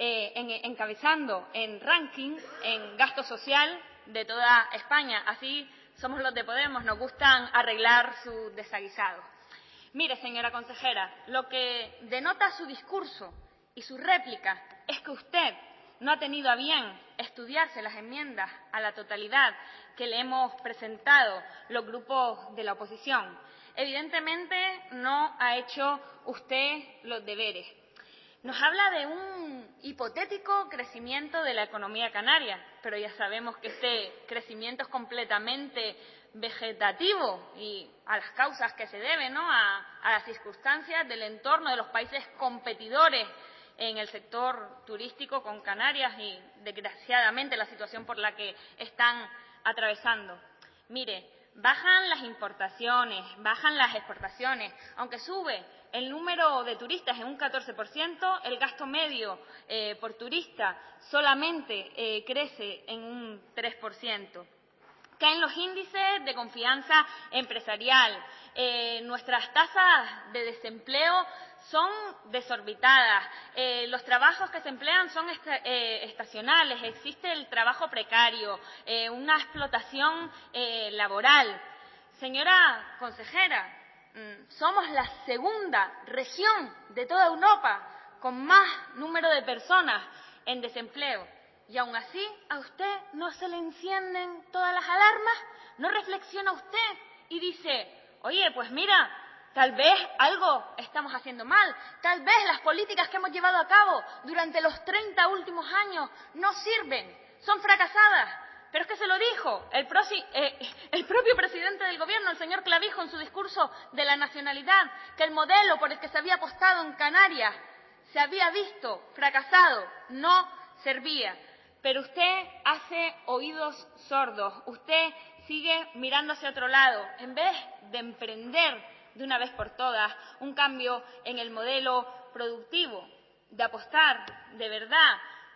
S4: encabezando en ranking en gasto social de toda España. Así somos los de Podemos, nos gustan arreglar sus desaguisados. Mire, señora consejera, lo que denota su discurso y su réplica es que usted no ha tenido a bien estudiarse las enmiendas a la totalidad que le hemos presentado los grupos de la oposición. Evidentemente no ha hecho usted los deberes. Nos habla de un hipotético crecimiento de la economía canaria, pero ya sabemos que este crecimiento es completamente vegetativo y a las causas que se deben, ¿no? a las circunstancias del entorno de los países competidores en el sector turístico con Canarias y, desgraciadamente, la situación por la que están atravesando. Mire, bajan las importaciones, bajan las exportaciones, aunque sube el número de turistas en un 14%, el gasto medio por turista solamente crece en un 3%. Caen los índices de confianza empresarial, nuestras tasas de desempleo son desorbitadas, los trabajos que se emplean son estacionales, existe el trabajo precario, una explotación laboral. Señora consejera, somos la segunda región de toda Europa con más número de personas en desempleo. Y aún así, ¿a usted no se le encienden todas las alarmas? ¿No reflexiona usted y dice, oye, pues mira, tal vez algo estamos haciendo mal, tal vez las políticas que hemos llevado a cabo durante los 30 últimos años no sirven, son fracasadas? Pero es que se lo dijo el propio presidente del Gobierno, el señor Clavijo, en su discurso de la nacionalidad, que el modelo por el que se había apostado en Canarias se había visto fracasado, no servía. Pero usted hace oídos sordos, usted sigue mirando hacia otro lado, en vez de emprender de una vez por todas un cambio en el modelo productivo, de apostar de verdad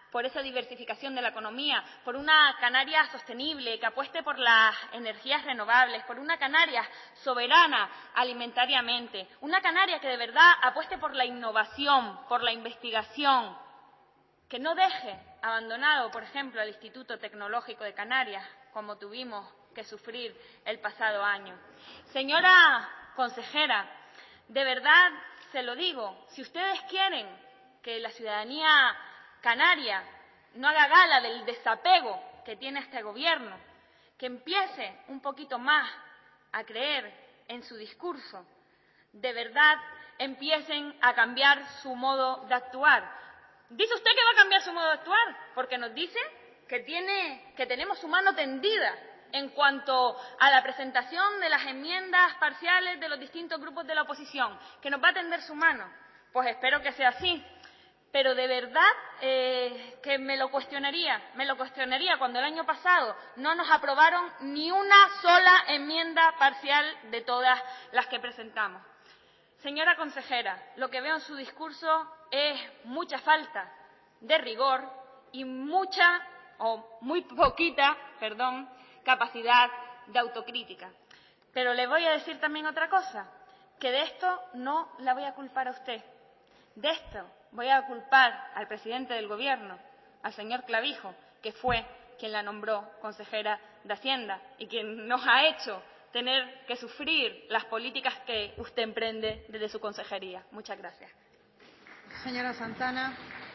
S4: por esa diversificación de la economía, por una Canarias sostenible, que apueste por las energías renovables, por una Canarias soberana alimentariamente, una Canarias que de verdad apueste por la innovación, por la investigación, que no deje abandonado, por ejemplo, al Instituto Tecnológico de Canarias, como tuvimos que sufrir el pasado año. Señora consejera, de verdad se lo digo, si ustedes quieren que la ciudadanía canaria no haga gala del desapego que tiene este Gobierno, que empiece un poquito más a creer en su discurso, de verdad empiecen a cambiar su modo de actuar. ¿Dice usted que va a cambiar su modo de actuar? Porque nos dice que tenemos su mano tendida en cuanto a la presentación de las enmiendas parciales de los distintos grupos de la oposición, que nos va a tender su mano. Pues espero que sea así. Pero de verdad que me lo cuestionaría cuando el año pasado no nos aprobaron ni una sola enmienda parcial de todas las que presentamos. Señora consejera, lo que veo en su discurso es mucha falta de rigor y mucha, o muy poquita, capacidad de autocrítica. Pero le voy a decir también otra cosa, que de esto no la voy a culpar a usted. De esto voy a culpar al presidente del Gobierno, al señor Clavijo, que fue quien la nombró consejera de Hacienda y quien nos ha hecho tener que sufrir las políticas que usted emprende desde su consejería. Muchas gracias.
S1: Señora Santana.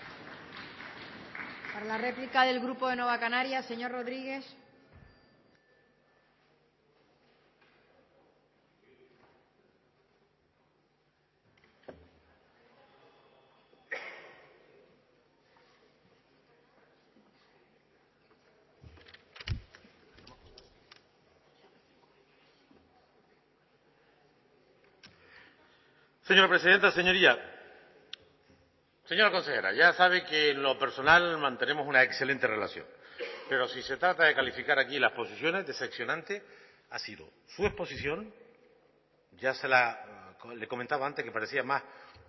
S1: Para la réplica del Grupo de Nueva Canarias, señor Rodríguez.
S5: Señora presidenta, señoría, señora consejera, ya sabe que en lo personal mantenemos una excelente relación, pero si se trata de calificar aquí las posiciones, decepcionante ha sido su exposición. Ya le comentaba antes que parecía más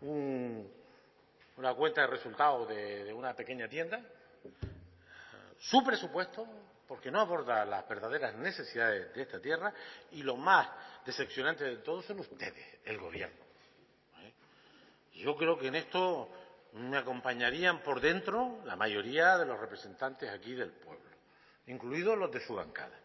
S5: una cuenta de resultados de una pequeña tienda. Su presupuesto, porque no aborda las verdaderas necesidades de esta tierra, y lo más decepcionante de todo son ustedes, el Gobierno. Yo creo que en esto me acompañarían por dentro la mayoría de los representantes aquí del pueblo, incluidos los de su bancada.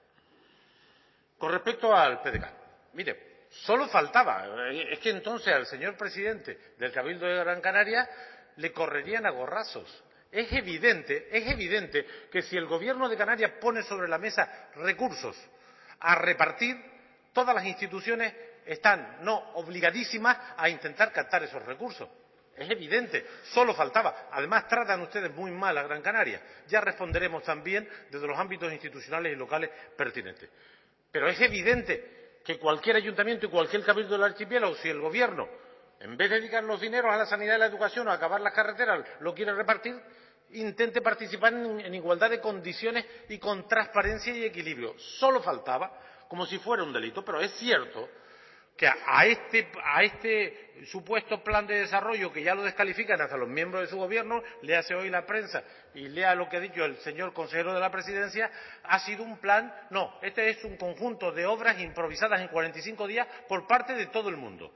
S5: Con respecto al PDK, mire, solo faltaba, es que entonces al señor presidente del Cabildo de Gran Canaria le correrían a gorrazos. Es evidente que si el Gobierno de Canarias pone sobre la mesa recursos a repartir, todas las instituciones están no obligadísimas a intentar captar esos recursos. Es evidente, solo faltaba. Además, tratan ustedes muy mal a Gran Canaria. Ya responderemos también desde los ámbitos institucionales y locales pertinentes. Pero es evidente que cualquier ayuntamiento y cualquier cabildo del archipiélago, si el Gobierno, en vez de dedicar los dineros a la sanidad y la educación o a acabar las carreteras, lo quiere repartir, intente participar en igualdad de condiciones y con transparencia y equilibrio. Solo faltaba, como si fuera un delito, pero es cierto que a este supuesto plan de desarrollo, que ya lo descalifican hasta los miembros de su gobierno, léase hoy la prensa y lea lo que ha dicho el señor consejero de la Presidencia, ha sido un plan, no, este es un conjunto de obras improvisadas en 45 días por parte de todo el mundo,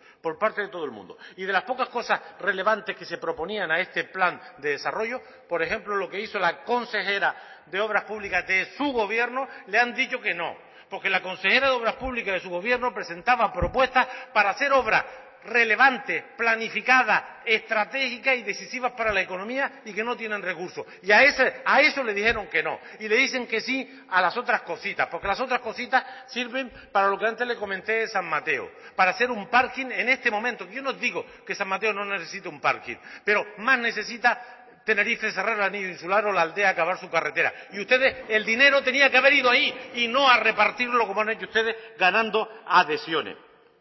S5: Y de las pocas cosas relevantes que se proponían a este plan de desarrollo, por ejemplo, lo que hizo la consejera de Obras Públicas de su gobierno, le han dicho que no. Porque la consejera de Obras Públicas de su gobierno presentaba propuestas para hacer obras relevantes, planificadas, estratégicas y decisivas para la economía y que no tienen recursos. Y a eso le dijeron que no. Y le dicen que sí a las otras cositas, porque las otras cositas sirven para lo que antes le comenté de San Mateo, para hacer un parking en este momento. Yo no digo que San Mateo no necesite un parking, pero más necesita Tenerife cerrar el anillo insular o la aldea acabar su carretera. Y ustedes, el dinero tenía que haber ido ahí y no a repartirlo como han hecho ustedes ganando adhesiones.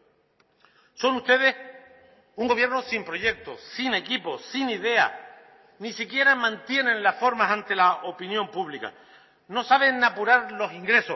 S5: Son ustedes un gobierno sin proyectos, sin equipo, sin idea. Ni siquiera mantienen las formas ante la opinión pública. No saben apurar los ingresos.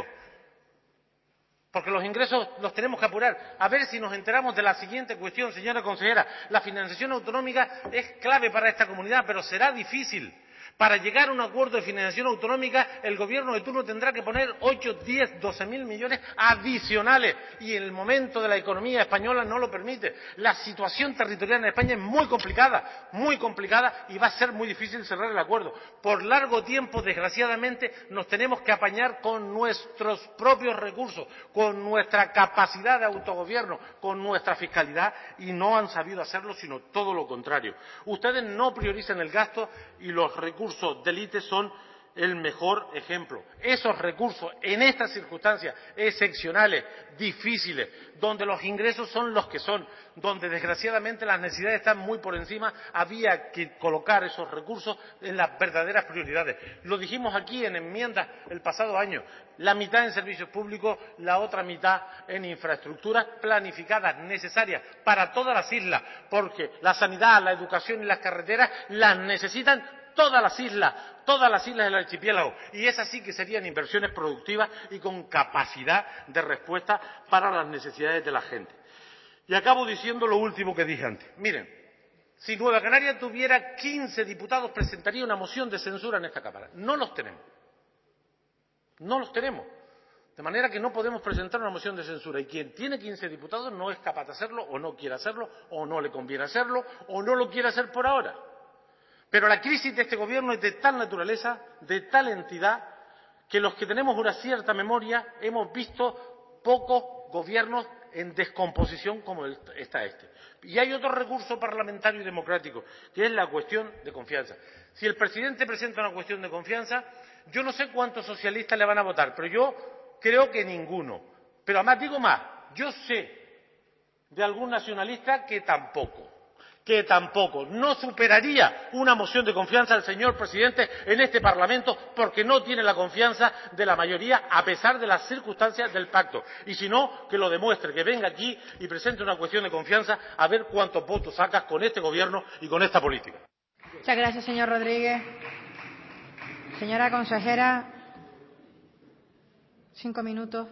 S5: Porque los ingresos los tenemos que apurar. A ver si nos enteramos de la siguiente cuestión, señora consejera. La financiación autonómica es clave para esta comunidad, pero será difícil. Para llegar a un acuerdo de financiación autonómica, el gobierno de turno tendrá que poner 8, 10, 12.000 millones adicionales y el momento de la economía española no lo permite. La situación territorial en España es muy complicada y va a ser muy difícil cerrar el acuerdo. Por largo tiempo, desgraciadamente, nos tenemos que apañar con nuestros propios recursos, con nuestra capacidad de autogobierno, con nuestra fiscalidad y no han sabido hacerlo, sino todo lo contrario. Ustedes no priorizan el gasto y los recursos del ITE son el mejor ejemplo. Esos recursos, en estas circunstancias excepcionales, difíciles, donde los ingresos son los que son, donde desgraciadamente las necesidades están muy por encima, había que colocar esos recursos en las verdaderas prioridades. Lo dijimos aquí en enmiendas el pasado año, la mitad en servicios públicos, la otra mitad en infraestructuras planificadas, necesarias para todas las islas, porque la sanidad, la educación y las carreteras las necesitan todas las islas del archipiélago, y esas sí que serían inversiones productivas y con capacidad de respuesta para las necesidades de la gente. Y acabo diciendo lo último que dije antes. Miren, si Nueva Canaria tuviera 15 diputados, presentaría una moción de censura en esta Cámara. No los tenemos. No los tenemos. De manera que no podemos presentar una moción de censura. Y quien tiene 15 diputados no es capaz de hacerlo, o no quiere hacerlo, o no le conviene hacerlo, o no lo quiere hacer por ahora. Pero la crisis de este gobierno es de tal naturaleza, de tal entidad, que los que tenemos una cierta memoria hemos visto pocos gobiernos en descomposición como está este. Y hay otro recurso parlamentario y democrático, que es la cuestión de confianza. Si el presidente presenta una cuestión de confianza, yo no sé cuántos socialistas le van a votar, pero yo creo que ninguno. Pero además digo más, yo sé de algún nacionalista que tampoco no superaría una moción de confianza al señor presidente en este Parlamento porque no tiene la confianza de la mayoría a pesar de las circunstancias del pacto. Y si no, que lo demuestre, que venga aquí y presente una cuestión de confianza a ver cuántos votos sacas con este gobierno y con esta política.
S1: Muchas gracias, señor Rodríguez. Señora consejera, 5 minutos.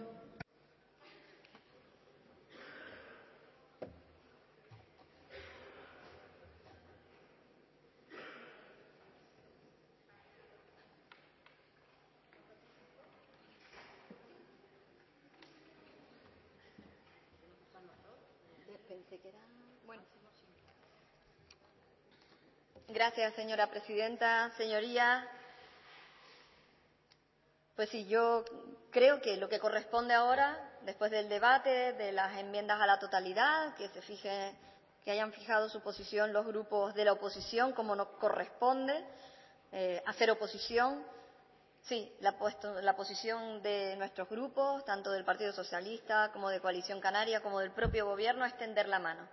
S2: Gracias, señora presidenta. Señorías, pues sí, yo creo que lo que corresponde ahora, después del debate de las enmiendas a la totalidad, que hayan fijado su posición los grupos de la oposición, como nos corresponde hacer oposición. Sí, la posición de nuestros grupos, tanto del Partido Socialista como de Coalición Canaria, como del propio Gobierno, es tender la mano.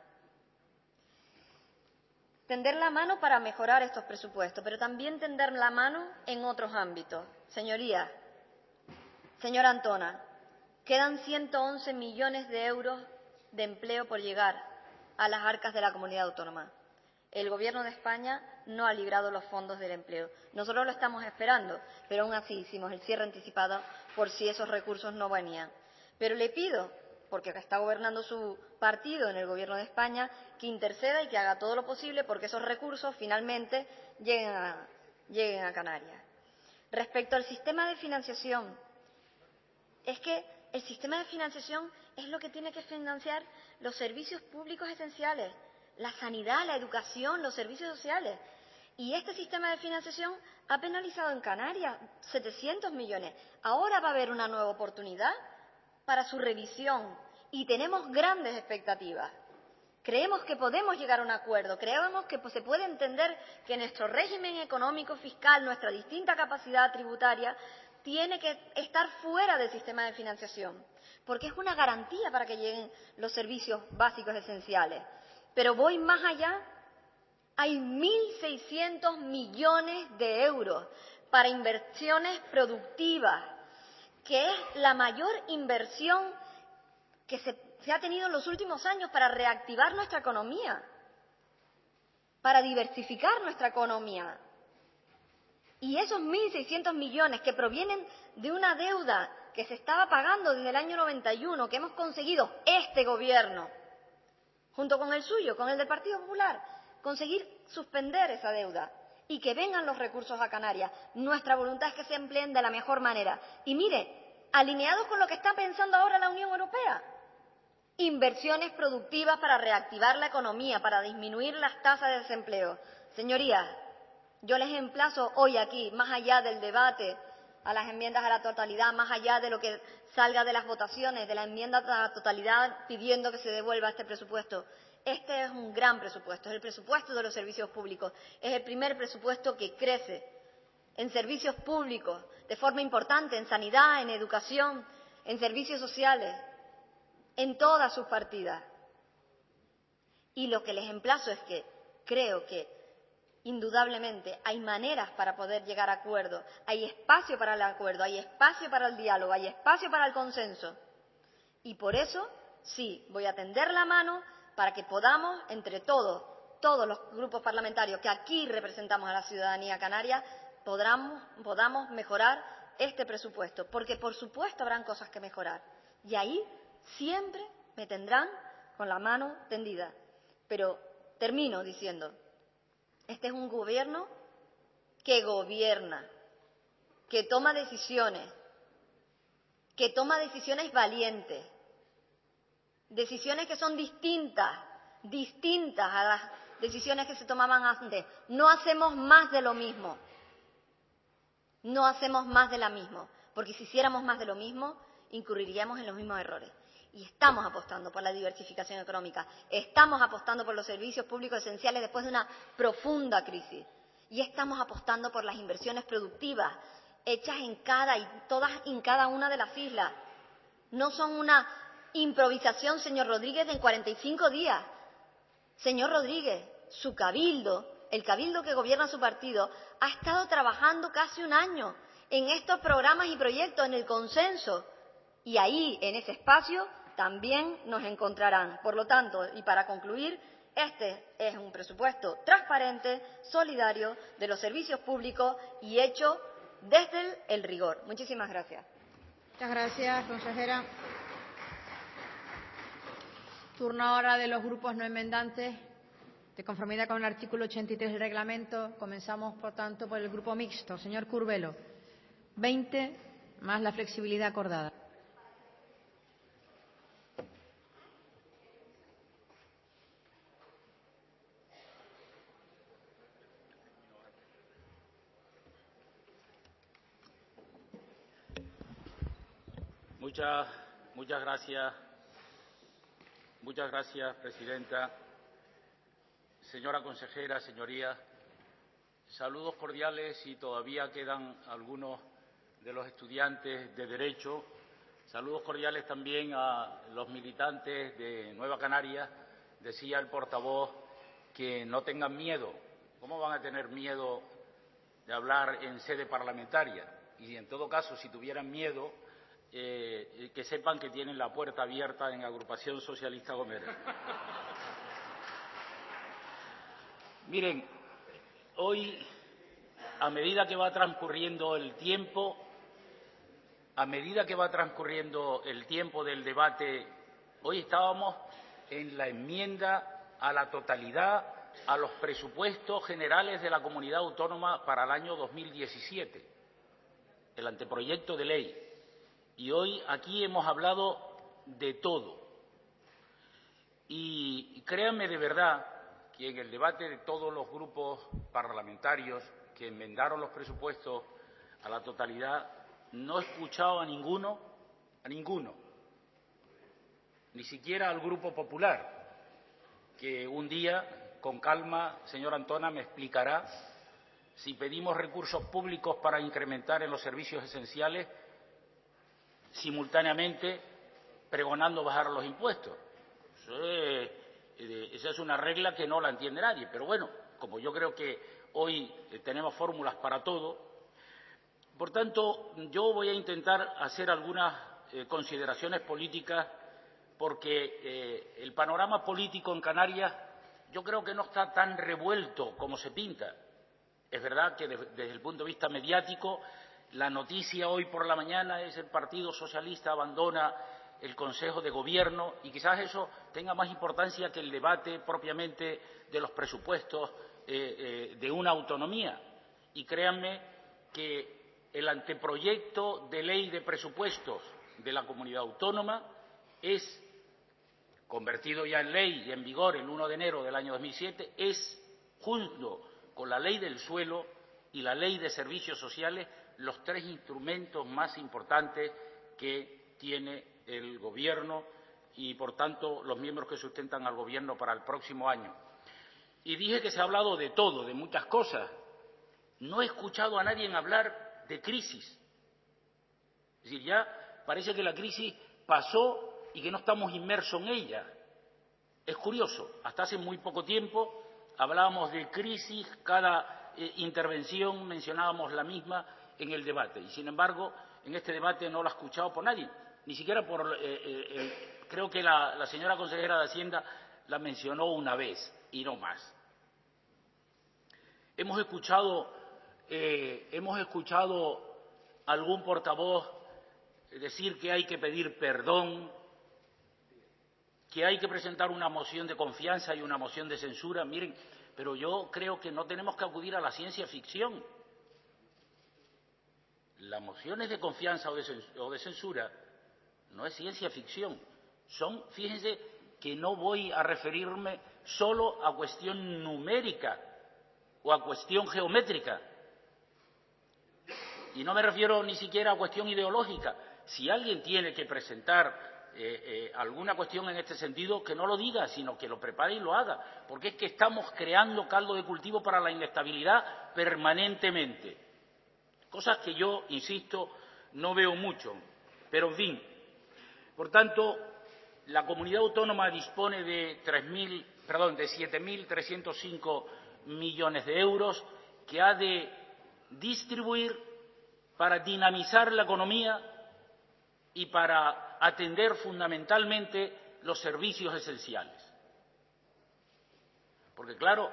S2: Tender la mano para mejorar estos presupuestos, pero también tender la mano en otros ámbitos. Señorías, señora Antona, quedan 111 millones de euros de empleo por llegar a las arcas de la comunidad autónoma. El Gobierno de España no ha librado los fondos del empleo. Nosotros lo estamos esperando, pero aún así hicimos el cierre anticipado por si esos recursos no venían. Pero le pido, porque está gobernando su partido en el Gobierno de España, que interceda y que haga todo lo posible porque esos recursos finalmente lleguen a Canarias. Respecto al sistema de financiación, es que el sistema de financiación es lo que tiene que financiar los servicios públicos esenciales, la sanidad, la educación, los servicios sociales. Y este sistema de financiación ha penalizado en Canarias 700 millones. Ahora va a haber una nueva oportunidad para su revisión y tenemos grandes expectativas. Creemos que podemos llegar a un acuerdo, creemos que se puede entender que nuestro régimen económico fiscal, nuestra distinta capacidad tributaria, tiene que estar fuera del sistema de financiación, porque es una garantía para que lleguen los servicios básicos esenciales. Pero voy más allá, hay 1.600 millones de euros para inversiones productivas, que es la mayor inversión que se ha tenido en los últimos años para reactivar nuestra economía, para diversificar nuestra economía. Y esos 1.600 millones que provienen de una deuda que se estaba pagando desde el año 91, que hemos conseguido este Gobierno, junto con el suyo, con el del Partido Popular, conseguir suspender esa deuda y que vengan los recursos a Canarias. Nuestra voluntad es que se empleen de la mejor manera. Y mire, alineados con lo que está pensando ahora la Unión Europea. Inversiones productivas para reactivar la economía, para disminuir las tasas de desempleo. Señorías, yo les emplazo hoy aquí, más allá del debate a las enmiendas a la totalidad, más allá de lo que salga de las votaciones, de la enmienda a la totalidad pidiendo que se devuelva este presupuesto. Este es un gran presupuesto, es el presupuesto de los servicios públicos, es el primer presupuesto que crece en servicios públicos de forma importante, en sanidad, en educación, en servicios sociales, en todas sus partidas. Y lo que les emplazo es que creo que indudablemente hay maneras para poder llegar a acuerdos, hay espacio para el acuerdo, hay espacio para el diálogo, hay espacio para el consenso. Y por eso, sí, voy a tender la mano para que podamos, entre todos los grupos parlamentarios que aquí representamos a la ciudadanía canaria, podamos mejorar este presupuesto. Porque, por supuesto, habrán cosas que mejorar. Y ahí siempre me tendrán con la mano tendida. Pero termino diciendo, este es un gobierno que gobierna, que toma decisiones valientes, decisiones que son distintas a las decisiones que se tomaban antes. No hacemos más de lo mismo. No hacemos más de lo mismo, porque si hiciéramos más de lo mismo, incurriríamos en los mismos errores. Y estamos apostando por la diversificación económica, estamos apostando por los servicios públicos esenciales después de una profunda crisis. Y estamos apostando por las inversiones productivas hechas en cada una de las islas. No son una improvisación, señor Rodríguez, en 45 días. Señor Rodríguez, su cabildo, el cabildo que gobierna su partido, ha estado trabajando casi un año en estos programas y proyectos, en el consenso. Y ahí, en ese espacio, también nos encontrarán. Por lo tanto, y para concluir, este es un presupuesto transparente, solidario, de los servicios públicos y hecho desde el rigor. Muchísimas gracias.
S1: Muchas gracias, consejera. Turno ahora de los grupos no enmendantes. De conformidad con el artículo 83 del reglamento, comenzamos, por tanto, por el grupo mixto. Señor Curbelo, 20 más la flexibilidad acordada.
S5: Muchas gracias. Muchas gracias, presidenta. Señora consejera, señorías, saludos cordiales y todavía quedan algunos de los estudiantes de Derecho. Saludos cordiales también a los militantes de Nueva Canarias. Decía el portavoz que no tengan miedo. ¿Cómo van a tener miedo de hablar en sede parlamentaria? Y, en todo caso, si tuvieran miedo, que sepan que tienen la puerta abierta en Agrupación Socialista Gomera. Miren, hoy, a medida que va transcurriendo el tiempo del debate, hoy estábamos en la enmienda a la totalidad a los presupuestos generales de la Comunidad Autónoma para el año 2017, el anteproyecto de ley. Y hoy aquí hemos hablado de todo. Y créanme de verdad que en el debate de todos los grupos parlamentarios que enmendaron los presupuestos a la totalidad, no he escuchado a ninguno, ni siquiera al Grupo Popular, que un día, con calma, señor Antona, me explicará si pedimos recursos públicos para incrementar en los servicios esenciales, simultáneamente pregonando bajar los impuestos. Esa es una regla que no la entiende nadie, pero bueno, como yo creo que hoy tenemos fórmulas para todo, por tanto, yo voy a intentar hacer algunas consideraciones políticas porque el panorama político en Canarias yo creo que no está tan revuelto como se pinta. Es verdad que desde el punto de vista mediático, la noticia hoy por la mañana es el Partido Socialista abandona el Consejo de Gobierno y quizás eso tenga más importancia que el debate propiamente de los presupuestos
S6: de una autonomía. Y créanme que el anteproyecto de ley de presupuestos de la comunidad autónoma es, convertido ya en ley y en vigor el 1 de enero del año 2007, es, junto con la ley del suelo y la ley de servicios sociales, los tres instrumentos más importantes que tiene el Gobierno y, por tanto, los miembros que sustentan al Gobierno para el próximo año. Y dije que se ha hablado de todo, de muchas cosas. No he escuchado a nadie hablar de crisis. Es decir, ya parece que la crisis pasó y que no estamos inmersos en ella. Es curioso, hasta hace muy poco tiempo hablábamos de crisis, cada intervención mencionábamos la misma en el debate. Y, sin embargo, en este debate no la he escuchado por nadie, ni siquiera por... creo que la señora consejera de Hacienda la mencionó una vez y no más. Hemos escuchado algún portavoz decir que hay que pedir perdón, que hay que presentar una moción de confianza y una moción de censura. Miren, pero yo creo que no tenemos que acudir a la ciencia ficción. Las mociones de confianza o de censura no es ciencia ficción. Son, fíjense, que no voy a referirme solo a cuestión numérica o a cuestión geométrica. Y no me refiero ni siquiera a cuestión ideológica. Si alguien tiene que presentar alguna cuestión en este sentido, que no lo diga, sino que lo prepare y lo haga. Porque es que estamos creando caldo de cultivo para la inestabilidad permanentemente. Cosas que yo, insisto, no veo mucho. Pero, en fin, por tanto, la comunidad autónoma dispone de 7.305 millones de euros que ha de distribuir para dinamizar la economía y para atender fundamentalmente los servicios esenciales. Porque, claro,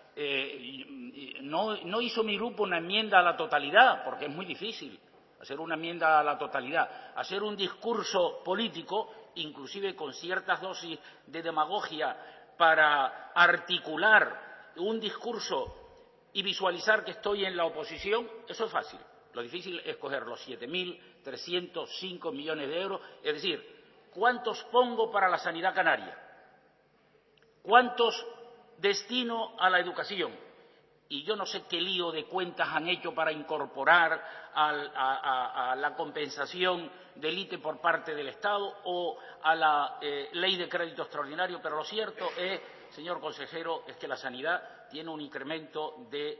S6: no hizo mi grupo una enmienda a la totalidad, porque es muy difícil hacer una enmienda a la totalidad, hacer un discurso político, inclusive con ciertas dosis de demagogia, para articular un discurso y visualizar que estoy en la oposición. Eso es fácil. Lo difícil es coger los 7.305 millones de euros, es decir, ¿cuántos pongo para la sanidad canaria? ¿Cuántos destino a la educación? Y yo no sé qué lío de cuentas han hecho para incorporar a la compensación del ITE por parte del Estado o a la ley de crédito extraordinario, pero lo cierto es, señor consejero, es que la sanidad tiene un incremento de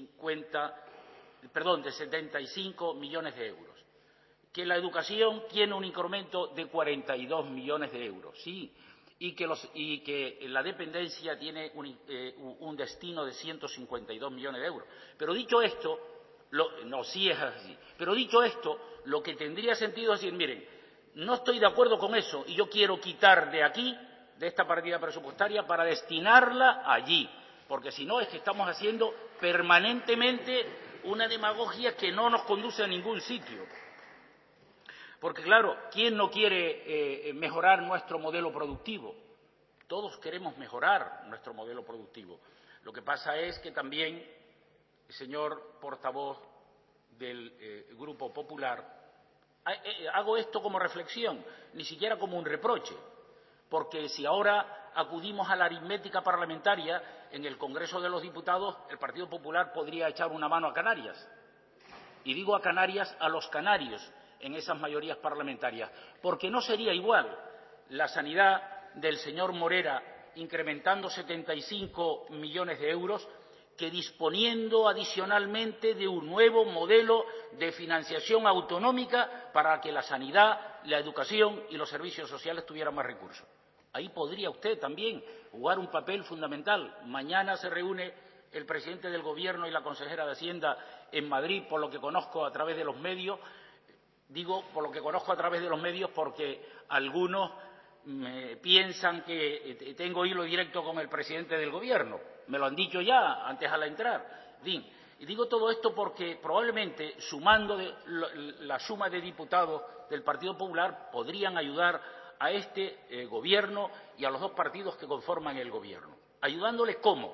S6: 75 millones de euros, que la educación tiene un incremento de 42 millones de euros, sí, y que la dependencia tiene un destino de 152 millones de euros. Pero dicho esto, sí es así, pero dicho esto, lo que tendría sentido es decir, miren, no estoy de acuerdo con eso y yo quiero quitar de aquí, de esta partida presupuestaria, para destinarla allí, porque si no es que estamos haciendo permanentemente una demagogia que no nos conduce a ningún sitio. Porque, claro, ¿quién no quiere mejorar nuestro modelo productivo? Todos queremos mejorar nuestro modelo productivo. Lo que pasa es que también, señor portavoz del Grupo Popular, hago esto como reflexión, ni siquiera como un reproche, porque si ahora acudimos a la aritmética parlamentaria, en el Congreso de los Diputados el Partido Popular podría echar una mano a Canarias. Y digo a Canarias, a los canarios, en esas mayorías parlamentarias, porque no sería igual la sanidad del señor Morera incrementando 75 millones de euros que disponiendo adicionalmente de un nuevo modelo de financiación autonómica para que la sanidad, la educación y los servicios sociales tuvieran más recursos. Ahí podría usted también jugar un papel fundamental. Mañana se reúne el presidente del Gobierno y la consejera de Hacienda en Madrid, por lo que conozco a través de los medios. Digo por lo que conozco a través de los medios porque algunos piensan que tengo hilo directo con el presidente del Gobierno. Me lo han dicho ya antes al entrar. Bien, y digo todo esto porque probablemente sumando la suma de diputados del Partido Popular podrían ayudar a este Gobierno y a los dos partidos que conforman el Gobierno. ¿Ayudándoles cómo?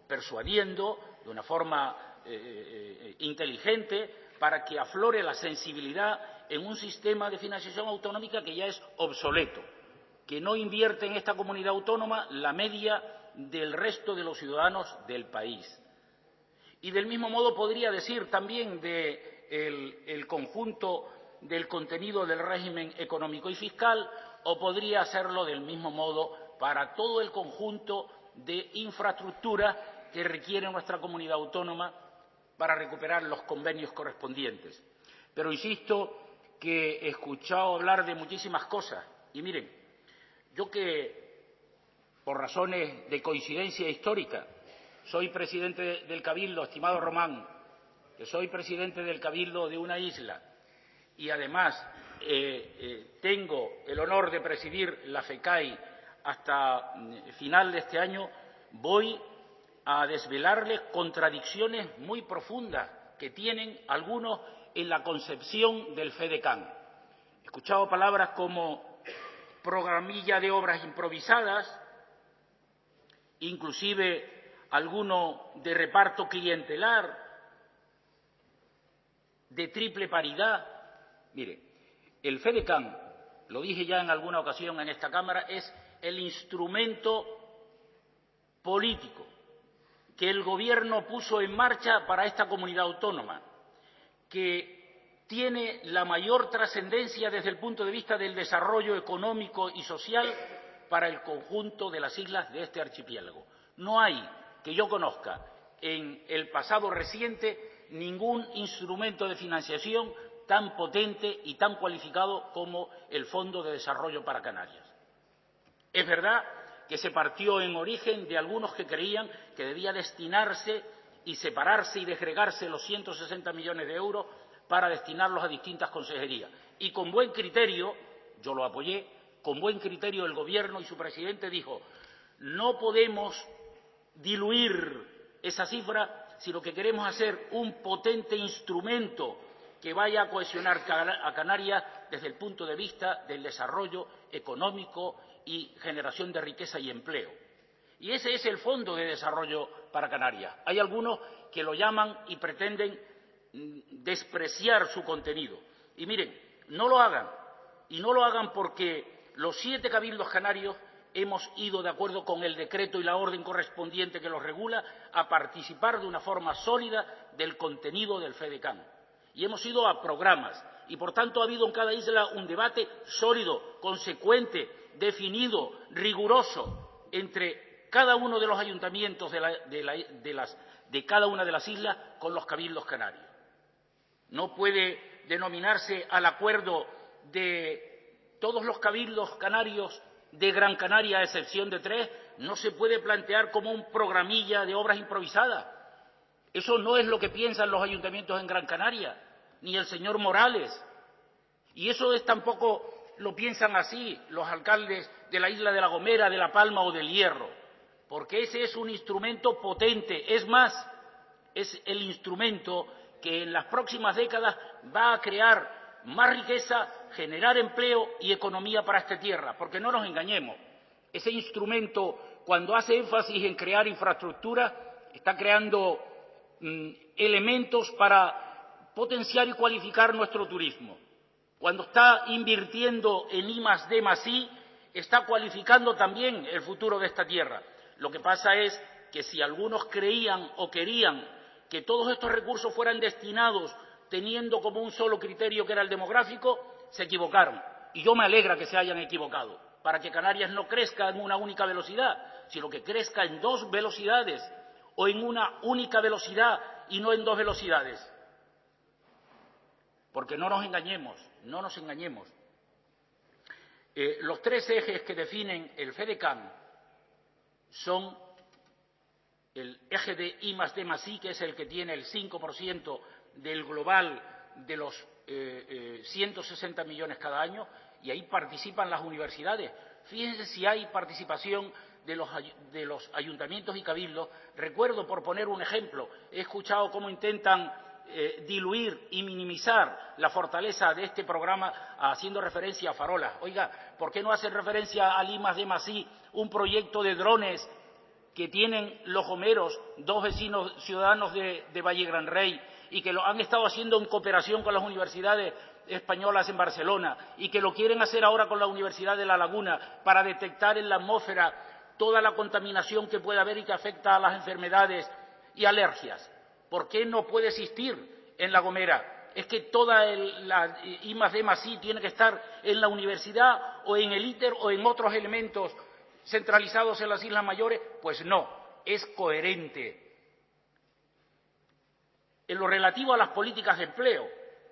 S6: persuadiendo de una forma inteligente para que aflore la sensibilidad en un sistema de financiación autonómica que ya es obsoleto, que no invierte en esta comunidad autónoma la media del resto de los ciudadanos del país. Y del mismo modo podría decir también del conjunto del contenido del régimen económico y fiscal, o podría hacerlo del mismo modo para todo el conjunto de infraestructuras que requiere nuestra comunidad autónoma para recuperar los convenios correspondientes. Pero insisto que he escuchado hablar de muchísimas cosas. Y miren, yo que, por razones de coincidencia histórica, soy presidente del Cabildo, estimado Román, que soy presidente del Cabildo de una isla y además tengo el honor de presidir la FECAI hasta final de este año, voy a desvelarles contradicciones muy profundas que tienen algunos en la concepción del FEDECAN. He escuchado palabras como programilla de obras improvisadas, inclusive alguno de reparto clientelar, de triple paridad. Mire, el FEDECAN, lo dije ya en alguna ocasión en esta Cámara, es el instrumento político que el Gobierno puso en marcha para esta comunidad autónoma, que tiene la mayor trascendencia desde el punto de vista del desarrollo económico y social para el conjunto de las islas de este archipiélago. No hay, que yo conozca, en el pasado reciente ningún instrumento de financiación tan potente y tan cualificado como el Fondo de Desarrollo para Canarias. Es verdad que se partió en origen de algunos que creían que debía destinarse y separarse y desgregarse los 160 millones de euros para destinarlos a distintas consejerías. Y con buen criterio, yo lo apoyé, con buen criterio el Gobierno y su presidente dijo: no podemos diluir esa cifra, sino que queremos hacer un potente instrumento que vaya a cohesionar a Canarias desde el punto de vista del desarrollo económico y generación de riqueza y empleo. Y ese es el Fondo de Desarrollo para Canarias. Hay algunos que lo llaman y pretenden despreciar su contenido. Y miren, no lo hagan. Y no lo hagan porque los 7 cabildos canarios hemos ido, de acuerdo con el decreto y la orden correspondiente que los regula, a participar de una forma sólida del contenido del FEDECAN. Y hemos ido a programas. Y, por tanto, ha habido en cada isla un debate sólido, consecuente, definido, riguroso, entre cada uno de los ayuntamientos de cada una de las islas con los cabildos canarios. No puede denominarse al acuerdo de todos los cabildos canarios de Gran Canaria, a excepción de 3, no se puede plantear como un programilla de obras improvisadas. Eso no es lo que piensan los ayuntamientos en Gran Canaria, ni el señor Morales. Y eso tampoco lo piensan así los alcaldes de la isla de La Gomera, de La Palma o del Hierro, porque ese es un instrumento potente. Es más, es el instrumento que en las próximas décadas va a crear más riqueza, generar empleo y economía para esta tierra. Porque no nos engañemos, ese instrumento, cuando hace énfasis en crear infraestructura, está creando elementos para potenciar y cualificar nuestro turismo. Cuando está invirtiendo en I+D+I, está cualificando también el futuro de esta tierra. Lo que pasa es que si algunos creían o querían que todos estos recursos fueran destinados teniendo como un solo criterio, que era el demográfico, se equivocaron. Y yo me alegra que se hayan equivocado, para que Canarias no crezca en una única velocidad, sino que crezca en 2 velocidades, o en una única velocidad y no en 2 velocidades. Porque no nos engañemos, no nos engañemos. Los 3 ejes que definen el FEDECAN son el eje de I+D+I, que es el que tiene el 5% del global de los 160 millones cada año, y ahí participan las universidades. Fíjense si hay participación de los ayuntamientos y cabildos. Recuerdo, por poner un ejemplo, he escuchado cómo intentan diluir y minimizar la fortaleza de este programa haciendo referencia a farolas. Oiga, ¿por qué no hacen referencia al I+D+I, un proyecto de drones que tienen los gomeros, 2 vecinos ciudadanos de Valle Gran Rey, y que lo han estado haciendo en cooperación con las universidades españolas en Barcelona, y que lo quieren hacer ahora con la Universidad de La Laguna para detectar en la atmósfera toda la contaminación que puede haber y que afecta a las enfermedades y alergias. ¿Por qué no puede existir en La Gomera? ¿Es que toda la I+D+I tiene que estar en la universidad o en el ITER o en otros elementos centralizados en las Islas Mayores? Pues no, es coherente. En lo relativo a las políticas de empleo,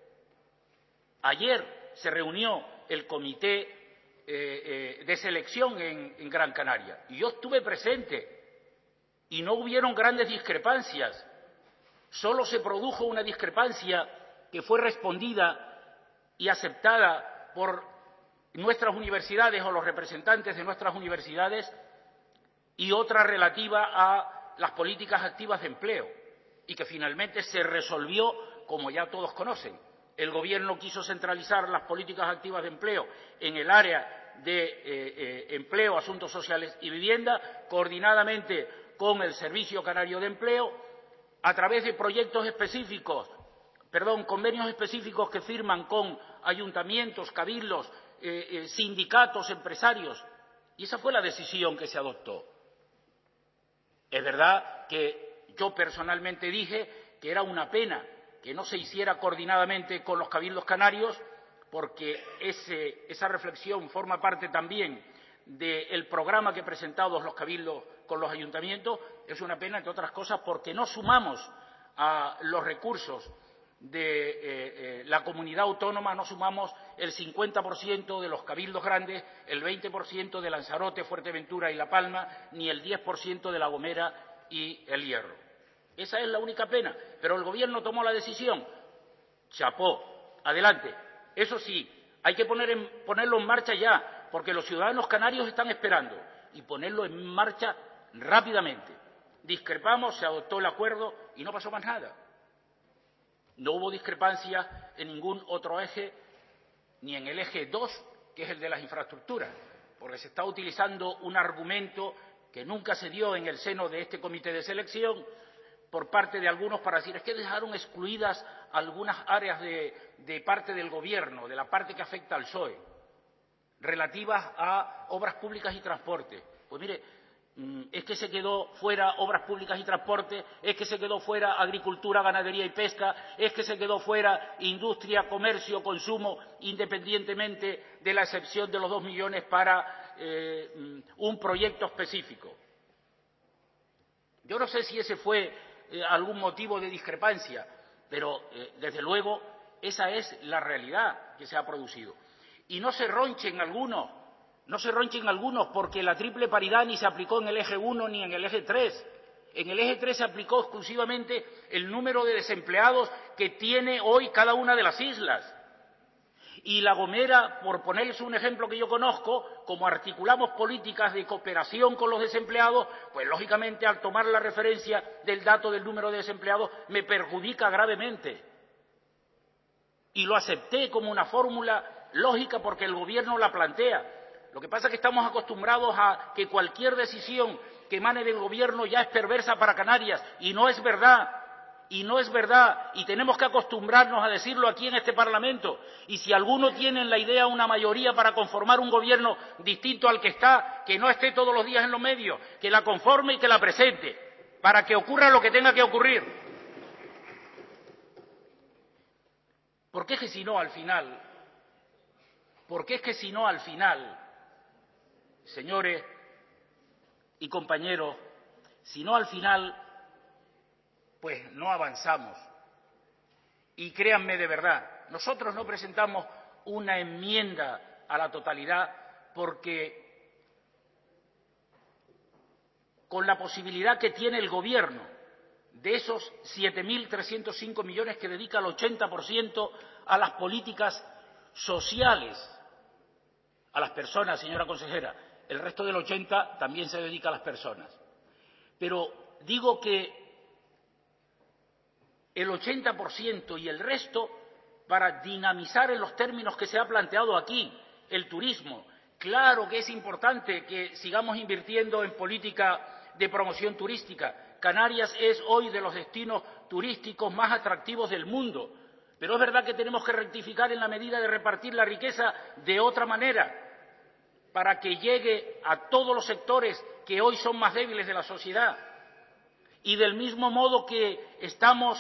S6: ayer se reunió el comité de selección en Gran Canaria y yo estuve presente y no hubieron grandes discrepancias. Solo se produjo una discrepancia que fue respondida y aceptada por nuestras universidades o los representantes de nuestras universidades, y otra relativa a las políticas activas de empleo, y que finalmente se resolvió como ya todos conocen. El Gobierno quiso centralizar las políticas activas de empleo en el área de empleo, asuntos sociales y vivienda, coordinadamente con el Servicio Canario de Empleo, a través de convenios específicos que firman con ayuntamientos, cabildos, sindicatos, empresarios, y esa fue la decisión que se adoptó. Es verdad que yo personalmente dije que era una pena que no se hiciera coordinadamente con los cabildos canarios, porque esa reflexión forma parte también del programa que presentados los cabildos con los ayuntamientos. Es una pena, entre otras cosas, porque no sumamos a los recursos de la comunidad autónoma, no sumamos el 50% de los cabildos grandes, el 20% de Lanzarote, Fuerteventura y La Palma, ni el 10% de La Gomera y El Hierro. Esa es la única pena, pero el Gobierno tomó la decisión. Chapó, adelante. Eso sí, hay que ponerlo en marcha ya, porque los ciudadanos canarios están esperando, y ponerlo en marcha rápidamente. Discrepamos, se adoptó el acuerdo y no pasó más nada. No hubo discrepancia en ningún otro eje, ni en el eje 2, que es el de las infraestructuras, porque se está utilizando un argumento que nunca se dio en el seno de este comité de selección por parte de algunos para decir es que dejaron excluidas algunas áreas de parte del Gobierno, de la parte que afecta al PSOE, relativas a obras públicas y transporte. Pues mire, es que se quedó fuera obras públicas y transporte, es que se quedó fuera agricultura, ganadería y pesca, es que se quedó fuera industria, comercio, consumo, independientemente de la excepción de los 2 millones para un proyecto específico. Yo no sé si ese fue algún motivo de discrepancia, pero desde luego esa es la realidad que se ha producido. Y no se ronchen algunos porque la triple paridad ni se aplicó en el eje 1 ni en el eje 3. En el eje 3 se aplicó exclusivamente el número de desempleados que tiene hoy cada una de las islas. Y La Gomera, por ponerles un ejemplo que yo conozco, como articulamos políticas de cooperación con los desempleados, pues lógicamente al tomar la referencia del dato del número de desempleados me perjudica gravemente. Y lo acepté como una fórmula lógica porque el Gobierno la plantea. Lo que pasa es que estamos acostumbrados a que cualquier decisión que emane del Gobierno ya es perversa para Canarias, y no es verdad. Y no es verdad, y tenemos que acostumbrarnos a decirlo aquí en este Parlamento. Y si alguno tiene en la idea una mayoría para conformar un gobierno distinto al que está, que no esté todos los días en los medios, que la conforme y que la presente, para que ocurra lo que tenga que ocurrir. Porque es que si no al final, señores y compañeros, si no al final, pues no avanzamos. Y créanme de verdad, nosotros no presentamos una enmienda a la totalidad porque con la posibilidad que tiene el Gobierno de esos 7.305 millones que dedica el 80% a las políticas sociales, a las personas, señora consejera, el resto del 80% también se dedica a las personas. Pero digo que el 80% y el resto para dinamizar en los términos que se ha planteado aquí el turismo. Claro que es importante que sigamos invirtiendo en política de promoción turística. Canarias es hoy de los destinos turísticos más atractivos del mundo. Pero es verdad que tenemos que rectificar en la medida de repartir la riqueza de otra manera, para que llegue a todos los sectores que hoy son más débiles de la sociedad. Y del mismo modo que estamos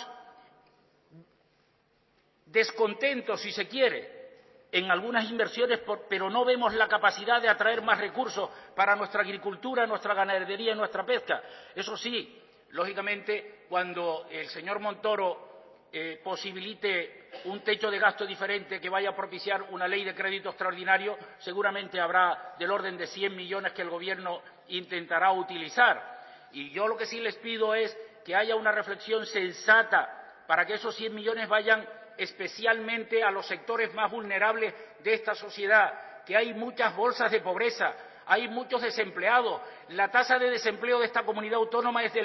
S6: descontentos, si se quiere, en algunas inversiones, pero no vemos la capacidad de atraer más recursos para nuestra agricultura, nuestra ganadería y nuestra pesca. Eso sí, lógicamente, cuando el señor Montoro posibilite un techo de gasto diferente que vaya a propiciar una ley de crédito extraordinario, seguramente habrá del orden de 100 millones que el Gobierno intentará utilizar. Y yo lo que sí les pido es que haya una reflexión sensata para que esos 100 millones vayan especialmente a los sectores más vulnerables de esta sociedad, que hay muchas bolsas de pobreza, hay muchos desempleados. La tasa de desempleo de esta comunidad autónoma es del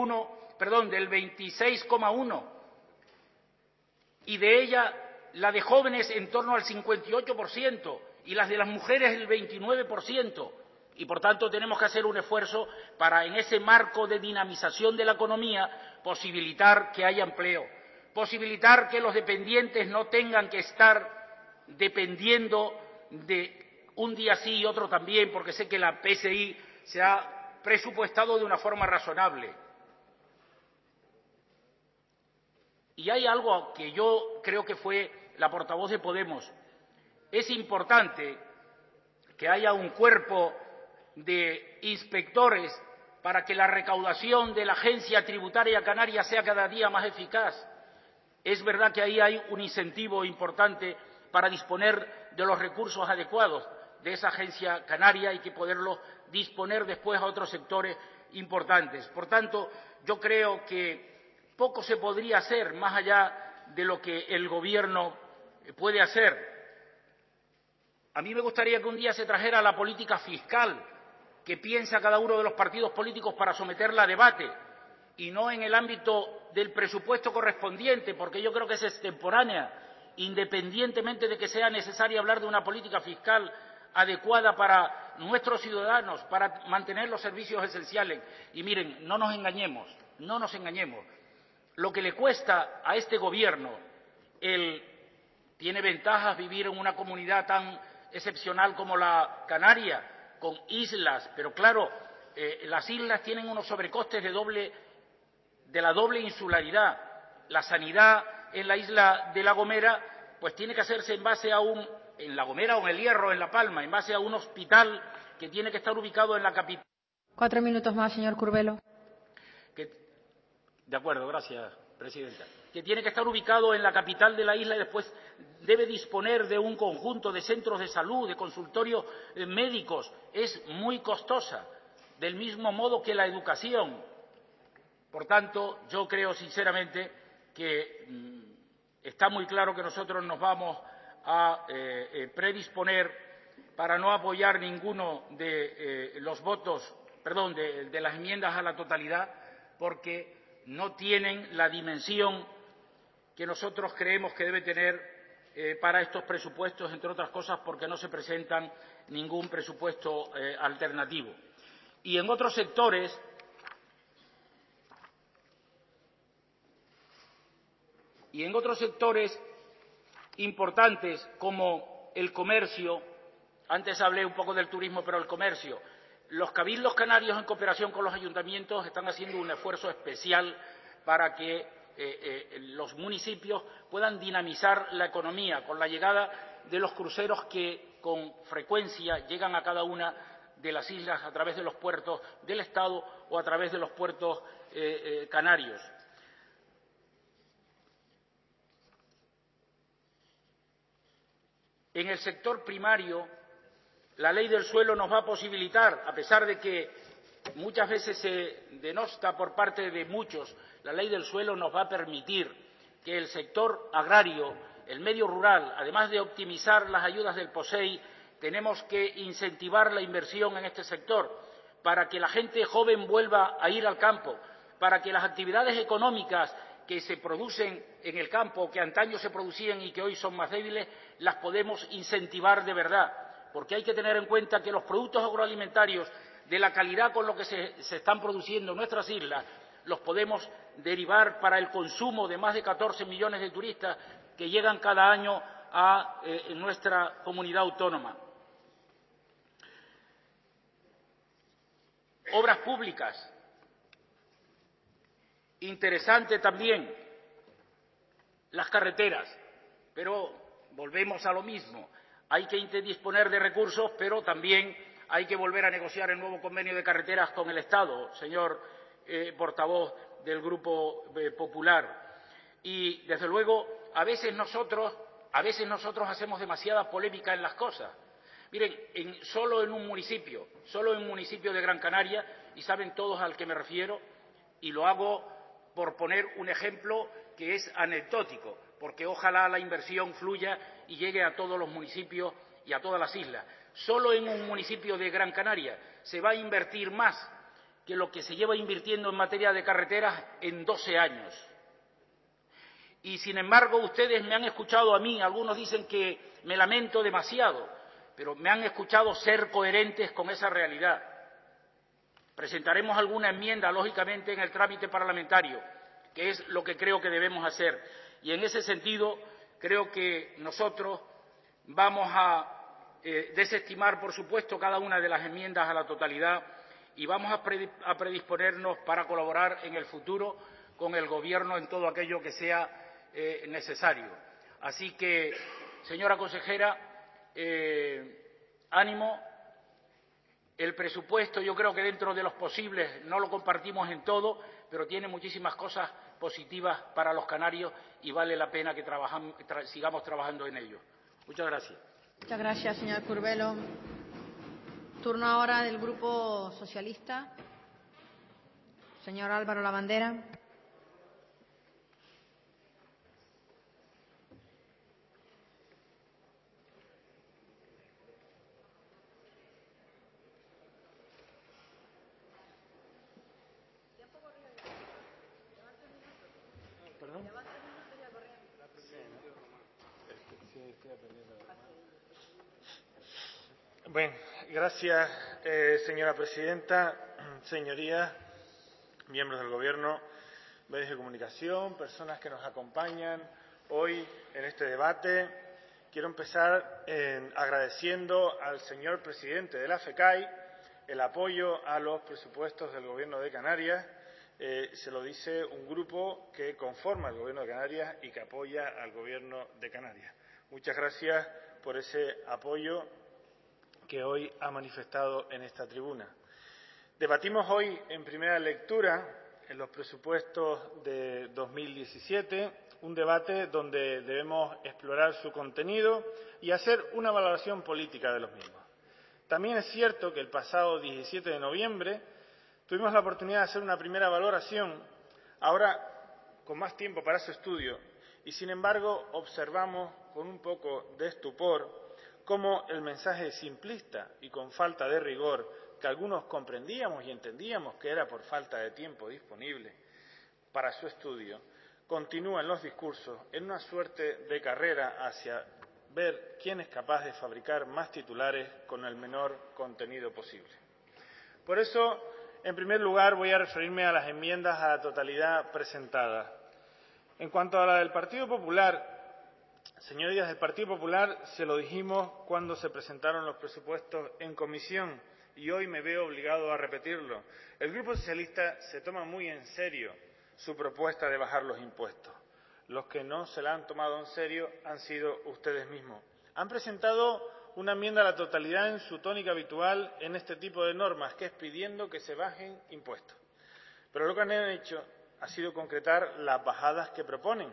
S6: 26,1%, y de ella la de jóvenes en torno al 58% y las de las mujeres el 29%. Y, por tanto, tenemos que hacer un esfuerzo para, en ese marco de dinamización de la economía, posibilitar que haya empleo, posibilitar que los dependientes no tengan que estar dependiendo de un día sí y otro también, porque sé que la PSI se ha presupuestado de una forma razonable. Y hay algo que yo creo que fue la portavoz de Podemos. Es importante que haya un cuerpo de inspectores para que la recaudación de la Agencia Tributaria Canaria sea cada día más eficaz. Es verdad que ahí hay un incentivo importante para disponer de los recursos adecuados de esa agencia canaria y que poderlos disponer después a otros sectores importantes. Por tanto, yo creo que poco se podría hacer más allá de lo que el Gobierno puede hacer. A mí me gustaría que un día se trajera la política fiscal que piensa cada uno de los partidos políticos para someterla a debate, y no en el ámbito del presupuesto correspondiente, porque yo creo que es extemporánea, independientemente de que sea necesario hablar de una política fiscal adecuada para nuestros ciudadanos, para mantener los servicios esenciales. Y miren, no nos engañemos. Lo que le cuesta a este Gobierno, tiene ventajas vivir en una comunidad tan excepcional como la Canaria, con islas, pero claro, las islas tienen unos sobrecostes de la doble insularidad. La sanidad en la isla de La Gomera, pues tiene que hacerse en base a en La Gomera o en El Hierro, en La Palma, en base a un hospital que tiene que estar ubicado en la capital.
S1: 4 minutos más, señor Curbelo.
S6: De acuerdo, gracias, presidenta. Que tiene que estar ubicado en la capital de la isla y después debe disponer de un conjunto de centros de salud, de consultorios médicos. Es muy costosa, del mismo modo que la educación. Por tanto, yo creo sinceramente que está muy claro que nosotros nos vamos a predisponer para no apoyar ninguno de los votos, perdón, de las enmiendas a la totalidad, porque no tienen la dimensión que nosotros creemos que debe tener para estos presupuestos, entre otras cosas porque no se presentan ningún presupuesto alternativo. Y en otros sectores importantes como el comercio, antes hablé un poco del turismo, pero el comercio, los cabildos canarios en cooperación con los ayuntamientos están haciendo un esfuerzo especial para que los municipios puedan dinamizar la economía con la llegada de los cruceros que con frecuencia llegan a cada una de las islas a través de los puertos del Estado o a través de los puertos canarios. En el sector primario, la ley del suelo nos va a posibilitar, a pesar de que muchas veces se denosta por parte de muchos, la ley del suelo nos va a permitir que el sector agrario, el medio rural, además de optimizar las ayudas del POSEI, tenemos que incentivar la inversión en este sector para que la gente joven vuelva a ir al campo, para que las actividades económicas que se producen en el campo, que antaño se producían y que hoy son más débiles, las podemos incentivar de verdad, porque hay que tener en cuenta que los productos agroalimentarios de la calidad con lo que se están produciendo en nuestras islas, los podemos derivar para el consumo de más de 14 millones de turistas que llegan cada año a nuestra comunidad autónoma. Obras públicas. Interesante también las carreteras, pero volvemos a lo mismo. Hay que disponer de recursos, pero también hay que volver a negociar el nuevo convenio de carreteras con el Estado, señor portavoz del Grupo Popular. Y, desde luego, a veces nosotros hacemos demasiada polémica en las cosas. Miren, solo en un municipio de Gran Canaria, y saben todos al que me refiero, y lo hago por poner un ejemplo que es anecdótico, porque ojalá la inversión fluya y llegue a todos los municipios y a todas las islas. Solo en un municipio de Gran Canaria se va a invertir más que lo que se lleva invirtiendo en materia de carreteras en 12 años. Y, sin embargo, ustedes me han escuchado a mí, algunos dicen que me lamento demasiado, pero me han escuchado ser coherentes con esa realidad. Presentaremos alguna enmienda, lógicamente, en el trámite parlamentario, que es lo que creo que debemos hacer. Y, en ese sentido, creo que nosotros vamos a desestimar, por supuesto, cada una de las enmiendas a la totalidad y vamos a predisponernos para colaborar en el futuro con el Gobierno en todo aquello que sea necesario. Así que, señora consejera, ánimo. El presupuesto, yo creo que dentro de los posibles no lo compartimos en todo, pero tiene muchísimas cosas positivas para los canarios y vale la pena que sigamos trabajando en ello. Muchas gracias.
S1: Muchas gracias, señor Curbelo. Turno ahora del Grupo Socialista. Señor Álvaro Labandera.
S7: Bueno, gracias, señora presidenta, señorías, miembros del Gobierno, medios de comunicación, personas que nos acompañan hoy en este debate. Quiero empezar agradeciendo al señor presidente de la FECAI el apoyo a los presupuestos del Gobierno de Canarias. Se lo dice un grupo que conforma el Gobierno de Canarias y que apoya al Gobierno de Canarias. Muchas gracias por ese apoyo que hoy ha manifestado en esta tribuna. Debatimos hoy en primera lectura en los presupuestos de 2017, un debate donde debemos explorar su contenido y hacer una valoración política de los mismos. También es cierto que el pasado 17 de noviembre tuvimos la oportunidad de hacer una primera valoración, ahora con más tiempo para su estudio, y sin embargo observamos con un poco de estupor cómo el mensaje simplista y con falta de rigor, que algunos comprendíamos y entendíamos que era por falta de tiempo disponible para su estudio, continúa en los discursos en una suerte de carrera hacia ver quién es capaz de fabricar más titulares con el menor contenido posible. Por eso, en primer lugar, voy a referirme a las enmiendas a la totalidad presentadas. En cuanto a la del Partido Popular, señorías, del Partido Popular se lo dijimos cuando se presentaron los presupuestos en comisión y hoy me veo obligado a repetirlo. El Grupo Socialista se toma muy en serio su propuesta de bajar los impuestos. Los que no se la han tomado en serio han sido ustedes mismos. Han presentado una enmienda a la totalidad en su tónica habitual en este tipo de normas, que es pidiendo que se bajen impuestos. Pero lo que han hecho ha sido concretar las bajadas que proponen.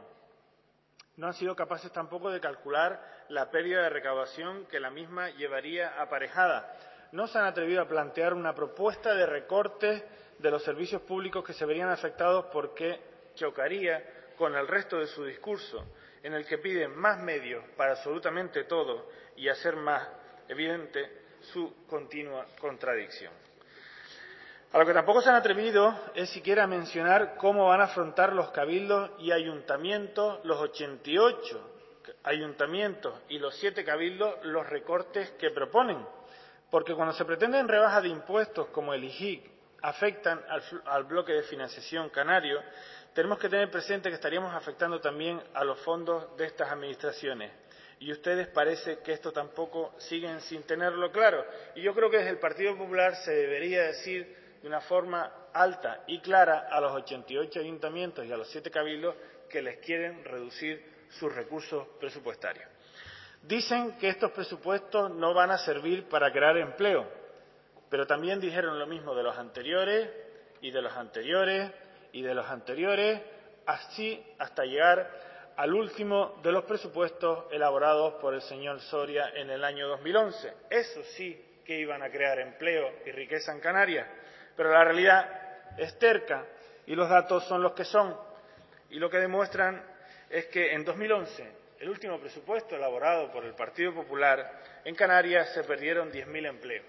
S7: No han sido capaces tampoco de calcular la pérdida de recaudación que la misma llevaría aparejada. No se han atrevido a plantear una propuesta de recortes de los servicios públicos que se verían afectados porque chocaría con el resto de su discurso, en el que piden más medios para absolutamente todo y hacer más evidente su continua contradicción. A lo que tampoco se han atrevido es siquiera a mencionar cómo van a afrontar los cabildos y ayuntamientos, los 88 ayuntamientos y los 7 cabildos, los recortes que proponen. Porque cuando se pretenden rebajas de impuestos como el IGIC afectan al bloque de financiación canario, tenemos que tener presente que estaríamos afectando también a los fondos de estas administraciones. Y ustedes parece que esto tampoco siguen sin tenerlo claro. Y yo creo que desde el Partido Popular se debería decir de una forma alta y clara a los 88 ayuntamientos y a los 7 cabildos que les quieren reducir sus recursos presupuestarios. Dicen que estos presupuestos no van a servir para crear empleo, pero también dijeron lo mismo de los anteriores y de los anteriores y de los anteriores, así hasta llegar al último de los presupuestos elaborados por el señor Soria en el año 2011. Eso sí que iban a crear empleo y riqueza en Canarias, pero la realidad es terca y los datos son los que son. Y lo que demuestran es que en 2011, el último presupuesto elaborado por el Partido Popular, en Canarias se perdieron 10.000 empleos.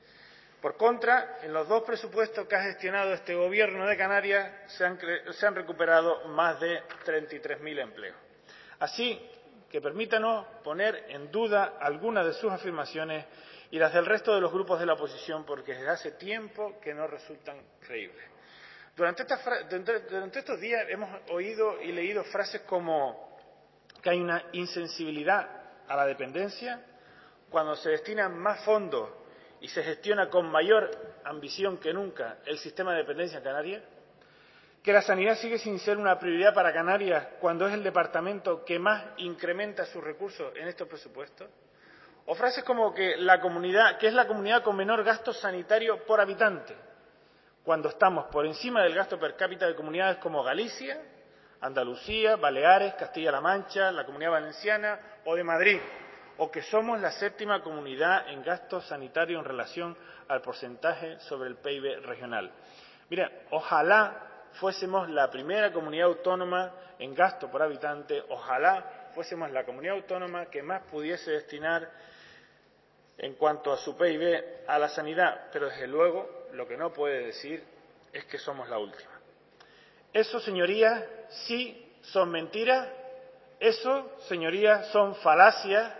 S7: Por contra, en los 2 presupuestos que ha gestionado este Gobierno de Canarias se han recuperado más de 33.000 empleos. Así que permítanos poner en duda algunas de sus afirmaciones y las del resto de los grupos de la oposición, porque desde hace tiempo que no resultan creíbles. Durante estos días hemos oído y leído frases como que hay una insensibilidad a la dependencia cuando se destinan más fondos y se gestiona con mayor ambición que nunca el sistema de dependencia en Canarias, que la sanidad sigue sin ser una prioridad para Canarias cuando es el departamento que más incrementa sus recursos en estos presupuestos, o frases como que es la comunidad con menor gasto sanitario por habitante, cuando estamos por encima del gasto per cápita de comunidades como Galicia, Andalucía, Baleares, Castilla-La Mancha, la Comunidad Valenciana o de Madrid, o que somos la 7ª comunidad en gasto sanitario en relación al porcentaje sobre el PIB regional. Mira, ojalá fuésemos la primera comunidad autónoma en gasto por habitante, ojalá fuésemos la comunidad autónoma que más pudiese destinar en cuanto a su PIB a la sanidad, pero desde luego lo que no puede decir es que somos la última. Eso, señorías, sí son mentiras, eso, señorías, son falacias,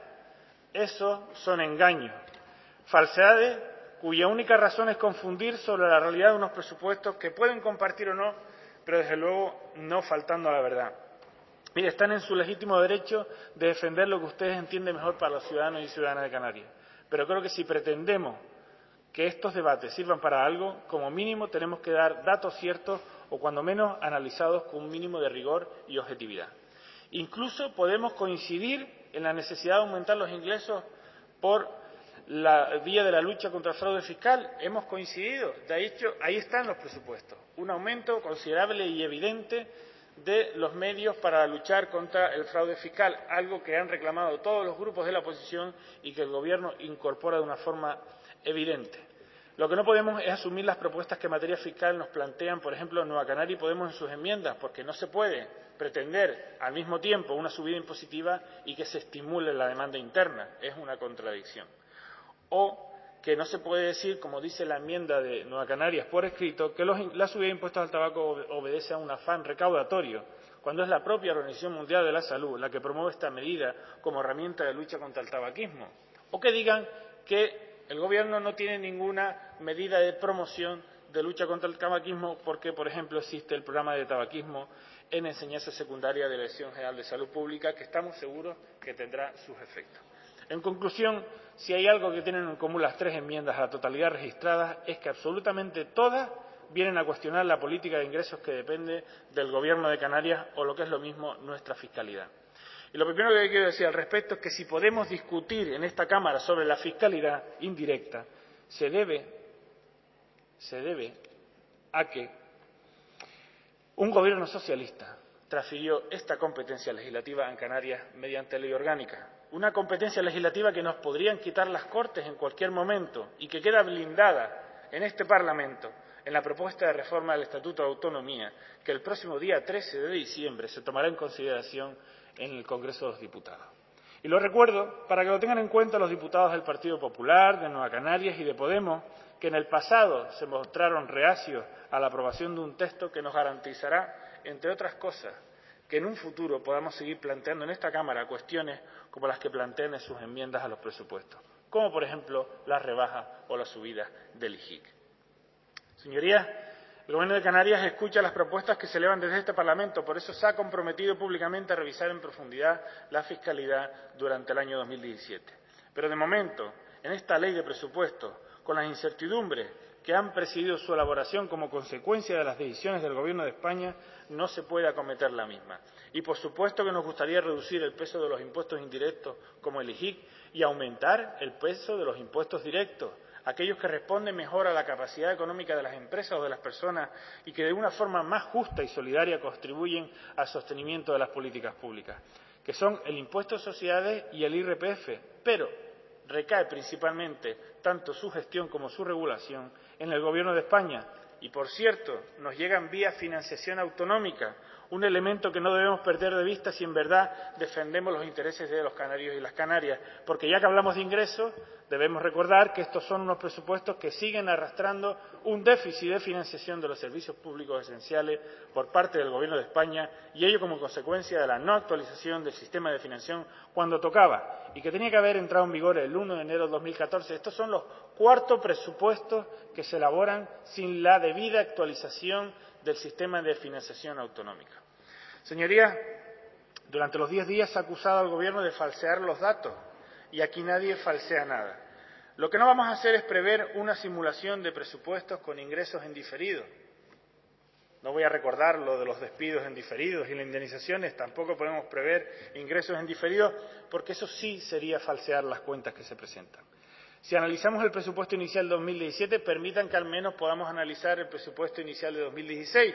S7: eso son engaños, falsedades cuya única razón es confundir sobre la realidad de unos presupuestos que pueden compartir o no, pero desde luego no faltando a la verdad. Mire, están en su legítimo derecho de defender lo que ustedes entienden mejor para los ciudadanos y ciudadanas de Canarias, pero creo que si pretendemos que estos debates sirvan para algo, como mínimo tenemos que dar datos ciertos o cuando menos analizados con un mínimo de rigor y objetividad. Incluso podemos coincidir en la necesidad de aumentar los ingresos por la vía de la lucha contra el fraude fiscal. Hemos coincidido. De hecho, ahí están los presupuestos. Un aumento considerable y evidente de los medios para luchar contra el fraude fiscal, algo que han reclamado todos los grupos de la oposición y que el Gobierno incorpora de una forma evidente. Lo que no podemos es asumir las propuestas que en materia fiscal nos plantean, por ejemplo, Nueva Canaria y Podemos en sus enmiendas, porque no se puede pretender al mismo tiempo una subida impositiva y que se estimule la demanda interna. Es una contradicción. O que no se puede decir, como dice la enmienda de Nueva Canarias por escrito, que la subida de impuestos al tabaco obedece a un afán recaudatorio, cuando es la propia Organización Mundial de la Salud la que promueve esta medida como herramienta de lucha contra el tabaquismo. O que digan que el Gobierno no tiene ninguna medida de promoción de lucha contra el tabaquismo porque, por ejemplo, existe el programa de tabaquismo en enseñanza secundaria de la Dirección General de Salud Pública, que estamos seguros que tendrá sus efectos. En conclusión, si hay algo que tienen en común las 3 enmiendas a la totalidad registradas es que absolutamente todas vienen a cuestionar la política de ingresos que depende del Gobierno de Canarias o, lo que es lo mismo, nuestra fiscalidad. Y lo primero que quiero decir al respecto es que si podemos discutir en esta Cámara sobre la fiscalidad indirecta, se debe a que un Gobierno socialista transfirió esta competencia legislativa en Canarias mediante ley orgánica. Una competencia legislativa que nos podrían quitar las Cortes en cualquier momento y que queda blindada en este Parlamento en la propuesta de reforma del Estatuto de Autonomía que el próximo día 13 de diciembre se tomará en consideración en el Congreso de los Diputados. Y lo recuerdo para que lo tengan en cuenta los diputados del Partido Popular, de Nueva Canarias y de Podemos, que en el pasado se mostraron reacios a la aprobación de un texto que nos garantizará, entre otras cosas, que en un futuro podamos seguir planteando en esta Cámara cuestiones como las que plantean en sus enmiendas a los presupuestos. como por ejemplo la rebaja o la subida del IGIC. Señorías, el Gobierno de Canarias escucha las propuestas que se elevan desde este Parlamento, por eso se ha comprometido públicamente a revisar en profundidad la fiscalidad durante el año 2017. Pero de momento, en esta ley de presupuestos, con las incertidumbres que han presidido su elaboración como consecuencia de las decisiones del Gobierno de España, no se puede acometer la misma. Y por supuesto que nos gustaría reducir el peso de los impuestos indirectos como el IGIC y aumentar el peso de los impuestos directos, aquellos que responden mejor a la capacidad económica de las empresas o de las personas y que de una forma más justa y solidaria contribuyen al sostenimiento de las políticas públicas, que son el impuesto de sociedades y el IRPF, pero recae principalmente tanto su gestión como su regulación en el Gobierno de España. Y, por cierto, nos llegan vía financiación autonómica, un elemento que no debemos perder de vista si en verdad defendemos los intereses de los canarios y las canarias, porque ya que hablamos de ingresos, debemos recordar que estos son unos presupuestos que siguen arrastrando un déficit de financiación de los servicios públicos esenciales por parte del Gobierno de España, y ello como consecuencia de la no actualización del sistema de financiación cuando tocaba, y que tenía que haber entrado en vigor el 1 de enero de 2014. Estos son los cuartos presupuestos que se elaboran sin la debida actualización del sistema de financiación autonómica. Señorías, durante los 10 días se ha acusado al Gobierno de falsear los datos, y aquí nadie falsea nada. Lo que no vamos a hacer es prever una simulación de presupuestos con ingresos en diferido. No voy a recordar lo de los despidos en diferidos y las indemnizaciones, tampoco podemos prever ingresos en diferido, porque eso sí sería falsear las cuentas que se presentan. Si analizamos el presupuesto inicial de 2017, permitan que al menos podamos analizar el presupuesto inicial de 2016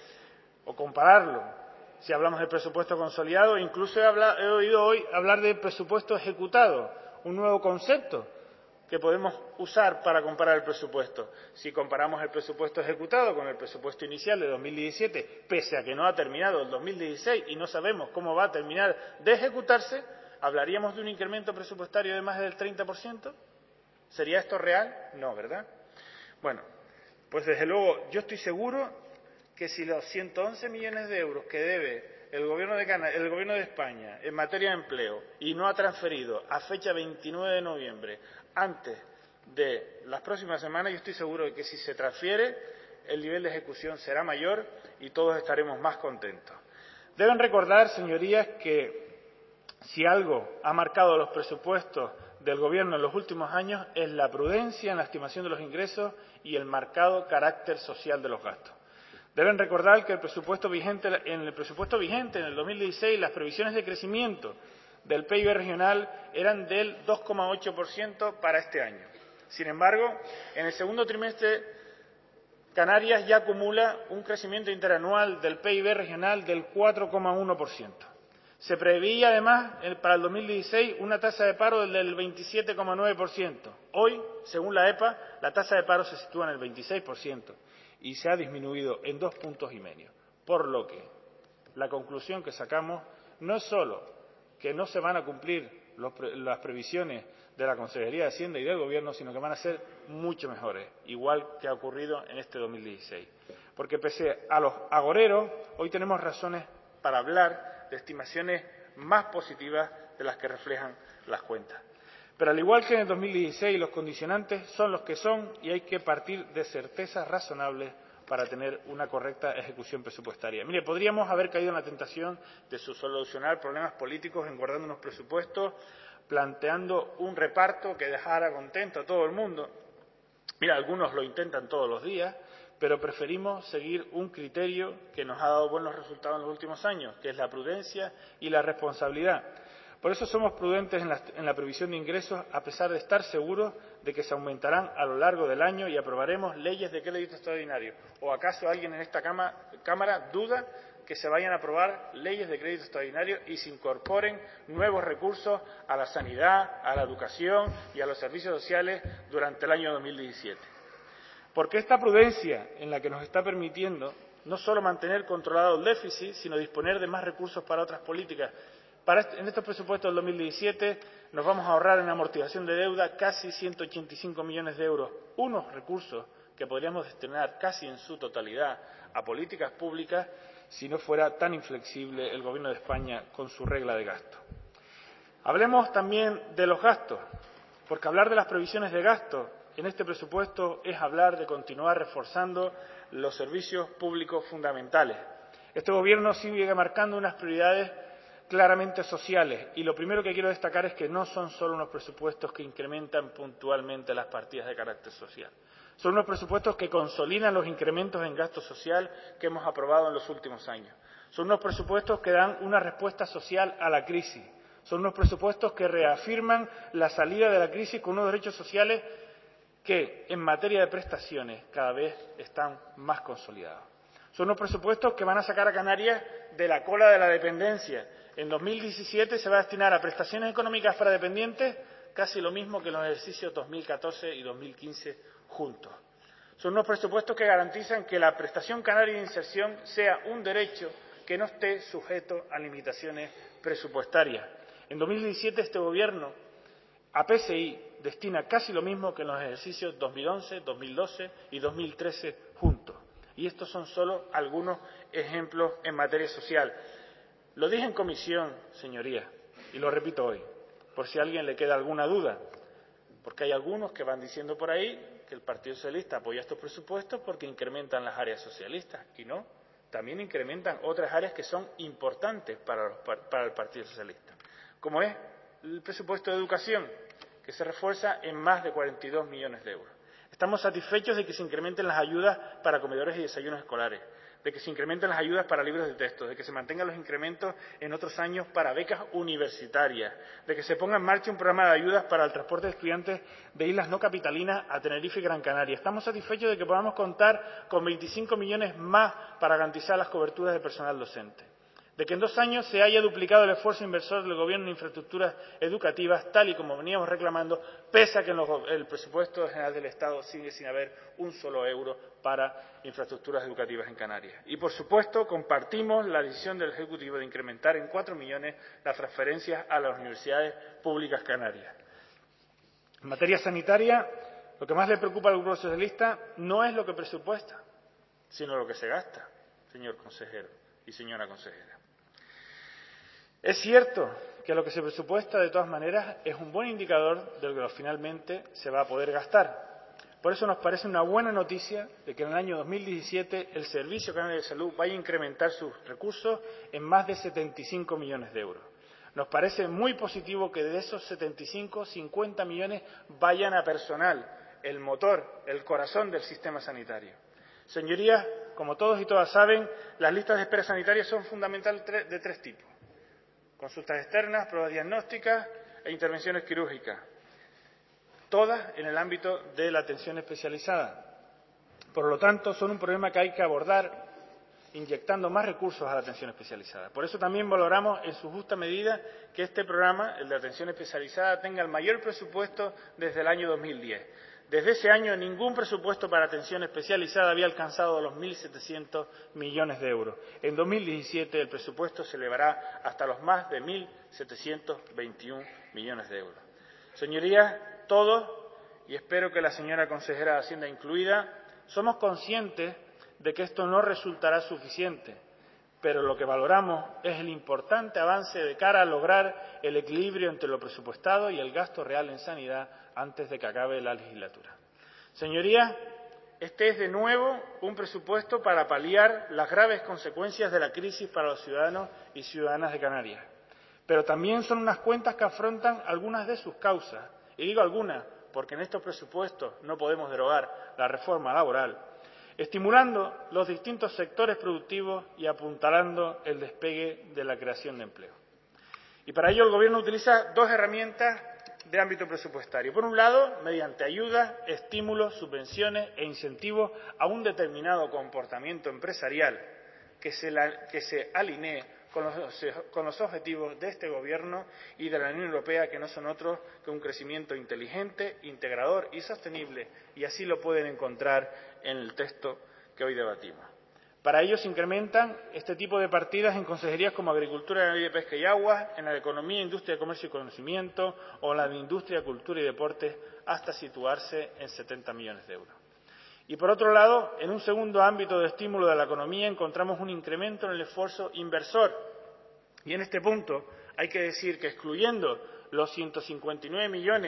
S7: o compararlo. Si hablamos del presupuesto consolidado, incluso he oído hoy hablar de presupuesto ejecutado, un nuevo concepto que podemos usar para comparar el presupuesto. Si comparamos el presupuesto ejecutado con el presupuesto inicial de 2017, pese a que no ha terminado el 2016 y no sabemos cómo va a terminar de ejecutarse, ¿hablaríamos de un incremento presupuestario de más del 30%? ¿Sería esto real? No, ¿verdad? Bueno, pues desde luego yo estoy seguro que si los 111 millones de euros que debe el Gobierno de España en materia de empleo y no ha transferido a fecha 29 de noviembre antes de las próximas semanas, yo estoy seguro de que si se transfiere el nivel de ejecución será mayor y todos estaremos más contentos. Deben recordar, señorías, que si algo ha marcado los presupuestos del Gobierno en los últimos años es la prudencia en la estimación de los ingresos y el marcado carácter social de los gastos. Deben recordar que en el presupuesto vigente en el 2016 las previsiones de crecimiento del PIB regional eran del 2,8% para este año. Sin embargo, en el segundo trimestre Canarias ya acumula un crecimiento interanual del PIB regional del 4,1%. Se preveía además para el 2016 una tasa de paro del 27,9%. Hoy, según la EPA, la tasa de paro se sitúa en el 26% y se ha disminuido en 2,5 puntos. Por lo que la conclusión que sacamos no es solo que no se van a cumplir las previsiones de la Consejería de Hacienda y del Gobierno, sino que van a ser mucho mejores, igual que ha ocurrido en este 2016. Porque pese a los agoreros, hoy tenemos razones para hablar de estimaciones más positivas de las que reflejan las cuentas. Pero al igual que en el 2016, los condicionantes son los que son y hay que partir de certezas razonables para tener una correcta ejecución presupuestaria. Mire, podríamos haber caído en la tentación de solucionar problemas políticos engordando unos presupuestos, planteando un reparto que dejara contento a todo el mundo. Mira, algunos lo intentan todos los días, pero preferimos seguir un criterio que nos ha dado buenos resultados en los últimos años, que es la prudencia y la responsabilidad. Por eso somos prudentes en la previsión de ingresos, a pesar de estar seguros de que se aumentarán a lo largo del año y aprobaremos leyes de crédito extraordinario. ¿O acaso alguien en esta Cámara duda que se vayan a aprobar leyes de crédito extraordinario y se incorporen nuevos recursos a la sanidad, a la educación y a los servicios sociales durante el año 2017? Porque esta prudencia en la que nos está permitiendo no solo mantener controlado el déficit, sino disponer de más recursos para otras políticas. En estos presupuestos del 2017 nos vamos a ahorrar en amortización de deuda casi 185 millones de euros, unos recursos que podríamos destinar casi en su totalidad a políticas públicas si no fuera tan inflexible el Gobierno de España con su regla de gasto. Hablemos también de los gastos. porque hablar de las previsiones de gasto en este presupuesto es hablar de continuar reforzando los servicios públicos fundamentales. Este Gobierno sigue marcando unas prioridades claramente sociales y lo primero que quiero destacar es que no son solo unos presupuestos que incrementan puntualmente las partidas de carácter social. Son unos presupuestos que consolidan los incrementos en gasto social que hemos aprobado en los últimos años. Son unos presupuestos que dan una respuesta social a la crisis. Son unos presupuestos que reafirman la salida de la crisis con unos derechos sociales que, en materia de prestaciones, cada vez están más consolidados. Son unos presupuestos que van a sacar a Canarias de la cola de la dependencia. En 2017 se va a destinar a prestaciones económicas para dependientes casi lo mismo que en los ejercicios 2014 y 2015 juntos. Son unos presupuestos que garantizan que la prestación canaria de inserción sea un derecho que no esté sujeto a limitaciones presupuestarias. En 2017 este Gobierno a PSI destina casi lo mismo que en los ejercicios 2011, 2012 y 2013 juntos. Y estos son solo algunos ejemplos en materia social. Lo dije en comisión, señorías, y lo repito hoy, por si a alguien le queda alguna duda, porque hay algunos que van diciendo por ahí que el Partido Socialista apoya estos presupuestos porque incrementan las áreas socialistas, y no, también incrementan otras áreas que son importantes para el Partido Socialista, como es el presupuesto de educación, que se refuerza en más de 42 millones de euros. Estamos satisfechos de que se incrementen las ayudas para comedores y desayunos escolares, de que se incrementen las ayudas para libros de texto, de que se mantengan los incrementos en otros años para becas universitarias, de que se ponga en marcha un programa de ayudas para el transporte de estudiantes de islas no capitalinas a Tenerife y Gran Canaria. Estamos satisfechos de que podamos contar con 25 millones más para garantizar las coberturas de personal docente, de que en 2 años se haya duplicado el esfuerzo inversor del Gobierno en infraestructuras educativas, tal y como veníamos reclamando, pese a que en el presupuesto general del Estado sigue sin haber un solo euro para infraestructuras educativas en Canarias. Y, por supuesto, compartimos la decisión del Ejecutivo de incrementar en 4 millones las transferencias a las universidades públicas canarias. En materia sanitaria, lo que más le preocupa al Grupo Socialista no es lo que presupuesta, sino lo que se gasta, señor consejero y señora consejera. Es cierto que lo que se presupuesta, de todas maneras, es un buen indicador de lo que finalmente se va a poder gastar. Por eso nos parece una buena noticia de que en el año 2017 el Servicio Canario de Salud vaya a incrementar sus recursos en más de 75 millones de euros. Nos parece muy positivo que de esos 75, 50 millones vayan a personal, el motor, el corazón del sistema sanitario. Señorías, como todos y todas saben, las listas de espera sanitarias son fundamentales de 3 tipos. Consultas externas, pruebas diagnósticas e intervenciones quirúrgicas, todas en el ámbito de la atención especializada. Por lo tanto, son un problema que hay que abordar inyectando más recursos a la atención especializada. Por eso también valoramos en su justa medida que este programa, el de atención especializada, tenga el mayor presupuesto desde el año 2010. Desde ese año ningún presupuesto para atención especializada había alcanzado los 1.700 millones de euros. En 2017 el presupuesto se elevará hasta los más de 1.721 millones de euros. Señorías, todos, y espero que la señora consejera de Hacienda incluida, somos conscientes de que esto no resultará suficiente, pero lo que valoramos es el importante avance de cara a lograr el equilibrio entre lo presupuestado y el gasto real en sanidad antes de que acabe la legislatura. Señorías, este es de nuevo un presupuesto para paliar las graves consecuencias de la crisis para los ciudadanos y ciudadanas de Canarias, pero también son unas cuentas que afrontan algunas de sus causas, y digo algunas porque en estos presupuestos no podemos derogar la reforma laboral, estimulando los distintos sectores productivos y apuntalando el despegue de la creación de empleo. Y para ello el Gobierno utiliza 2 herramientas de ámbito presupuestario. Por un lado, mediante ayudas, estímulos, subvenciones e incentivos a un determinado comportamiento empresarial que se alinee con los objetivos de este Gobierno y de la Unión Europea, que no son otros que un crecimiento inteligente, integrador y sostenible, y así lo pueden encontrar en el texto que hoy debatimos. Para ello se incrementan este tipo de partidas en consejerías como Agricultura, Ganadería, Pesca y Aguas, en la de Economía, Industria, Comercio y Conocimiento o en la de Industria, Cultura y Deportes, hasta situarse en 70 millones de euros. Y por otro lado, en un segundo ámbito de estímulo de la economía encontramos un incremento en el esfuerzo inversor. Y en este punto hay que decir que excluyendo los 159 millones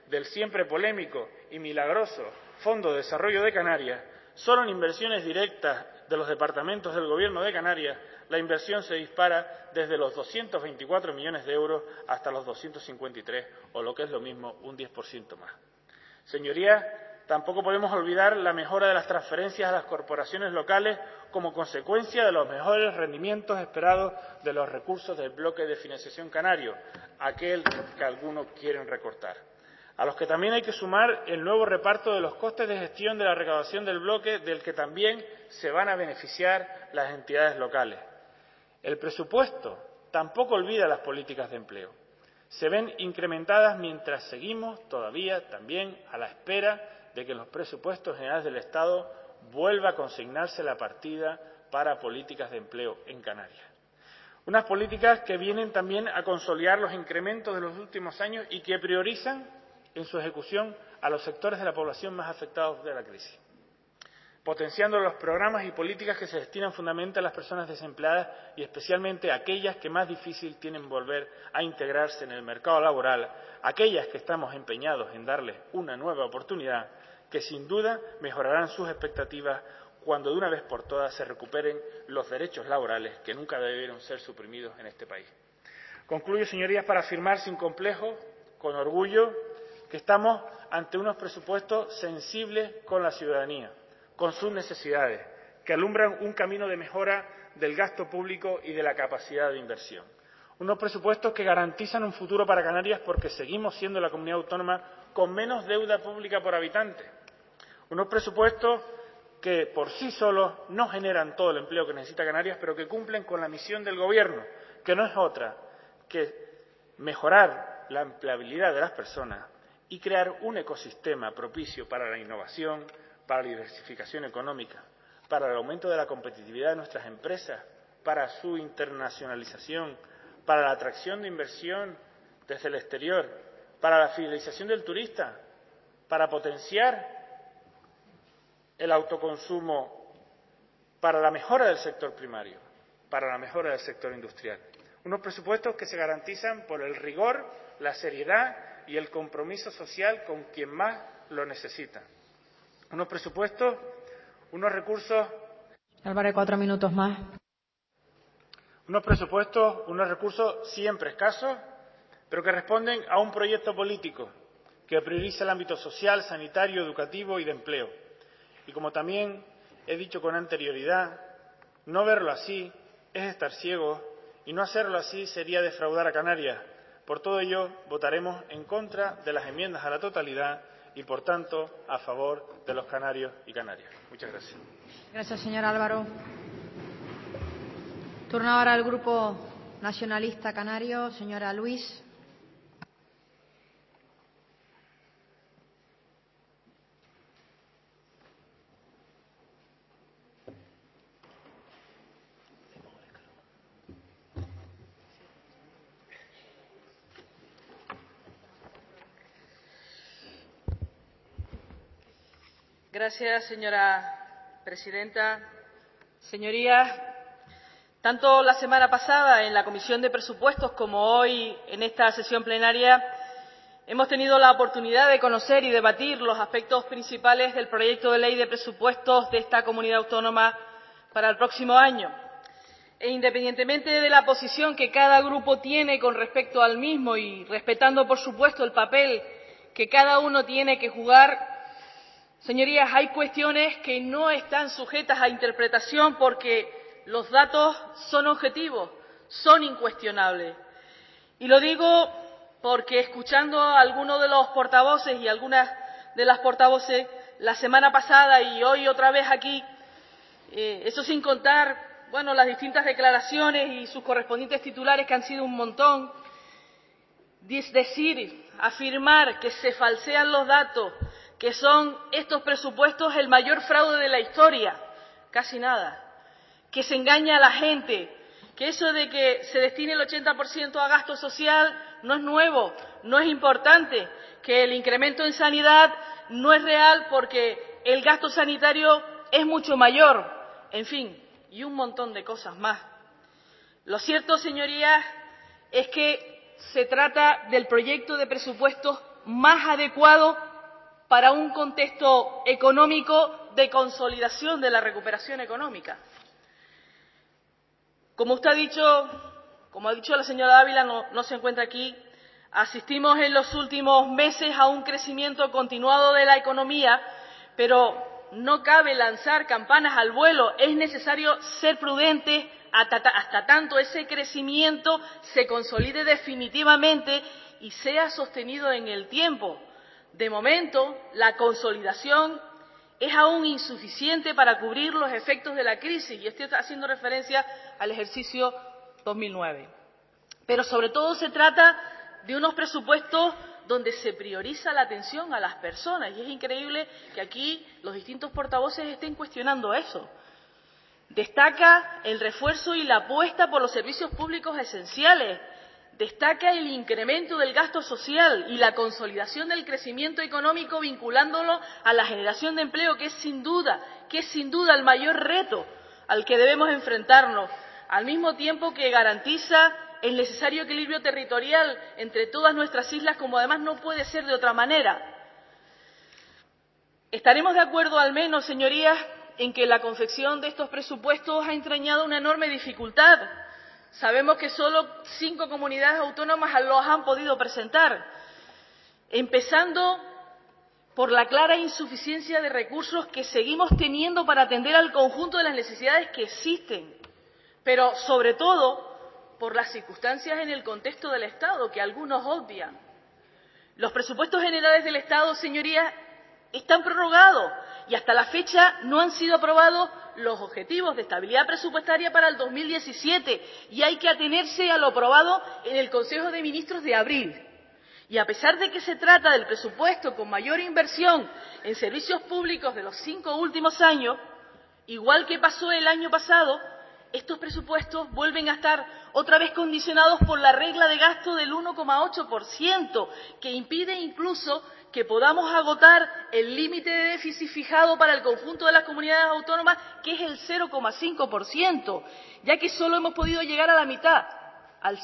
S7: del siempre polémico y milagroso Fondo de Desarrollo de Canarias, solo en inversiones directas de los departamentos del Gobierno de Canarias, la inversión se dispara desde los 224 millones de euros hasta los 253, o lo que es lo mismo, un 10% más. Señorías, tampoco podemos olvidar la mejora de las transferencias a las corporaciones locales como consecuencia de los mejores rendimientos esperados de los recursos del bloque de financiación canario, aquel que algunos quieren recortar. A los que también hay que sumar el nuevo reparto de los costes de gestión de la recaudación del bloque, del que también se van a beneficiar las entidades locales. El presupuesto tampoco olvida las políticas de empleo. Se ven incrementadas mientras seguimos todavía también a la espera de que en los presupuestos generales del Estado vuelva a consignarse la partida para políticas de empleo en Canarias. Unas políticas que vienen también a consolidar los incrementos de los últimos años y que priorizan en su ejecución a los sectores de la población más afectados de la crisis, potenciando los programas y políticas que se destinan fundamentalmente a las personas desempleadas y especialmente a aquellas que más difícil tienen volver a integrarse en el mercado laboral, aquellas que estamos empeñados en darles una nueva oportunidad, que sin duda mejorarán sus expectativas cuando de una vez por todas se recuperen los derechos laborales que nunca debieron ser suprimidos en este país. Concluyo, señorías, para afirmar sin complejos, con orgullo, que estamos ante unos presupuestos sensibles con la ciudadanía, con sus necesidades, que alumbran un camino de mejora del gasto público y de la capacidad de inversión. Unos presupuestos que garantizan un futuro para Canarias porque seguimos siendo la comunidad autónoma con menos deuda pública por habitante. Unos presupuestos que por sí solos no generan todo el empleo que necesita Canarias, pero que cumplen con la misión del Gobierno, que no es otra que mejorar la empleabilidad de las personas y crear un ecosistema propicio para la innovación, para la diversificación económica, para el aumento de la competitividad de nuestras empresas, para su internacionalización, para la atracción de inversión desde el exterior, para la fidelización del turista, para potenciar el autoconsumo, para la mejora del sector primario, para la mejora del sector industrial. Unos presupuestos que se garantizan por el rigor, la seriedad y el compromiso social con quien más lo necesita. Unos presupuestos, unos recursos.
S1: Álvaro, 4 minutos más.
S7: Unos presupuestos, unos recursos siempre escasos, pero que responden a un proyecto político que prioriza el ámbito social, sanitario, educativo y de empleo. Y como también he dicho con anterioridad, no verlo así es estar ciegos y no hacerlo así sería defraudar a Canarias. Por todo ello, votaremos en contra de las enmiendas a la totalidad y, por tanto, a favor de los canarios y canarias. Muchas gracias.
S1: Gracias, señor Álvaro. Turno ahora al Grupo Nacionalista Canario. Señora Luis.
S8: Gracias, señora presidenta. Señorías, tanto la semana pasada en la Comisión de Presupuestos como hoy en esta sesión plenaria hemos tenido la oportunidad de conocer y debatir los aspectos principales del proyecto de ley de presupuestos de esta comunidad autónoma para el próximo año. E independientemente de la posición que cada grupo tiene con respecto al mismo y respetando, por supuesto, el papel que cada uno tiene que jugar, señorías, hay cuestiones que no están sujetas a interpretación porque los datos son objetivos, son incuestionables. Y lo digo porque escuchando a algunos de los portavoces y algunas de las portavoces la semana pasada y hoy otra vez aquí, eso sin contar, las distintas declaraciones y sus correspondientes titulares que han sido un montón, afirmar que se falsean los datos, que son estos presupuestos el mayor fraude de la historia, casi nada, que se engaña a la gente, que eso de que se destine el 80% a gasto social no es nuevo, no es importante, que el incremento en sanidad no es real porque el gasto sanitario es mucho mayor, en fin, y un montón de cosas más. Lo cierto, señorías, es que se trata del proyecto de presupuestos más adecuado para un contexto económico de consolidación de la recuperación económica. Como usted ha dicho, como ha dicho la señora Ávila, no se encuentra aquí, asistimos en los últimos meses a un crecimiento continuado de la economía, pero no cabe lanzar campanas al vuelo, es necesario ser prudentes hasta tanto ese crecimiento se consolide definitivamente y sea sostenido en el tiempo. De momento, la consolidación es aún insuficiente para cubrir los efectos de la crisis, y estoy haciendo referencia al ejercicio 2009. Pero sobre todo se trata de unos presupuestos donde se prioriza la atención a las personas, y es increíble que aquí los distintos portavoces estén cuestionando eso. Destaca el refuerzo y la apuesta por los servicios públicos esenciales, destaca el incremento del gasto social y la consolidación del crecimiento económico vinculándolo a la generación de empleo, que es sin duda el mayor reto al que debemos enfrentarnos, al mismo tiempo que garantiza el necesario equilibrio territorial entre todas nuestras islas, como además no puede ser de otra manera. Estaremos de acuerdo, al menos, señorías, en que la confección de estos presupuestos ha entrañado una enorme dificultad. Sabemos que solo 5 comunidades autónomas los han podido presentar, empezando por la clara insuficiencia de recursos que seguimos teniendo para atender al conjunto de las necesidades que existen, pero sobre todo por las circunstancias en el contexto del Estado, que algunos obvian. Los presupuestos generales del Estado, señorías, están prorrogados y hasta la fecha no han sido aprobados los objetivos de estabilidad presupuestaria para el 2017 y hay que atenerse a lo aprobado en el Consejo de Ministros de abril. Y a pesar de que se trata del presupuesto con mayor inversión en servicios públicos de los 5 últimos años, igual que pasó el año pasado, estos presupuestos vuelven a estar otra vez condicionados por la regla de gasto del 1,8%, que impide incluso que podamos agotar el límite de déficit fijado para el conjunto de las comunidades autónomas, que es el 0,5%, ya que solo hemos podido llegar a la mitad, al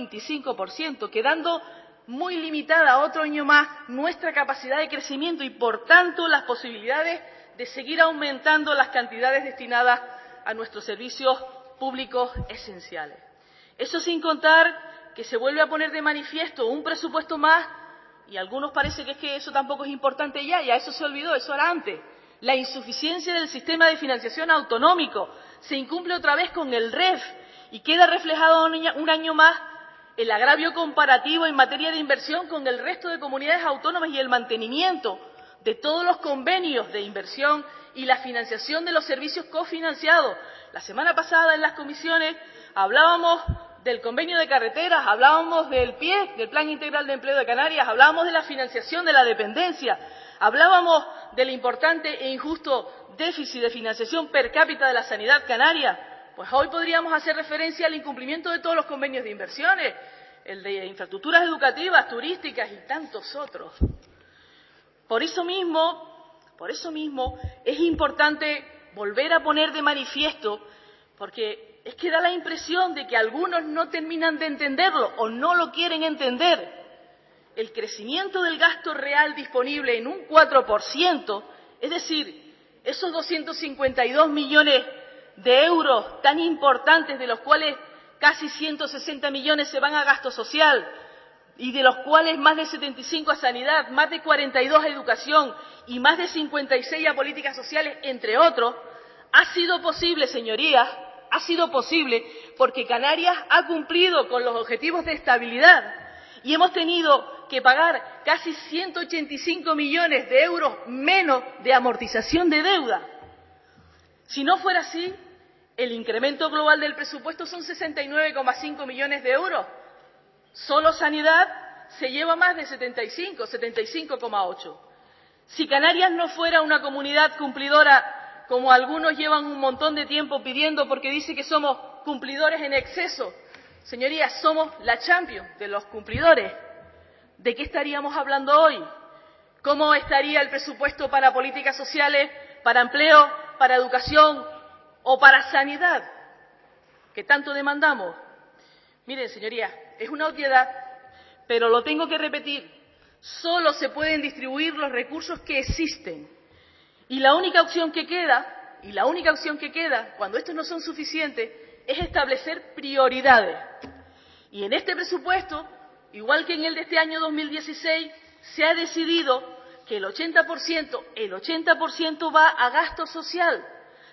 S8: 0,25%, quedando muy limitada otro año más nuestra capacidad de crecimiento y, por tanto, las posibilidades de seguir aumentando las cantidades destinadas a nuestros servicios públicos esenciales. Eso sin contar que se vuelve a poner de manifiesto un presupuesto más, y a algunos parece que es que eso tampoco es importante ya eso se olvidó, eso era antes, la insuficiencia del sistema de financiación autonómico. Se incumple otra vez con el REF y queda reflejado un año más el agravio comparativo en materia de inversión con el resto de comunidades autónomas y el mantenimiento de todos los convenios de inversión y la financiación de los servicios cofinanciados. La semana pasada en las comisiones hablábamos del convenio de carreteras, hablábamos del PIE, del Plan Integral de Empleo de Canarias, hablábamos de la financiación de la dependencia, hablábamos del importante e injusto déficit de financiación per cápita de la sanidad canaria. Pues hoy podríamos hacer referencia al incumplimiento de todos los convenios de inversiones, el de infraestructuras educativas, turísticas y tantos otros. Por eso mismo es importante volver a poner de manifiesto, porque es que da la impresión de que algunos no terminan de entenderlo o no lo quieren entender. El crecimiento del gasto real disponible en un 4%, es decir, esos 252 millones de euros tan importantes, de los cuales casi 160 millones se van a gasto social y de los cuales más de 75 a sanidad, más de 42 a educación y más de 56 a políticas sociales, entre otros, ha sido posible, señorías, ha sido posible porque Canarias ha cumplido con los objetivos de estabilidad y hemos tenido que pagar casi 185 millones de euros menos de amortización de deuda. Si no fuera así, el incremento global del presupuesto son 69,5 millones de euros. Solo sanidad se lleva más de 75,8. Si Canarias no fuera una comunidad cumplidora, como algunos llevan un montón de tiempo pidiendo porque dice que somos cumplidores en exceso, señorías, somos la Champions de los cumplidores. ¿De qué estaríamos hablando hoy? ¿Cómo estaría el presupuesto para políticas sociales, para empleo, para educación o para sanidad, que tanto demandamos? Miren, señorías, es una obviedad, pero lo tengo que repetir. Solo se pueden distribuir los recursos que existen. Y la única opción que queda, cuando estos no son suficientes, es establecer prioridades. Y en este presupuesto, igual que en el de este año 2016, se ha decidido que el 80% va a gasto social,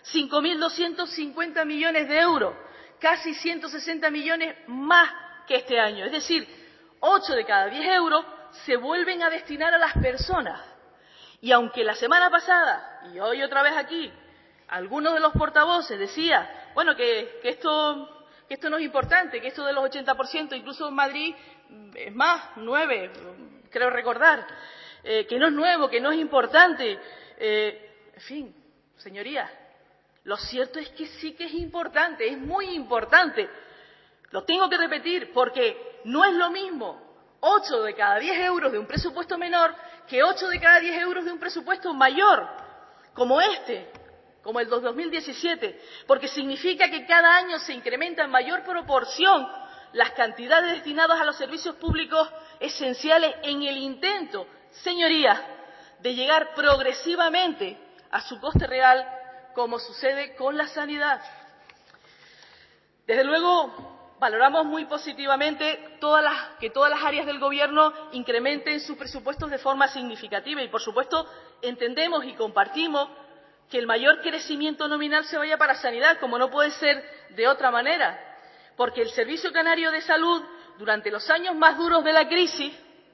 S8: 5.250 millones de euros, casi 160 millones más que este año. Es decir, 8 de cada 10 euros se vuelven a destinar a las personas. Y aunque la semana pasada, y hoy otra vez aquí, algunos de los portavoces decían, bueno, que esto no es importante, que esto de los 80%, incluso en Madrid es más, 9, creo recordar, que no es nuevo, que no es importante. En fin, señorías, lo cierto es que sí que es importante, es muy importante. Lo tengo que repetir porque no es lo mismo 8 de cada 10 euros de un presupuesto menor que 8 de cada 10 euros de un presupuesto mayor, como este, como el 2017, porque significa que cada año se incrementa en mayor proporción las cantidades destinadas a los servicios públicos esenciales en el intento, señorías, de llegar progresivamente a su coste real, como sucede con la sanidad. Desde luego, valoramos muy positivamente que todas las áreas del Gobierno incrementen sus presupuestos de forma significativa y, por supuesto, entendemos y compartimos que el mayor crecimiento nominal se vaya para sanidad, como no puede ser de otra manera, porque el Servicio Canario de Salud, durante los años más duros de la crisis,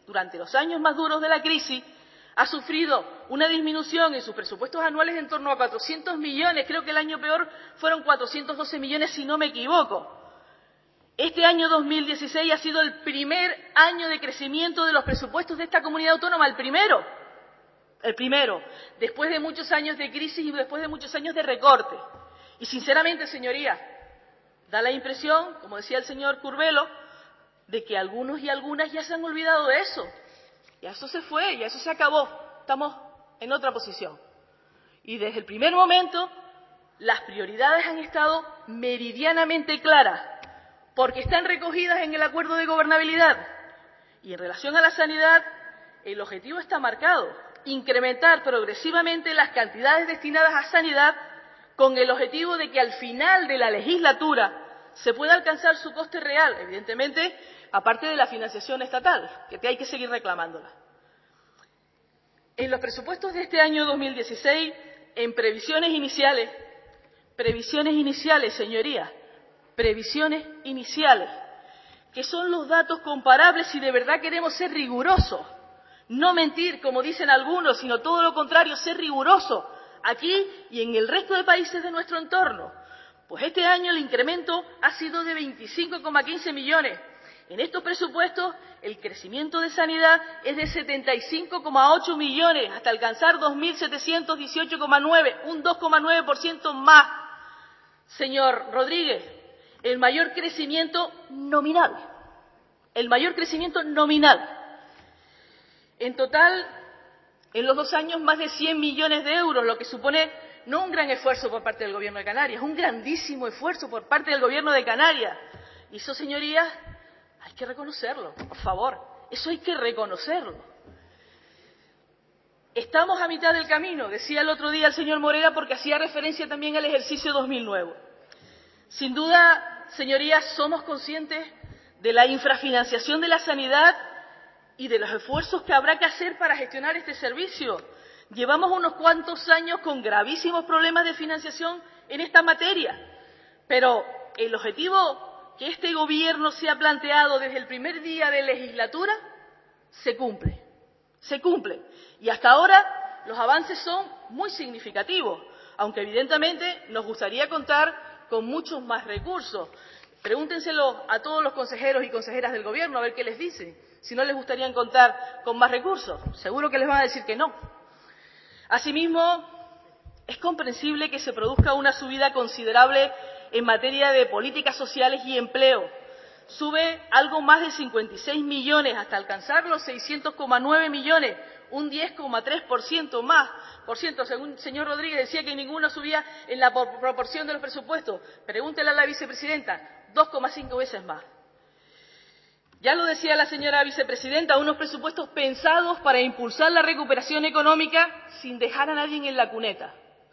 S8: ha sufrido una disminución en sus presupuestos anuales en torno a 400 millones, creo que el año peor fueron 412 millones, si no me equivoco. Este año 2016 ha sido el primer año de crecimiento de los presupuestos de esta comunidad autónoma, el primero, después de muchos años de crisis y después de muchos años de recorte. Y sinceramente, señorías, da la impresión, como decía el señor Curvelo, de que algunos y algunas ya se han olvidado de eso. Ya eso se fue, ya eso se acabó. Estamos en otra posición. Y desde el primer momento, las prioridades han estado meridianamente claras, porque están recogidas en el acuerdo de gobernabilidad. Y en relación a la sanidad, el objetivo está marcado: incrementar progresivamente las cantidades destinadas a sanidad con el objetivo de que al final de la legislatura se pueda alcanzar su coste real, evidentemente, aparte de la financiación estatal, que hay que seguir reclamándola. En los presupuestos de este año 2016, en previsiones iniciales, señorías, previsiones iniciales, que son los datos comparables si de verdad queremos ser rigurosos, no mentir como dicen algunos, sino todo lo contrario, ser rigurosos aquí y en el resto de países de nuestro entorno. Pues este año el incremento ha sido de 25,15 millones. En estos presupuestos el crecimiento de sanidad es de 75,8 millones hasta alcanzar 2.718,9, un 2,9% más. Señor Rodríguez, el mayor crecimiento nominal. En total, en los 2 años, más de 100 millones de euros, lo que supone no un gran esfuerzo por parte del Gobierno de Canarias, un grandísimo esfuerzo por parte del Gobierno de Canarias. Y eso, señorías, hay que reconocerlo, por favor, eso hay que reconocerlo. Estamos a mitad del camino, decía el otro día el señor Morera, porque hacía referencia también al ejercicio 2009. Sin duda, señorías, somos conscientes de la infrafinanciación de la sanidad y de los esfuerzos que habrá que hacer para gestionar este servicio. Llevamos unos cuantos años con gravísimos problemas de financiación en esta materia, pero el objetivo que este Gobierno se ha planteado desde el primer día de legislatura se cumple. Y hasta ahora los avances son muy significativos, aunque evidentemente nos gustaría contar con muchos más recursos. Pregúntenselo a todos los consejeros y consejeras del Gobierno a ver qué les dicen, si no les gustaría contar con más recursos. Seguro que les van a decir que no. Asimismo, es comprensible que se produzca una subida considerable en materia de políticas sociales y empleo. Sube algo más de 56 millones hasta alcanzar los 600,9 millones, un 10,3% más. Por cierto, según el señor Rodríguez decía que ninguno subía en la proporción de los presupuestos. Pregúntele a la vicepresidenta, 2,5 veces más. Ya lo decía la señora vicepresidenta, unos presupuestos pensados para impulsar la recuperación económica sin dejar a nadie en la cuneta.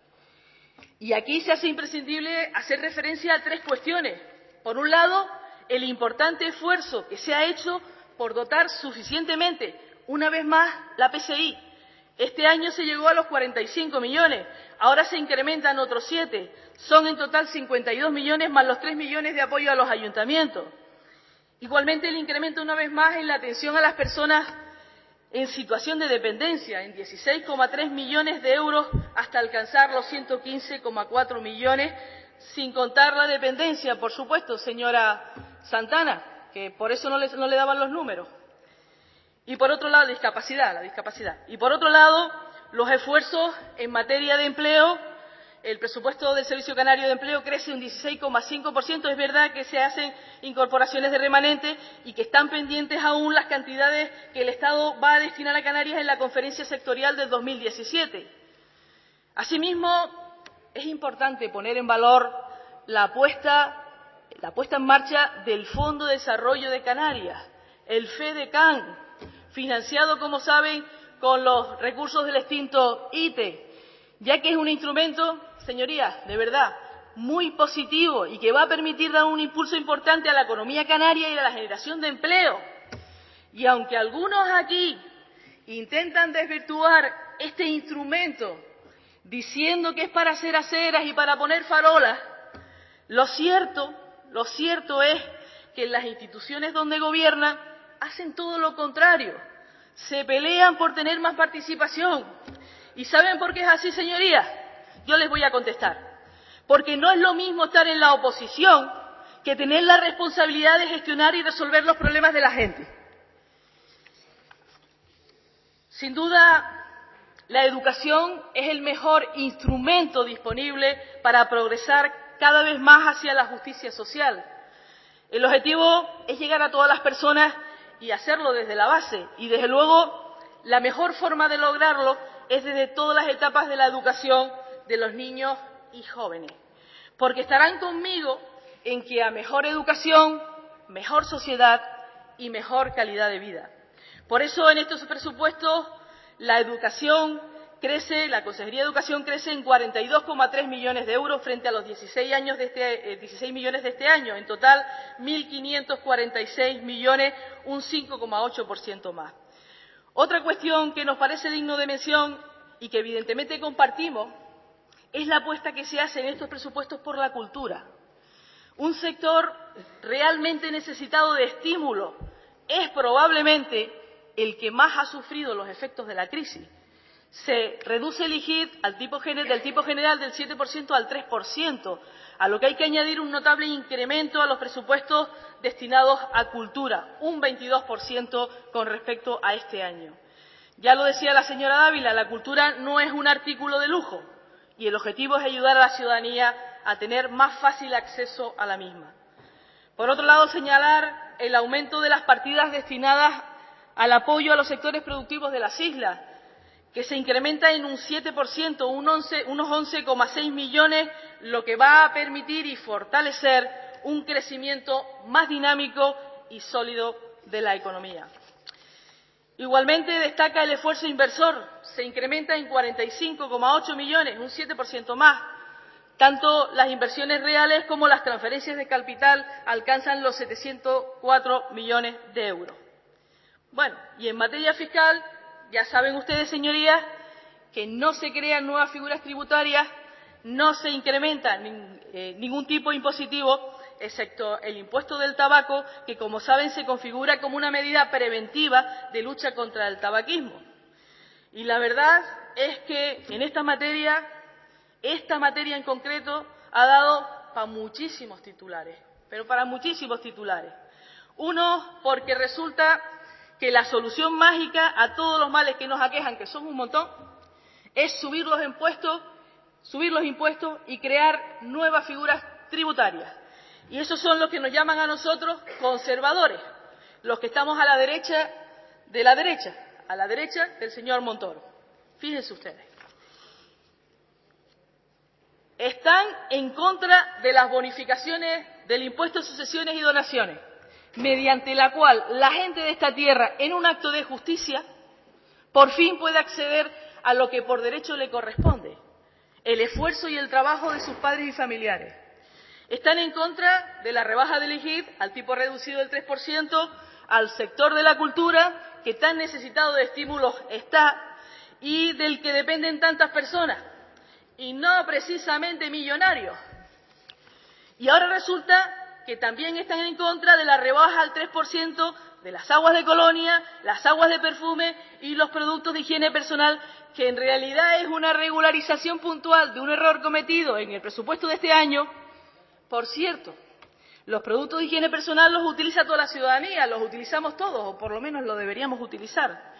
S8: Y aquí se hace imprescindible hacer referencia a tres cuestiones. Por un lado, el importante esfuerzo que se ha hecho por dotar suficientemente, una vez más, la PCI. Este año se llegó a los 45 millones, ahora se incrementan otros 7. Son en total 52 millones más los 3 millones de apoyo a los ayuntamientos. Igualmente el incremento una vez más en la atención a las personas en situación de dependencia, en 16,3 millones de euros hasta alcanzar los 115,4 millones, sin contar la dependencia, por supuesto, señora Santana, que por eso no le daban los números. Y por otro lado, la discapacidad. Y por otro lado, los esfuerzos en materia de empleo. El presupuesto del Servicio Canario de Empleo crece un 16,5%. Es verdad que se hacen incorporaciones de remanente y que están pendientes aún las cantidades que el Estado va a destinar a Canarias en la conferencia sectorial del 2017. Asimismo, es importante poner en valor la puesta en marcha del Fondo de Desarrollo de Canarias, el FEDECAN, financiado, como saben, con los recursos del extinto ITE, ya que es un instrumento, señorías, de verdad, muy positivo y que va a permitir dar un impulso importante a la economía canaria y a la generación de empleo. Y aunque algunos aquí intentan desvirtuar este instrumento diciendo que es para hacer aceras y para poner farolas, lo cierto es que en las instituciones donde gobiernan hacen todo lo contrario, se pelean por tener más participación. ¿Y saben por qué es así, señorías? Yo les voy a contestar. Porque no es lo mismo estar en la oposición que tener la responsabilidad de gestionar y resolver los problemas de la gente. Sin duda, la educación es el mejor instrumento disponible para progresar cada vez más hacia la justicia social. El objetivo es llegar a todas las personas y hacerlo desde la base. Y, desde luego, la mejor forma de lograrlo es desde todas las etapas de la educación de los niños y jóvenes. Porque estarán conmigo en que a mejor educación, mejor sociedad y mejor calidad de vida. Por eso, en estos presupuestos, la educación crece, la Consejería de Educación crece en 42,3 millones de euros frente a los 16 millones de este año. En total, 1.546 millones, un 5,8% más. Otra cuestión que nos parece digno de mención y que evidentemente compartimos es la apuesta que se hace en estos presupuestos por la cultura. Un sector realmente necesitado de estímulo, es probablemente el que más ha sufrido los efectos de la crisis. Se reduce el IGID del tipo general del 7% al 3%, a lo que hay que añadir un notable incremento a los presupuestos destinados a cultura, un 22% con respecto a este año. Ya lo decía la señora Dávila, la cultura no es un artículo de lujo y el objetivo es ayudar a la ciudadanía a tener más fácil acceso a la misma. Por otro lado, señalar el aumento de las partidas destinadas al apoyo a los sectores productivos de las islas, que se incrementa en un 7%, unos 11,6 millones, lo que va a permitir y fortalecer un crecimiento más dinámico y sólido de la economía. Igualmente destaca el esfuerzo inversor, se incrementa en 45,8 millones, un 7% más. Tanto las inversiones reales como las transferencias de capital alcanzan los 704 millones de euros. Bueno, y en materia fiscal, ya saben ustedes, señorías, que no se crean nuevas figuras tributarias, no se incrementa ningún tipo impositivo, excepto el impuesto del tabaco, que, como saben, se configura como una medida preventiva de lucha contra el tabaquismo. Y la verdad es que en esta materia en concreto, ha dado para muchísimos titulares, pero para muchísimos titulares. Uno, porque resulta que la solución mágica a todos los males que nos aquejan, que son un montón, es subir los impuestos y crear nuevas figuras tributarias. Y esos son los que nos llaman a nosotros conservadores, los que estamos a la derecha de la derecha, a la derecha del señor Montoro. Fíjense ustedes. Están en contra de las bonificaciones del impuesto de sucesiones y donaciones. mediante la cual la gente de esta tierra, en un acto de justicia, por fin puede acceder a lo que por derecho le corresponde, el esfuerzo y el trabajo de sus padres y familiares. Están en contra de la rebaja del IGIP al tipo reducido del 3%, al sector de la cultura, que tan necesitado de estímulos está y del que dependen tantas personas, y no precisamente millonarios. Y ahora resulta que también están en contra de la rebaja al 3% de las aguas de colonia, las aguas de perfume y los productos de higiene personal, que en realidad es una regularización puntual de un error cometido en el presupuesto de este año. Por cierto, los productos de higiene personal los utiliza toda la ciudadanía, los utilizamos todos, o por lo menos lo deberíamos utilizar.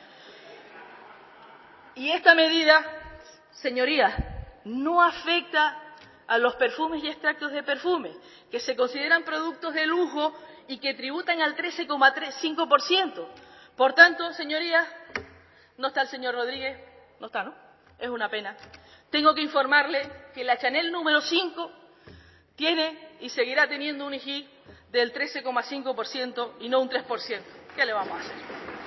S8: Y esta medida, señorías, no afecta a los perfumes y extractos de perfume, que se consideran productos de lujo y que tributan al 13,5%. Por tanto, señorías, no está el señor Rodríguez, no está, ¿no? Es una pena. Tengo que informarle que la Chanel número 5 tiene y seguirá teniendo un IGI del 13,5% y no un 3%. ¿Qué le vamos a hacer?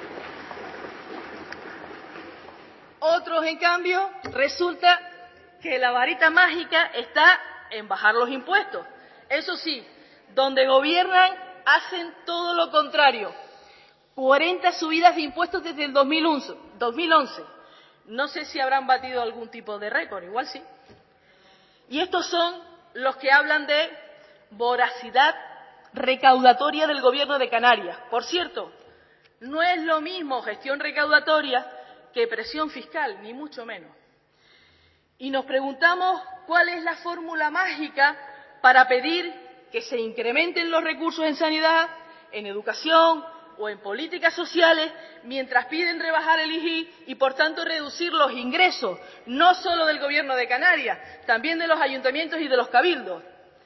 S8: Otros, en cambio, resulta que la varita mágica está en bajar los impuestos. Eso sí, donde gobiernan hacen todo lo contrario. 40 subidas de impuestos desde el 2011. No sé si habrán batido algún tipo de récord, igual sí. Y estos son los que hablan de voracidad recaudatoria del Gobierno de Canarias. Por cierto, no es lo mismo gestión recaudatoria que presión fiscal, ni mucho menos. Y nos preguntamos cuál es la fórmula mágica para pedir que se incrementen los recursos en sanidad, en educación o en políticas sociales, mientras piden rebajar el IGI y, por tanto, reducir los ingresos, no solo del Gobierno de Canarias, también de los ayuntamientos y de los cabildos.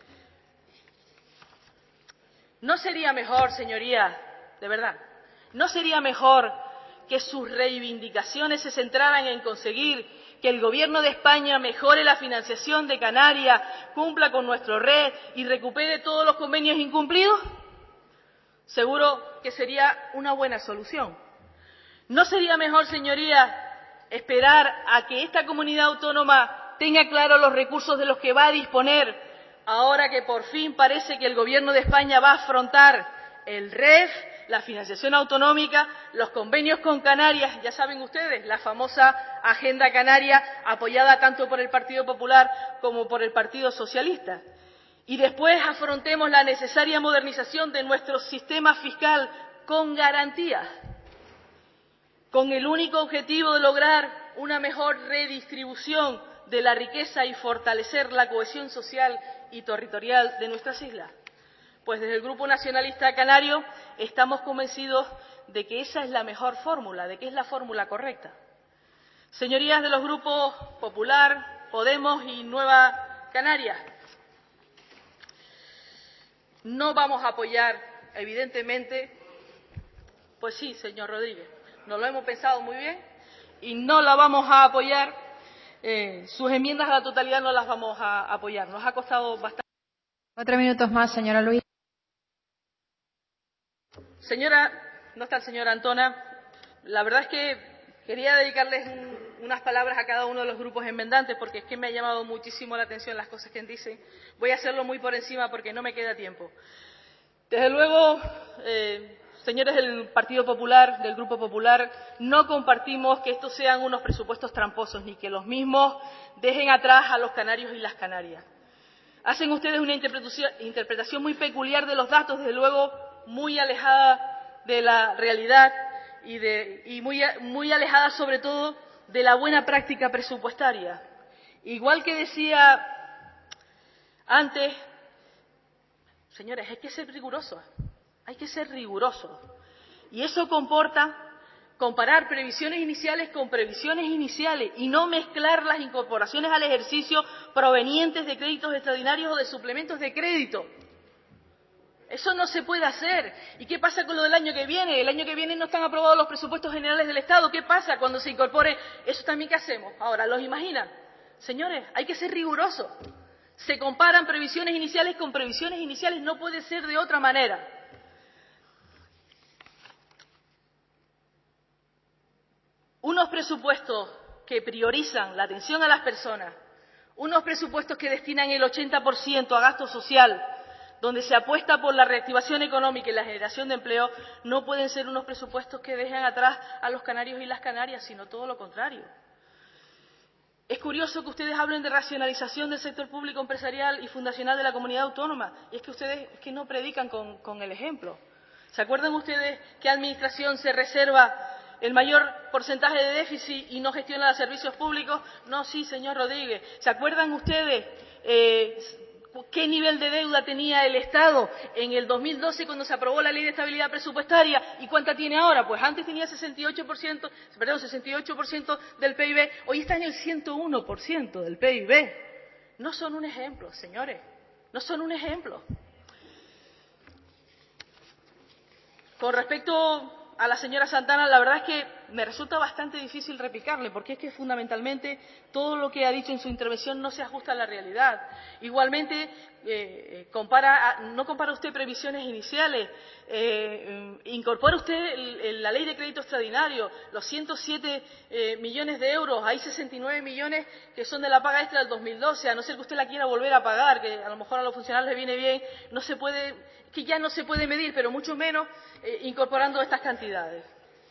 S8: ¿No sería mejor, señorías, de verdad, no sería mejor que sus reivindicaciones se centraran en conseguir que el Gobierno de España mejore la financiación de Canarias, cumpla con nuestro RED y recupere todos los convenios incumplidos? Seguro que sería una buena solución. ¿No sería mejor, señorías, esperar a que esta comunidad autónoma tenga claros los recursos de los que va a disponer, ahora que por fin parece que el Gobierno de España va a afrontar el REF, la financiación autonómica, los convenios con Canarias, ya saben ustedes, la famosa Agenda Canaria, apoyada tanto por el Partido Popular como por el Partido Socialista? Y después afrontemos la necesaria modernización de nuestro sistema fiscal con garantías, con el único objetivo de lograr una mejor redistribución de la riqueza y fortalecer la cohesión social y territorial de nuestras islas. Pues desde el Grupo Nacionalista Canario estamos convencidos de que esa es la mejor fórmula, de que es la fórmula correcta. Señorías de los grupos Popular, Podemos y Nueva Canarias, no vamos a apoyar, evidentemente, pues sí, señor Rodríguez, nos lo hemos pensado muy bien y no la vamos a apoyar, sus enmiendas a la totalidad no las vamos a apoyar, nos ha costado bastante.
S1: 4 minutos más, señora Luis.
S8: Señora, no está el señor Antona, la verdad es que quería dedicarles unas palabras a cada uno de los grupos enmendantes porque es que me ha llamado muchísimo la atención las cosas que dicen. Voy a hacerlo muy por encima porque no me queda tiempo. Desde luego, señores del Partido Popular, del Grupo Popular, no compartimos que estos sean unos presupuestos tramposos ni que los mismos dejen atrás a los canarios y las canarias. Hacen ustedes una interpretación muy peculiar de los datos, desde luego muy alejada de la realidad y muy alejada sobre todo de la buena práctica presupuestaria. Igual que decía antes, señores, hay que ser rigurosos, y eso comporta comparar previsiones iniciales con previsiones iniciales y no mezclar las incorporaciones al ejercicio provenientes de créditos extraordinarios o de suplementos de crédito. Eso no se puede hacer. ¿Y qué pasa con lo del año que viene? El año que viene no están aprobados los presupuestos generales del Estado. ¿Qué pasa cuando se incorpore? Eso también, ¿qué hacemos? Ahora, ¿los imaginan? Señores, hay que ser rigurosos. Se comparan previsiones iniciales con previsiones iniciales, no puede ser de otra manera. unos presupuestos que priorizan la atención a las personas, unos presupuestos que destinan el 80% a gasto social, donde se apuesta por la reactivación económica y la generación de empleo, no pueden ser unos presupuestos que dejen atrás a los canarios y las canarias, sino todo lo contrario. Es curioso que ustedes hablen de racionalización del sector público empresarial y fundacional de la comunidad autónoma, y es que ustedes no predican con el ejemplo. ¿Se acuerdan ustedes qué administración se reserva el mayor porcentaje de déficit y no gestiona los servicios públicos? No, sí, señor Rodríguez. ¿Se acuerdan ustedes qué nivel de deuda tenía el Estado en el 2012 cuando se aprobó la Ley de Estabilidad Presupuestaria y cuánta tiene ahora? Pues antes tenía 68% del PIB, hoy está en el 101% del PIB. No son un ejemplo, señores, no son un ejemplo. Con respecto a la señora Santana, la verdad es que me resulta bastante difícil replicarle, porque es que fundamentalmente todo lo que ha dicho en su intervención no se ajusta a la realidad. Igualmente, no compara usted previsiones iniciales, incorpora usted la ley de crédito extraordinario, los 107 millones de euros, hay 69 millones que son de la paga extra del 2012, a no ser que usted la quiera volver a pagar, que a lo mejor a los funcionarios les viene bien, no se puede, que ya no se puede medir, pero mucho menos incorporando estas cantidades.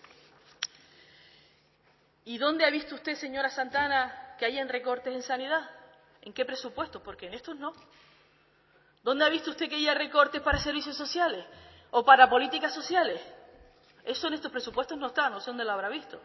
S8: ¿Y dónde ha visto usted, señora Santana, que hayan recortes en sanidad? ¿En qué presupuestos? Porque en estos no. ¿Dónde ha visto usted que haya recortes para servicios sociales o para políticas sociales? Eso en estos presupuestos no está, no sé dónde lo habrá visto.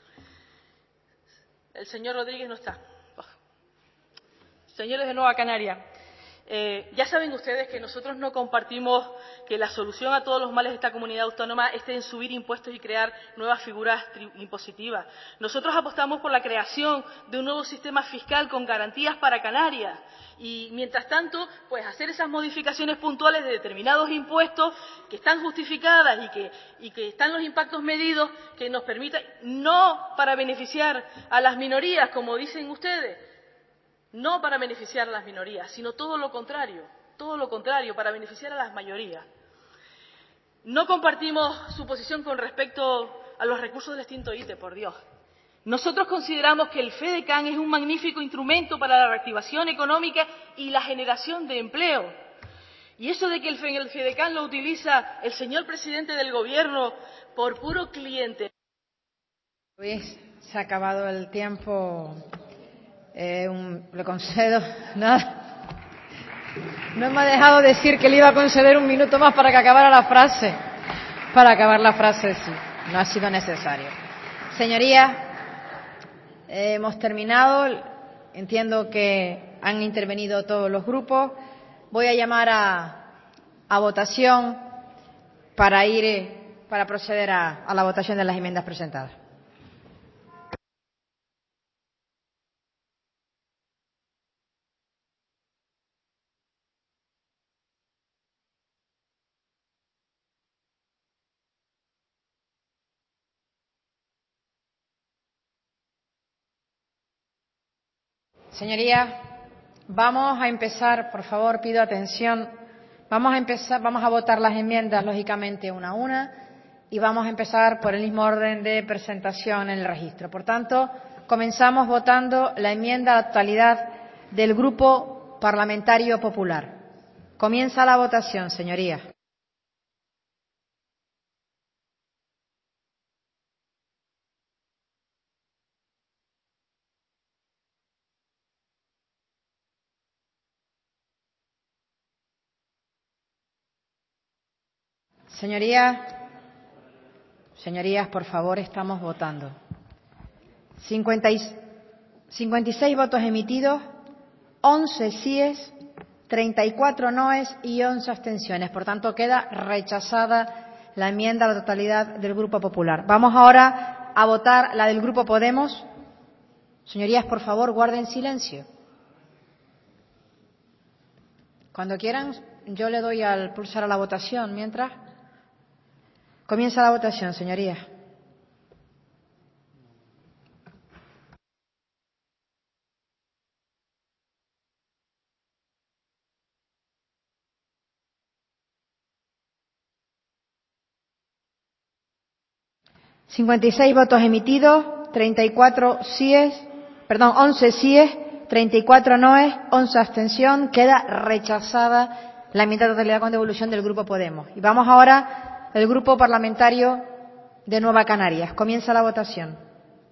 S8: El señor Rodríguez no está. Señores de Nueva Canaria, ya saben ustedes que nosotros no compartimos que la solución a todos los males de esta comunidad autónoma esté en subir impuestos y crear nuevas figuras impositivas. Nosotros apostamos por la creación de un nuevo sistema fiscal con garantías para Canarias y, mientras tanto, pues hacer esas modificaciones puntuales de determinados impuestos que están justificadas y que están los impactos medidos que nos permitan, no para beneficiar a las minorías, como dicen ustedes, no para beneficiar a las minorías, sino todo lo contrario, para beneficiar a las mayorías. No compartimos su posición con respecto a los recursos del extinto ITE, por Dios. Nosotros consideramos que el FEDECAN es un magnífico instrumento para la reactivación económica y la generación de empleo. Y eso de que el FEDECAN lo utiliza el señor presidente del Gobierno por puro cliente.
S1: Luis, se ha acabado el tiempo. Le concedo nada. No me ha dejado decir que le iba a conceder un minuto más para que acabara la frase. Para acabar la frase, sí. No ha sido necesario. Señorías, hemos terminado. Entiendo que han intervenido todos los grupos. Voy a llamar a votación para proceder a la votación de las enmiendas presentadas. Señorías, vamos a empezar, por favor, pido atención. Vamos a votar las enmiendas, lógicamente, una a una, y vamos a empezar por el mismo orden de presentación en el registro. Por tanto, comenzamos votando la enmienda a la totalidad del Grupo Parlamentario Popular. Comienza la votación, señorías. Señorías, por favor, estamos votando. 56 votos emitidos, 11 síes, 34 noes y 11 abstenciones. Por tanto, queda rechazada la enmienda a la totalidad del Grupo Popular. Vamos ahora a votar la del Grupo Podemos. Señorías, por favor, guarden silencio. Cuando quieran, yo le doy al pulsar a la votación. Mientras, comienza la votación, señorías. $56 votos emitidos, 11 síes, 34 noes, 11 abstención. Queda rechazada la enmienda de totalidad con devolución del Grupo Podemos. Y vamos ahora al Grupo Parlamentario de Nueva Canarias. Comienza la votación.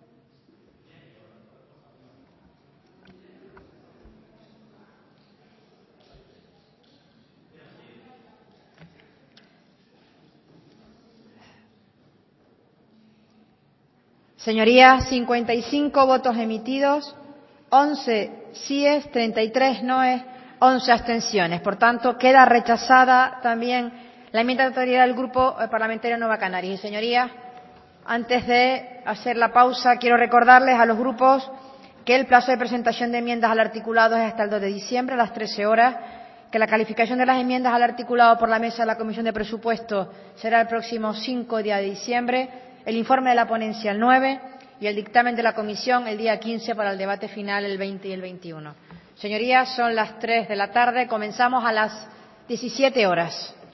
S1: Señorías, 55 votos emitidos, 11 síes, 33 noes, 11 abstenciones. Por tanto, queda rechazada también la enmienda de totalidad del Grupo Parlamentario Nueva Canarias. Y, señorías, antes de hacer la pausa, quiero recordarles a los grupos que el plazo de presentación de enmiendas al articulado es hasta el 2 de diciembre a las 13 horas, que la calificación de las enmiendas al articulado por la mesa de la Comisión de Presupuestos será el próximo 5 de diciembre, el informe de la ponencia el 9 y el dictamen de la comisión el día 15 para el debate final el 20 y el 21. Señorías, son las 3 de la tarde, comenzamos a las 17 horas.